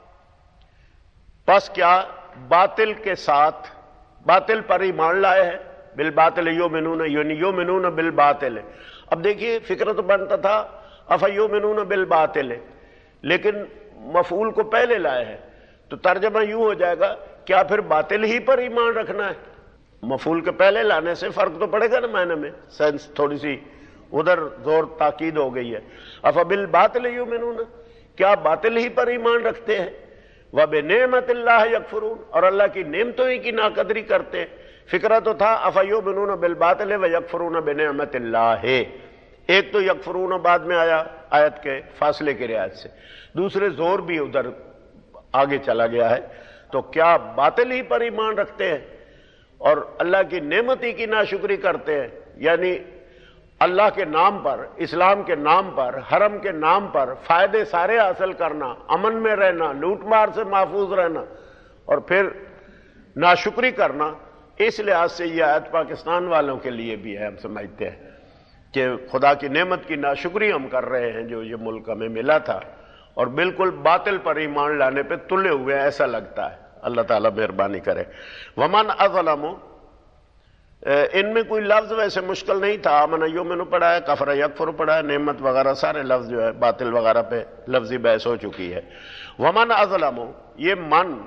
پس کیا باطل کے ساتھ، باطل پر ایمان لائے ہیں، بالباطل یؤمنون، یعنی یؤمنون بالباطل۔ اب دیکھیے فکر تو بنتا تھا افیؤمنون بالباطل، لیکن مفعول کو پہلے لائے ہیں تو ترجمہ یوں ہو جائے گا کیا پھر باطل ہی پر ایمان رکھنا ہے؟ مفعول کے پہلے لانے سے فرق تو پڑے گا نا معنی میں، سینس تھوڑی سی ادھر زور تاکید ہو گئی ہے. افبالباطل یؤمنون، کیا باطل ہی پر ایمان رکھتے ہیں؟ وبنعمت اللہ یکفرون، اور اللہ کی نعمتوں ہی کی ناقدری کرتے ہیں. فکرہ تو تھا افیؤمنون بالباطل ویکفرون بنعمت اللہ، ایک تو یکفرون بعد میں آیا آیت کے فاصلے کی رعایت سے، دوسرے زور بھی ادھر آگے چلا گیا ہے. تو کیا باطل ہی پر ایمان رکھتے ہیں اور اللہ کی نعمت ہی کی ناشکری کرتے ہیں؟ یعنی اللہ کے نام پر، اسلام کے نام پر، حرم کے نام پر فائدے سارے حاصل کرنا، امن میں رہنا، لوٹ مار سے محفوظ رہنا، اور پھر ناشکری کرنا. اس لحاظ سے یہ آیت پاکستان والوں کے لیے بھی ہے. ہم سمجھتے ہیں کہ خدا کی نعمت کی ناشکری ہم کر رہے ہیں جو یہ ملک ہمیں ملا تھا، اور بالکل باطل پر ایمان لانے پہ تلے ہوئے ہیں ایسا لگتا ہے. اللہ تعالیٰ مہربانی کرے. ومن اظلم، ان میں کوئی لفظ ویسے مشکل نہیں تھا. امن یؤمن پڑھا ہے، کفر یکفر پڑھا ہے، نعمت وغیرہ سارے لفظ جو ہے باطل وغیرہ پہ لفظی بحث ہو چکی ہے. ومن اظلم، یہ من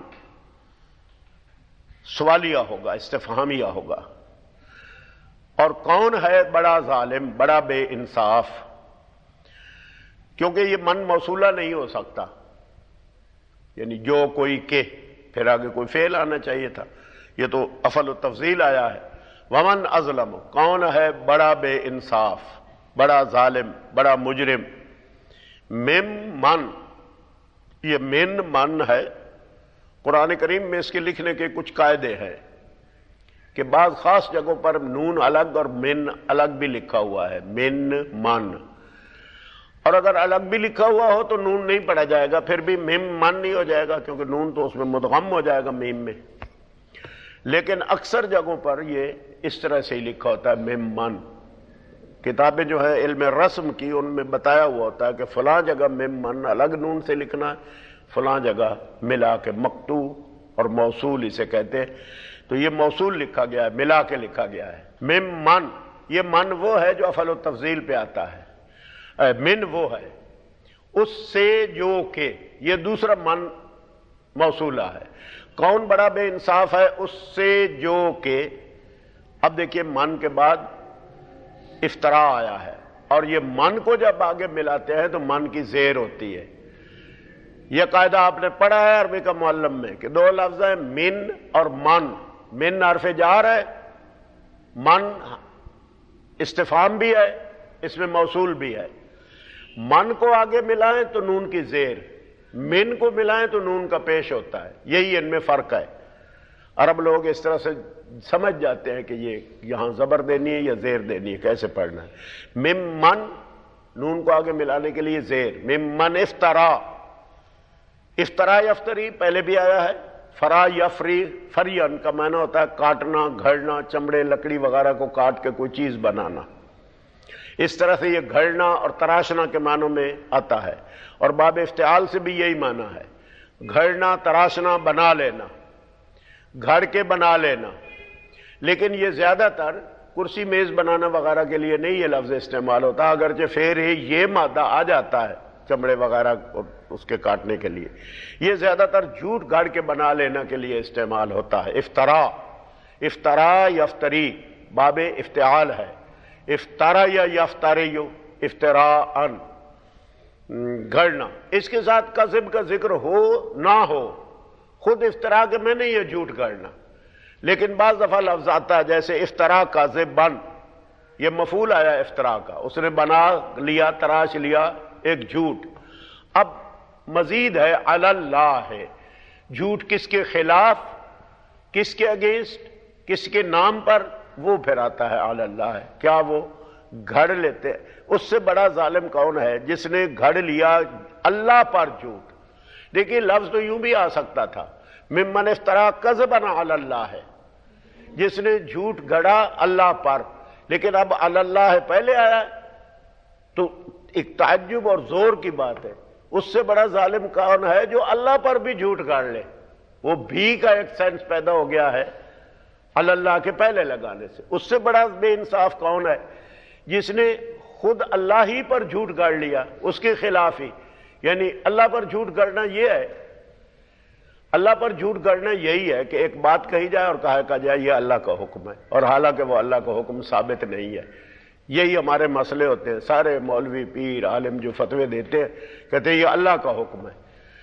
سوالیہ ہوگا، استفہامیہ ہوگا. اور کون ہے بڑا ظالم، بڑا بے انصاف؟ کیونکہ یہ من موصولہ نہیں ہو سکتا، یعنی جو کوئی کہ پھر آگے کوئی فعل آنا چاہیے تھا. یہ تو افعل التفضیل آیا ہے. ومن اظلم، کون ہے بڑا بے انصاف، بڑا ظالم، بڑا مجرم. مم من، یہ من من ہے. قرآن کریم میں اس کے لکھنے کے کچھ قاعدے ہیں کہ بعض خاص جگہوں پر نون الگ اور من الگ بھی لکھا ہوا ہے، من من. اور اگر الگ بھی لکھا ہوا ہو تو نون نہیں پڑھا جائے گا، پھر بھی مم من نہیں ہو جائے گا کیونکہ نون تو اس میں مدغم ہو جائے گا میم میں. لیکن اکثر جگہوں پر یہ اس طرح سے ہی لکھا ہوتا ہے مم من. کتابیں جو ہے علم رسم کی ان میں بتایا ہوا ہوتا ہے کہ فلاں جگہ مم من الگ نون سے لکھنا ہے، فلاں جگہ ملا کے مقطوع اور موصول اسے کہتے ہیں. تو یہ موصول لکھا گیا ہے، ملا کے لکھا گیا ہے. مم من، یہ من وہ ہے جو افعل التفضیل پہ آتا ہے. من وہ ہے اس سے جو کہ، یہ دوسرا من موصولہ ہے. کون بڑا بے انصاف ہے؟ اس سے جو کہ. اب دیکھیے من کے بعد افترا آیا ہے، اور یہ من کو جب آگے ملاتے ہیں تو من کی زیر ہوتی ہے. یہ قاعدہ آپ نے پڑھا ہے عربی کا معلم میں کہ دو لفظ ہیں من اور من. من حرف جار ہے، من استفہام بھی ہے، اس میں موصول بھی ہے. من کو آگے ملائیں تو نون کی زیر، من کو ملائیں تو نون کا پیش ہوتا ہے. یہی ان میں فرق ہے. عرب لوگ اس طرح سے سمجھ جاتے ہیں کہ یہ یہاں زبر دینی ہے یا زیر دینی ہے، کیسے پڑھنا ہے. مم من، نون کو آگے ملانے کے لیے زیر. مم من افترا، افترا یفتری پہلے بھی آیا ہے. فرا یفری، فرین کا معنی ہوتا ہے کاٹنا، گھڑنا، چمڑے لکڑی وغیرہ کو کاٹ کے کوئی چیز بنانا. اس طرح سے یہ گھڑنا اور تراشنا کے معنوں میں آتا ہے. اور باب افتعال سے بھی یہی معنی ہے، گھڑنا، تراشنا، بنا لینا، گھڑ کے بنا لینا. لیکن یہ زیادہ تر کرسی میز بنانا وغیرہ کے لیے نہیں یہ لفظ استعمال ہوتا، اگرچہ پھر ہی یہ مادہ آ جاتا ہے چمڑے وغیرہ اس کے کاٹنے کے لیے. یہ زیادہ تر جھوٹ گھڑ کے بنا لینا کے لیے استعمال ہوتا ہے. افترا، افترا یفتری باب افتعال ہے. افترا یا یفتریو، افتراءن، گھڑنا. اس کے ساتھ کذب کا ذکر ہو نہ ہو، خود افطرا کے میں نہیں یہ جھوٹ گھڑنا، لیکن بعض دفعہ لفظ آتا ہے جیسے افترا کاذبن، یہ مفعول آیا افترا کا، اس نے بنا لیا، تراش لیا ایک جھوٹ. اب مزید ہے علی اللہ ہے. جھوٹ کس کے خلاف، کس کے اگینسٹ، کس کے نام پر، وہ پھر آتا ہے علی اللہ ہے. کیا وہ گھڑ لیتے؟ اس سے بڑا ظالم کون ہے جس نے گھڑ لیا اللہ پر جھوٹ. دیکھیے لفظ تو یوں بھی آ سکتا تھا، ممن افترا کذبا علی اللہ ہے، جس نے جھوٹ گھڑا اللہ پر. لیکن اب علی اللہ ہے پہلے آیا تو ایک تعجب اور زور کی بات ہے. اس سے بڑا ظالم کون ہے جو اللہ پر بھی جھوٹ گاڑ لے؟ وہ بھی کا ایک سینس پیدا ہو گیا ہے اللہ کے پہلے لگانے سے. اس سے بڑا بے انصاف کون ہے جس نے خود اللہ ہی پر جھوٹ گاڑ لیا، اس کے خلاف ہی. یعنی اللہ پر جھوٹ گڑنا یہ ہے، اللہ پر جھوٹ گڑنا یہی ہے کہ ایک بات کہی جائے اور کہا کہا جائے یہ اللہ کا حکم ہے، اور حالانکہ وہ اللہ کا حکم ثابت نہیں ہے. یہی ہمارے مسئلے ہوتے ہیں، سارے مولوی پیر عالم جو فتوے دیتے ہیں کہتے ہیں یہ اللہ کا حکم ہے۔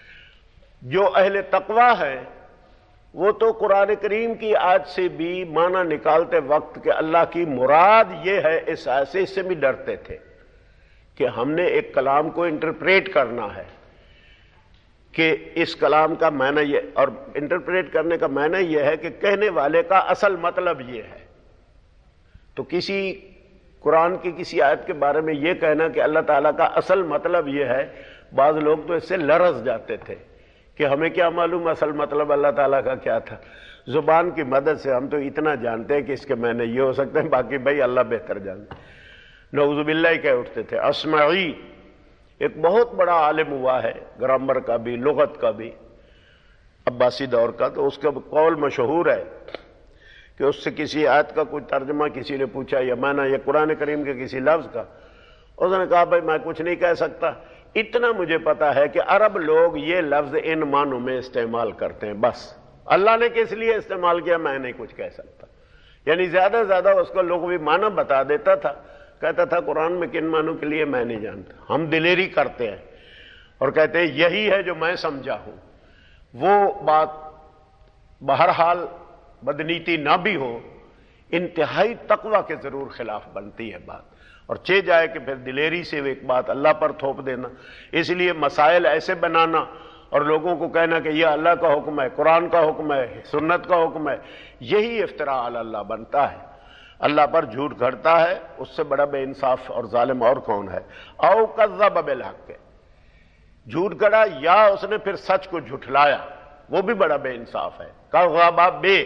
جو اہل تقویٰ ہے وہ تو قرآن کریم کی آیت سے بھی معنی نکالتے وقت کہ اللہ کی مراد یہ ہے اس آیت سے، اس سے بھی ڈرتے تھے کہ ہم نے ایک کلام کو انٹرپریٹ کرنا ہے کہ اس کلام کا معنی یہ، اور انٹرپریٹ کرنے کا معنی یہ ہے کہ کہنے والے کا اصل مطلب یہ ہے۔ تو کسی قرآن کی کسی آیت کے بارے میں یہ کہنا کہ اللہ تعالیٰ کا اصل مطلب یہ ہے، بعض لوگ تو اس سے لرز جاتے تھے کہ ہمیں کیا معلوم اصل مطلب اللہ تعالیٰ کا کیا تھا۔ زبان کی مدد سے ہم تو اتنا جانتے ہیں کہ اس کے معنی یہ ہو سکتے ہیں، باقی بھائی اللہ بہتر جانتے ہیں۔ نعوذ باللہ ہی کہہ اٹھتے تھے۔ اسمعی ایک بہت بڑا عالم ہوا ہے، گرامر کا بھی لغت کا بھی، عباسی دور کا، تو اس کا قول مشہور ہے کہ اس سے کسی آیت کا کوئی ترجمہ کسی نے پوچھا یا معنی یا قرآن کریم کے کسی لفظ کا، اس نے کہا بھائی میں کچھ نہیں کہہ سکتا، اتنا مجھے پتا ہے کہ عرب لوگ یہ لفظ ان معنوں میں استعمال کرتے ہیں، بس اللہ نے کس لیے استعمال کیا میں نہیں کچھ کہہ سکتا۔ یعنی زیادہ سے زیادہ اس کو لغوی معنی بتا دیتا تھا، کہتا تھا قرآن میں کن معنوں کے لیے میں نہیں جانتا۔ ہم دلیری کرتے ہیں اور کہتے ہیں یہی ہے جو میں سمجھا ہوں، وہ بات بہرحال بدنیتی نہ بھی ہو، انتہائی تقوی کے ضرور خلاف بنتی ہے بات، اور چہ جائے کہ پھر دلیری سے ایک بات اللہ پر تھوپ دینا۔ اس لیے مسائل ایسے بنانا اور لوگوں کو کہنا کہ یہ اللہ کا حکم ہے، قرآن کا حکم ہے، سنت کا حکم ہے، یہی افتراء علی اللہ بنتا ہے، اللہ پر جھوٹ گھڑتا ہے۔ اس سے بڑا بے انصاف اور ظالم اور کون ہے؟ او کذب بالحق، جھوٹ گھڑا یا اس نے پھر سچ کو جھٹلایا، وہ بھی بڑا بے انصاف ہے۔ کذب بے،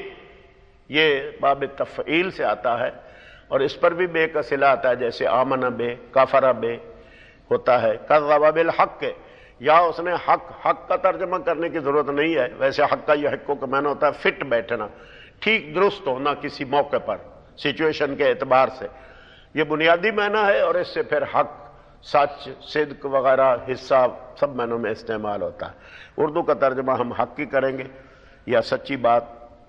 یہ باب تفعیل سے آتا ہے اور اس پر بھی بے کا صلہ آتا ہے، جیسے آمن بے، کفر بے ہوتا ہے۔ کذب بالحق، یا اس نے حق حق کا ترجمہ کرنے کی ضرورت نہیں ہے، ویسے حق کا یہ حقوں کا معنی ہوتا ہے فٹ بیٹھنا، ٹھیک درست ہونا کسی موقع پر سچویشن کے اعتبار سے، یہ بنیادی معنی ہے، اور اس سے پھر حق، سچ، صدق وغیرہ حصہ سب معنوں میں استعمال ہوتا ہے۔ اردو کا ترجمہ ہم حق کی کریں گے یا سچی بات،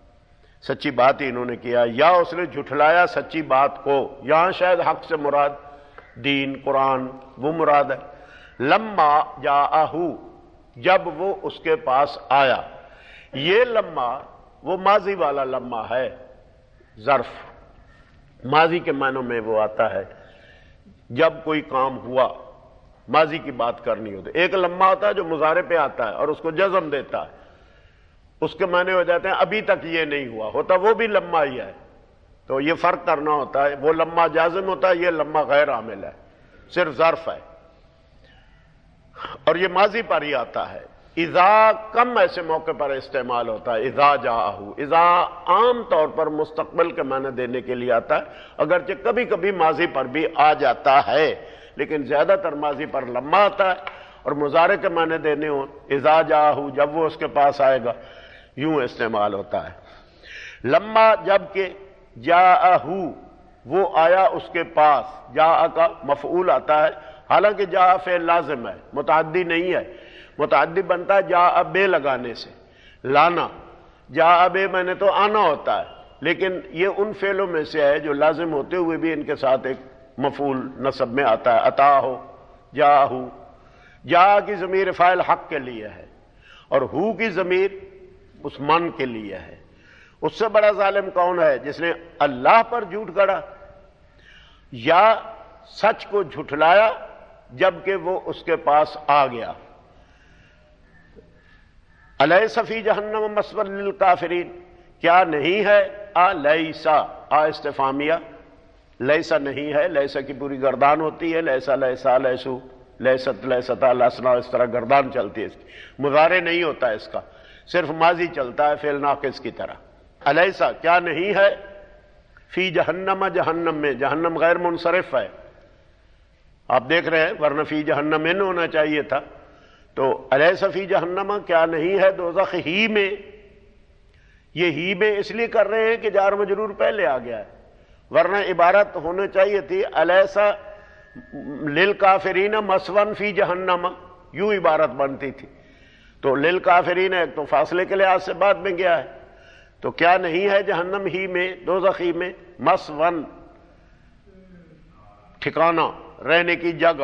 سچی بات ہی انہوں نے کیا، یا اس نے جھٹلایا سچی بات کو، یہاں شاید حق سے مراد دین قرآن وہ مراد ہے۔ لما جاءہ، جب وہ اس کے پاس آیا، یہ لما وہ ماضی والا لما ہے، ظرف ماضی کے معنوں میں وہ آتا ہے جب کوئی کام ہوا، ماضی کی بات کرنی ہوتی۔ ایک لما ہوتا ہے جو مضارع پہ آتا ہے اور اس کو جزم دیتا ہے، اس کے معنی ہو جاتے ہیں ابھی تک یہ نہیں ہوا، ہوتا وہ بھی لما ہی ہے، تو یہ فرق کرنا ہوتا ہے، وہ لما جازم ہوتا ہے، یہ لما غیر عامل ہے، صرف ظرف ہے، اور یہ ماضی پر ہی آتا ہے۔ اذا کم ایسے موقع پر استعمال ہوتا ہے، اذا جاءہ، اذا عام طور پر مستقبل کے معنی دینے کے لیے آتا ہے، اگرچہ کبھی کبھی ماضی پر بھی آ جاتا ہے، لیکن زیادہ تر ماضی پر لما آتا ہے، اور مضارع کے معنی دینے ہوں اذا جاءہ، جب وہ اس کے پاس آئے گا، یوں استعمال ہوتا ہے۔ لما جب کہ جاءہ وہ آیا اس کے پاس، جاء کا مفعول آتا ہے، حالانکہ جاء فعل لازم ہے، متعدی نہیں ہے، متعدی بنتا ہے جاء بے لگانے سے، لانا، جاء بے میں نے تو آنا ہوتا ہے، لیکن یہ ان فعلوں میں سے ہے جو لازم ہوتے ہوئے بھی ان کے ساتھ ایک مفعول نصب میں آتا ہے، عطا ہو، جاء ہو، جاء کی ضمیر فاعل حق کے لیے ہے، اور ہو کی ضمیر اس من کے لیے ہے۔ اس سے بڑا ظالم کون ہے؟ جس نے اللہ پر جھوٹ گڑا یا سچ کو جھٹلایا جبکہ وہ اس کے پاس آ گیا۔ الیس فی جہنم مثوی للکافرین، کیا نہیں ہے؟ الیسا، آ استفہامیہ، لیسا نہیں ہے، لیسا کی پوری گردان ہوتی ہے، لیسا لیسا لیسو لیست لیستا لسنا، اس طرح گردان چلتی ہے، اس کی مضارع نہیں ہوتا اس کا، صرف ماضی چلتا ہے فعل ناقص کی طرح۔ الیسا کیا نہیں ہے؟ فی جہنم، جہنم میں، جہنم غیر منصرف ہے، آپ دیکھ رہے ہیں، ورنہ فی جہنم ان ہونا چاہیے تھا، تو الیس فی جہنم کیا نہیں ہے دوزخ ہی میں، یہ ہی میں اس لیے کر رہے ہیں کہ جار مجرور پہلے آ گیا ہے، ورنہ عبارت ہونا چاہیے تھی الیس للکافرین مثوی فی جہنم، یوں عبارت بنتی تھی، تو للکافرین ایک تو فاصلے کے لحاظ سے بعد میں گیا ہے، تو کیا نہیں ہے جہنم ہی میں، دوزخ ہی میں، مثوی، ٹھکانہ، رہنے کی جگہ.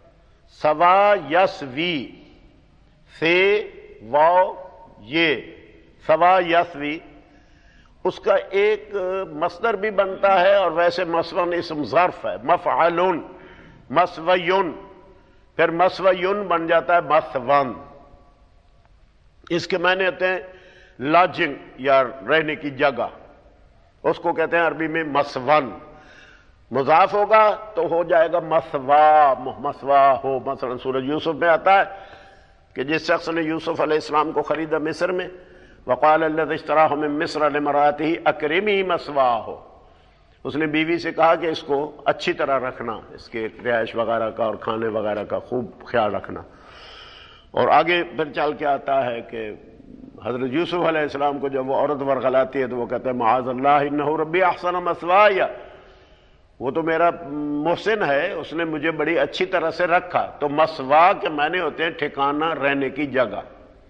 سوا یسوی سے واو یہ سوا یسوی، اس کا ایک مصدر بھی بنتا ہے اور ویسے مثلاً اسم ظرف ہے، مفعلن، مسویون، پھر مسویون بن جاتا ہے مسون. اس کے معنی ہوتے ہیں لاجنگ یا رہنے کی جگہ، اس کو کہتے ہیں عربی میں مسون. مضاف ہوگا تو ہو جائے گا مسوا، مسوا ہو. مثلا سورہ یوسف میں آتا ہے کہ جس شخص نے یوسف علیہ السلام کو خریدا مصر میں، وقال الذی اشتراہ من مصر لامرأتہ اکرمی مثواہ، اس نے بیوی سے کہا کہ اس کو اچھی طرح رکھنا، اس کے رہائش وغیرہ کا اور کھانے وغیرہ کا خوب خیال رکھنا. اور آگے پھر چل کے آتا ہے کہ حضرت یوسف علیہ السلام کو جب وہ عورت ورغلاتی ہے تو وہ کہتے ہیں معاذ اللہ انہ ربی احسن مثوایا، وہ تو میرا محسن ہے، اس نے مجھے بڑی اچھی طرح سے رکھا. تو مسوا کے معنی ہوتے ہیں ٹھکانہ، رہنے کی جگہ.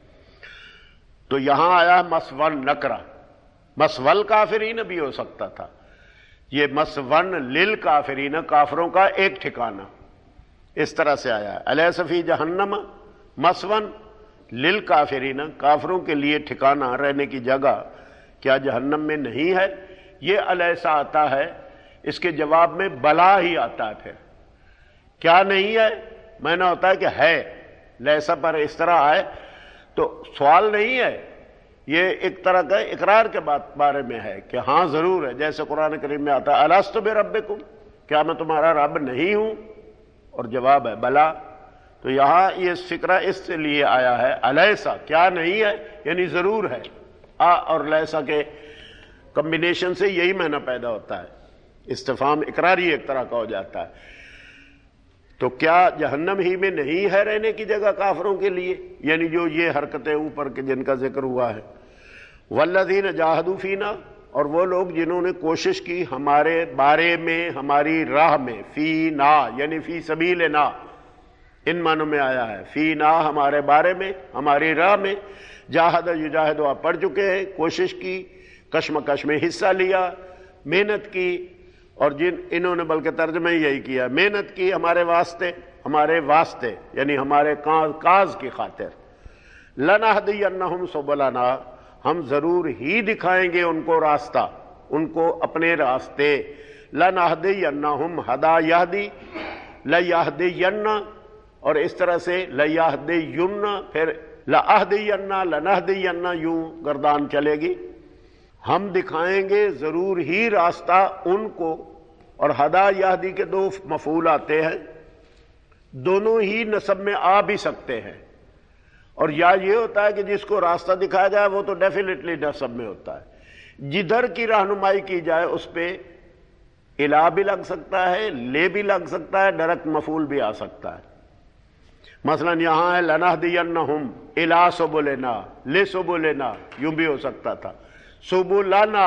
تو یہاں آیا مسون نکرہ، مسول کافرین بھی ہو سکتا تھا، یہ مسون للکافرین، کافروں کا ایک ٹھکانہ، اس طرح سے آیا ہے. الیس فی جہنم مسون للکافرین، کافروں کے لیے ٹھکانہ، رہنے کی جگہ کیا جہنم میں نہیں ہے. یہ الیسا آتا ہے، اس کے جواب میں بلا ہی آتا ہے. پھر کیا نہیں ہے معنی ہوتا ہے کہ ہے، لیسا پر اس طرح آئے تو سوال نہیں ہے، یہ ایک طرح کا اقرار کے بارے میں ہے کہ ہاں ضرور ہے. جیسے قرآن کریم میں آتا ہے الست بربکم، کیا میں تمہارا رب نہیں ہوں، اور جواب ہے بلا. تو یہاں یہ فکرہ اس لیے آیا ہے الیسا، کیا نہیں ہے یعنی ضرور ہے. آ اور لیسا کے کمبینیشن سے یہی معنی پیدا ہوتا ہے، استفہام اقراری ایک طرح کا ہو جاتا ہے. تو کیا جہنم ہی میں نہیں ہے رہنے کی جگہ کافروں کے لیے، یعنی جو یہ حرکتیں اوپر کے جن کا ذکر ہوا ہے. والذین جاہدوا فینا، اور وہ لوگ جنہوں نے کوشش کی ہمارے بارے میں، ہماری راہ میں. فینا یعنی فی سبیلنا، ان معنوں میں آیا ہے. فینا ہمارے بارے میں، ہماری راہ میں. جاہد یجاہد آپ پڑھ چکے ہیں، کوشش کی، کشمکش میں حصہ لیا، محنت کی. اور جن انہوں نے بلکہ ترجمہ ہی یہی کیا، محنت کی ہمارے واسطے، ہمارے واسطے یعنی ہمارے کاز کی خاطر. لنہدینہم سبلنا، ہم ضرور ہی دکھائیں گے ان کو راستہ، ان کو اپنے راستے. لنہدینہم ہدا یہدی، لیہدین، اور اس طرح سے لیہدین، پھر لاہدین، لنہدین، یوں گردان چلے گی. ہم دکھائیں گے ضرور ہی راستہ ان کو. اور ہدا یہدی کے دو مفعول آتے ہیں، دونوں ہی نسب میں آ بھی سکتے ہیں. اور یا یہ ہوتا ہے کہ جس کو راستہ دکھایا جائے وہ تو ڈیفینیٹلی نسب میں ہوتا ہے. جدھر کی رہنمائی کی جائے اس پہ الا بھی لگ سکتا ہے، لے بھی لگ سکتا ہے، ڈائریکٹ مفعول بھی آ سکتا ہے. مثلا یہاں ہے لنہدینہم الی سبلنا، لسبلنا، یوں بھی ہو سکتا تھا. سبلنا،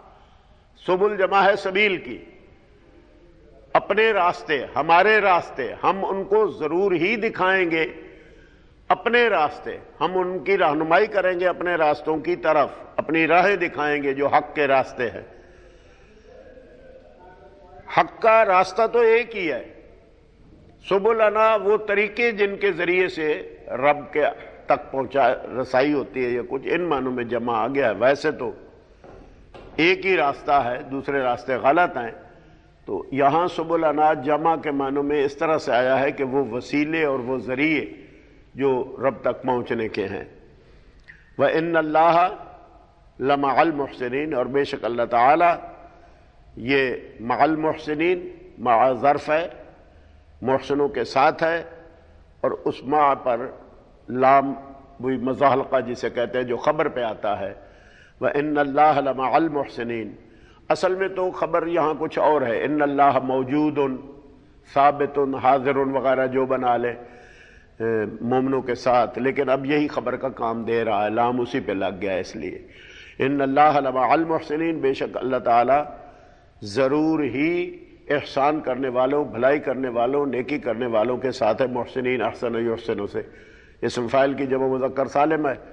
سبل جمع ہے سبیل کی، اپنے راستے، ہمارے راستے، ہم ان کو ضرور ہی دکھائیں گے اپنے راستے. ہم ان کی رہنمائی کریں گے اپنے راستوں کی طرف، اپنی راہیں دکھائیں گے جو حق کے راستے ہیں. حق کا راستہ تو ایک ہی ہے. سبلنا وہ طریقے جن کے ذریعے سے رب کے تک پہنچا رسائی ہوتی ہے، یا کچھ ان معنوں میں جمع آ گیا ہے. ویسے تو ایک ہی راستہ ہے، دوسرے راستے غلط ہیں. تو یہاں سبلنا جمع کے معنوں میں اس طرح سے آیا ہے کہ وہ وسیلے اور وہ ذریعے جو رب تک پہنچنے کے ہیں. وَإِنَّ اللَّهَ لَمَعَ الْمُحْسِنِينَ، اور بے شک اللہ تعالی یہ مع المحسنین، مع ظرف ہے، محسنوں کے ساتھ ہے. اور اس مع پر لام وہی مزاحلقہ جسے کہتے ہیں جو خبر پہ آتا ہے. وَإِنَّ اللَّهَ لَمَعَ الْمُحْسِنِينَ، اصل میں تو خبر یہاں کچھ اور ہے. ان اللہ موجود، ثابت، حاضر وغیرہ جو بنا لے مومنوں کے ساتھ، لیکن اب یہی خبر کا کام دے رہا ہے، لام اسی پہ لگ گیا. اس لیے ان اللہ لمع المحسنین، بے شک اللہ تعالی ضرور ہی احسان کرنے والوں، بھلائی کرنے والوں، نیکی کرنے والوں کے ساتھ ہے. محسنین احسن یحسن سے اسم فاعل کی جمع مذکر سالم ہے.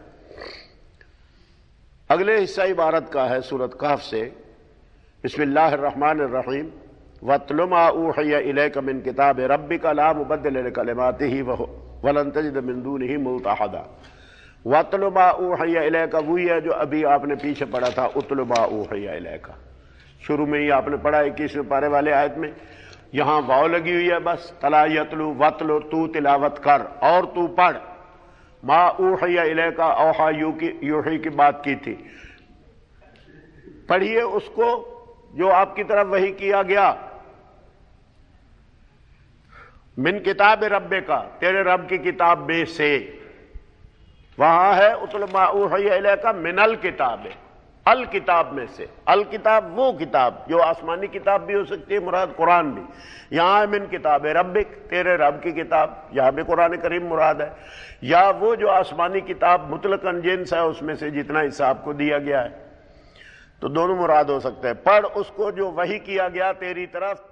اگلے حصہ عبارت کا ہے سورۃ کہف سے. بسم اللہ الرحمن الرحیم. وَاتْلُ مَا أُوحِيَ إِلَيْكَ مِنْ كِتَابِ رَبِّكَ لَا مُبَدِّلَ لِكَلِمَاتِهِ وَلَن تَجِدَ مِن دُونِهِ مُلْتَحَدًا۔ وَاتْلُ مَا أُوحِيَ إِلَيْكَ وہی ہے جو ابھی آپ نے پیچھے پڑھا تھا، اُتْلُ مَا أُوحِيَ إِلَيْكَ، شروع میں ہی آپ نے پڑھا اکیسویں پارے والے آیت میں، یہاں واو لگی ہوئی ہے بس، تلا یتلو وَاتْلُ، تو تلاوت کر اور تو پڑھ، ما اوحی الیک، اوحا یوحی کی بات کی تھی، پڑھیے اس کو جو آپ کی طرف وحی کیا گیا، من کتاب رب کا، تیرے رب کی کتاب میں سے، وہاں ہے اتل ما اوحی الیک من الکتاب، الکتاب میں سے، الکتاب وہ کتاب جو آسمانی کتاب بھی ہو سکتی ہے، مراد قرآن بھی، یہاں ہے من کتاب ربک، تیرے رب کی کتاب، یہاں بھی قرآن کریم مراد ہے، یا وہ جو آسمانی کتاب مطلقاً جنس ہے اس میں سے جتنا حصہ آپ کو دیا گیا ہے، تو دونوں مراد ہو سکتے ہیں۔ پڑھ اس کو جو وحی کیا گیا تیری طرف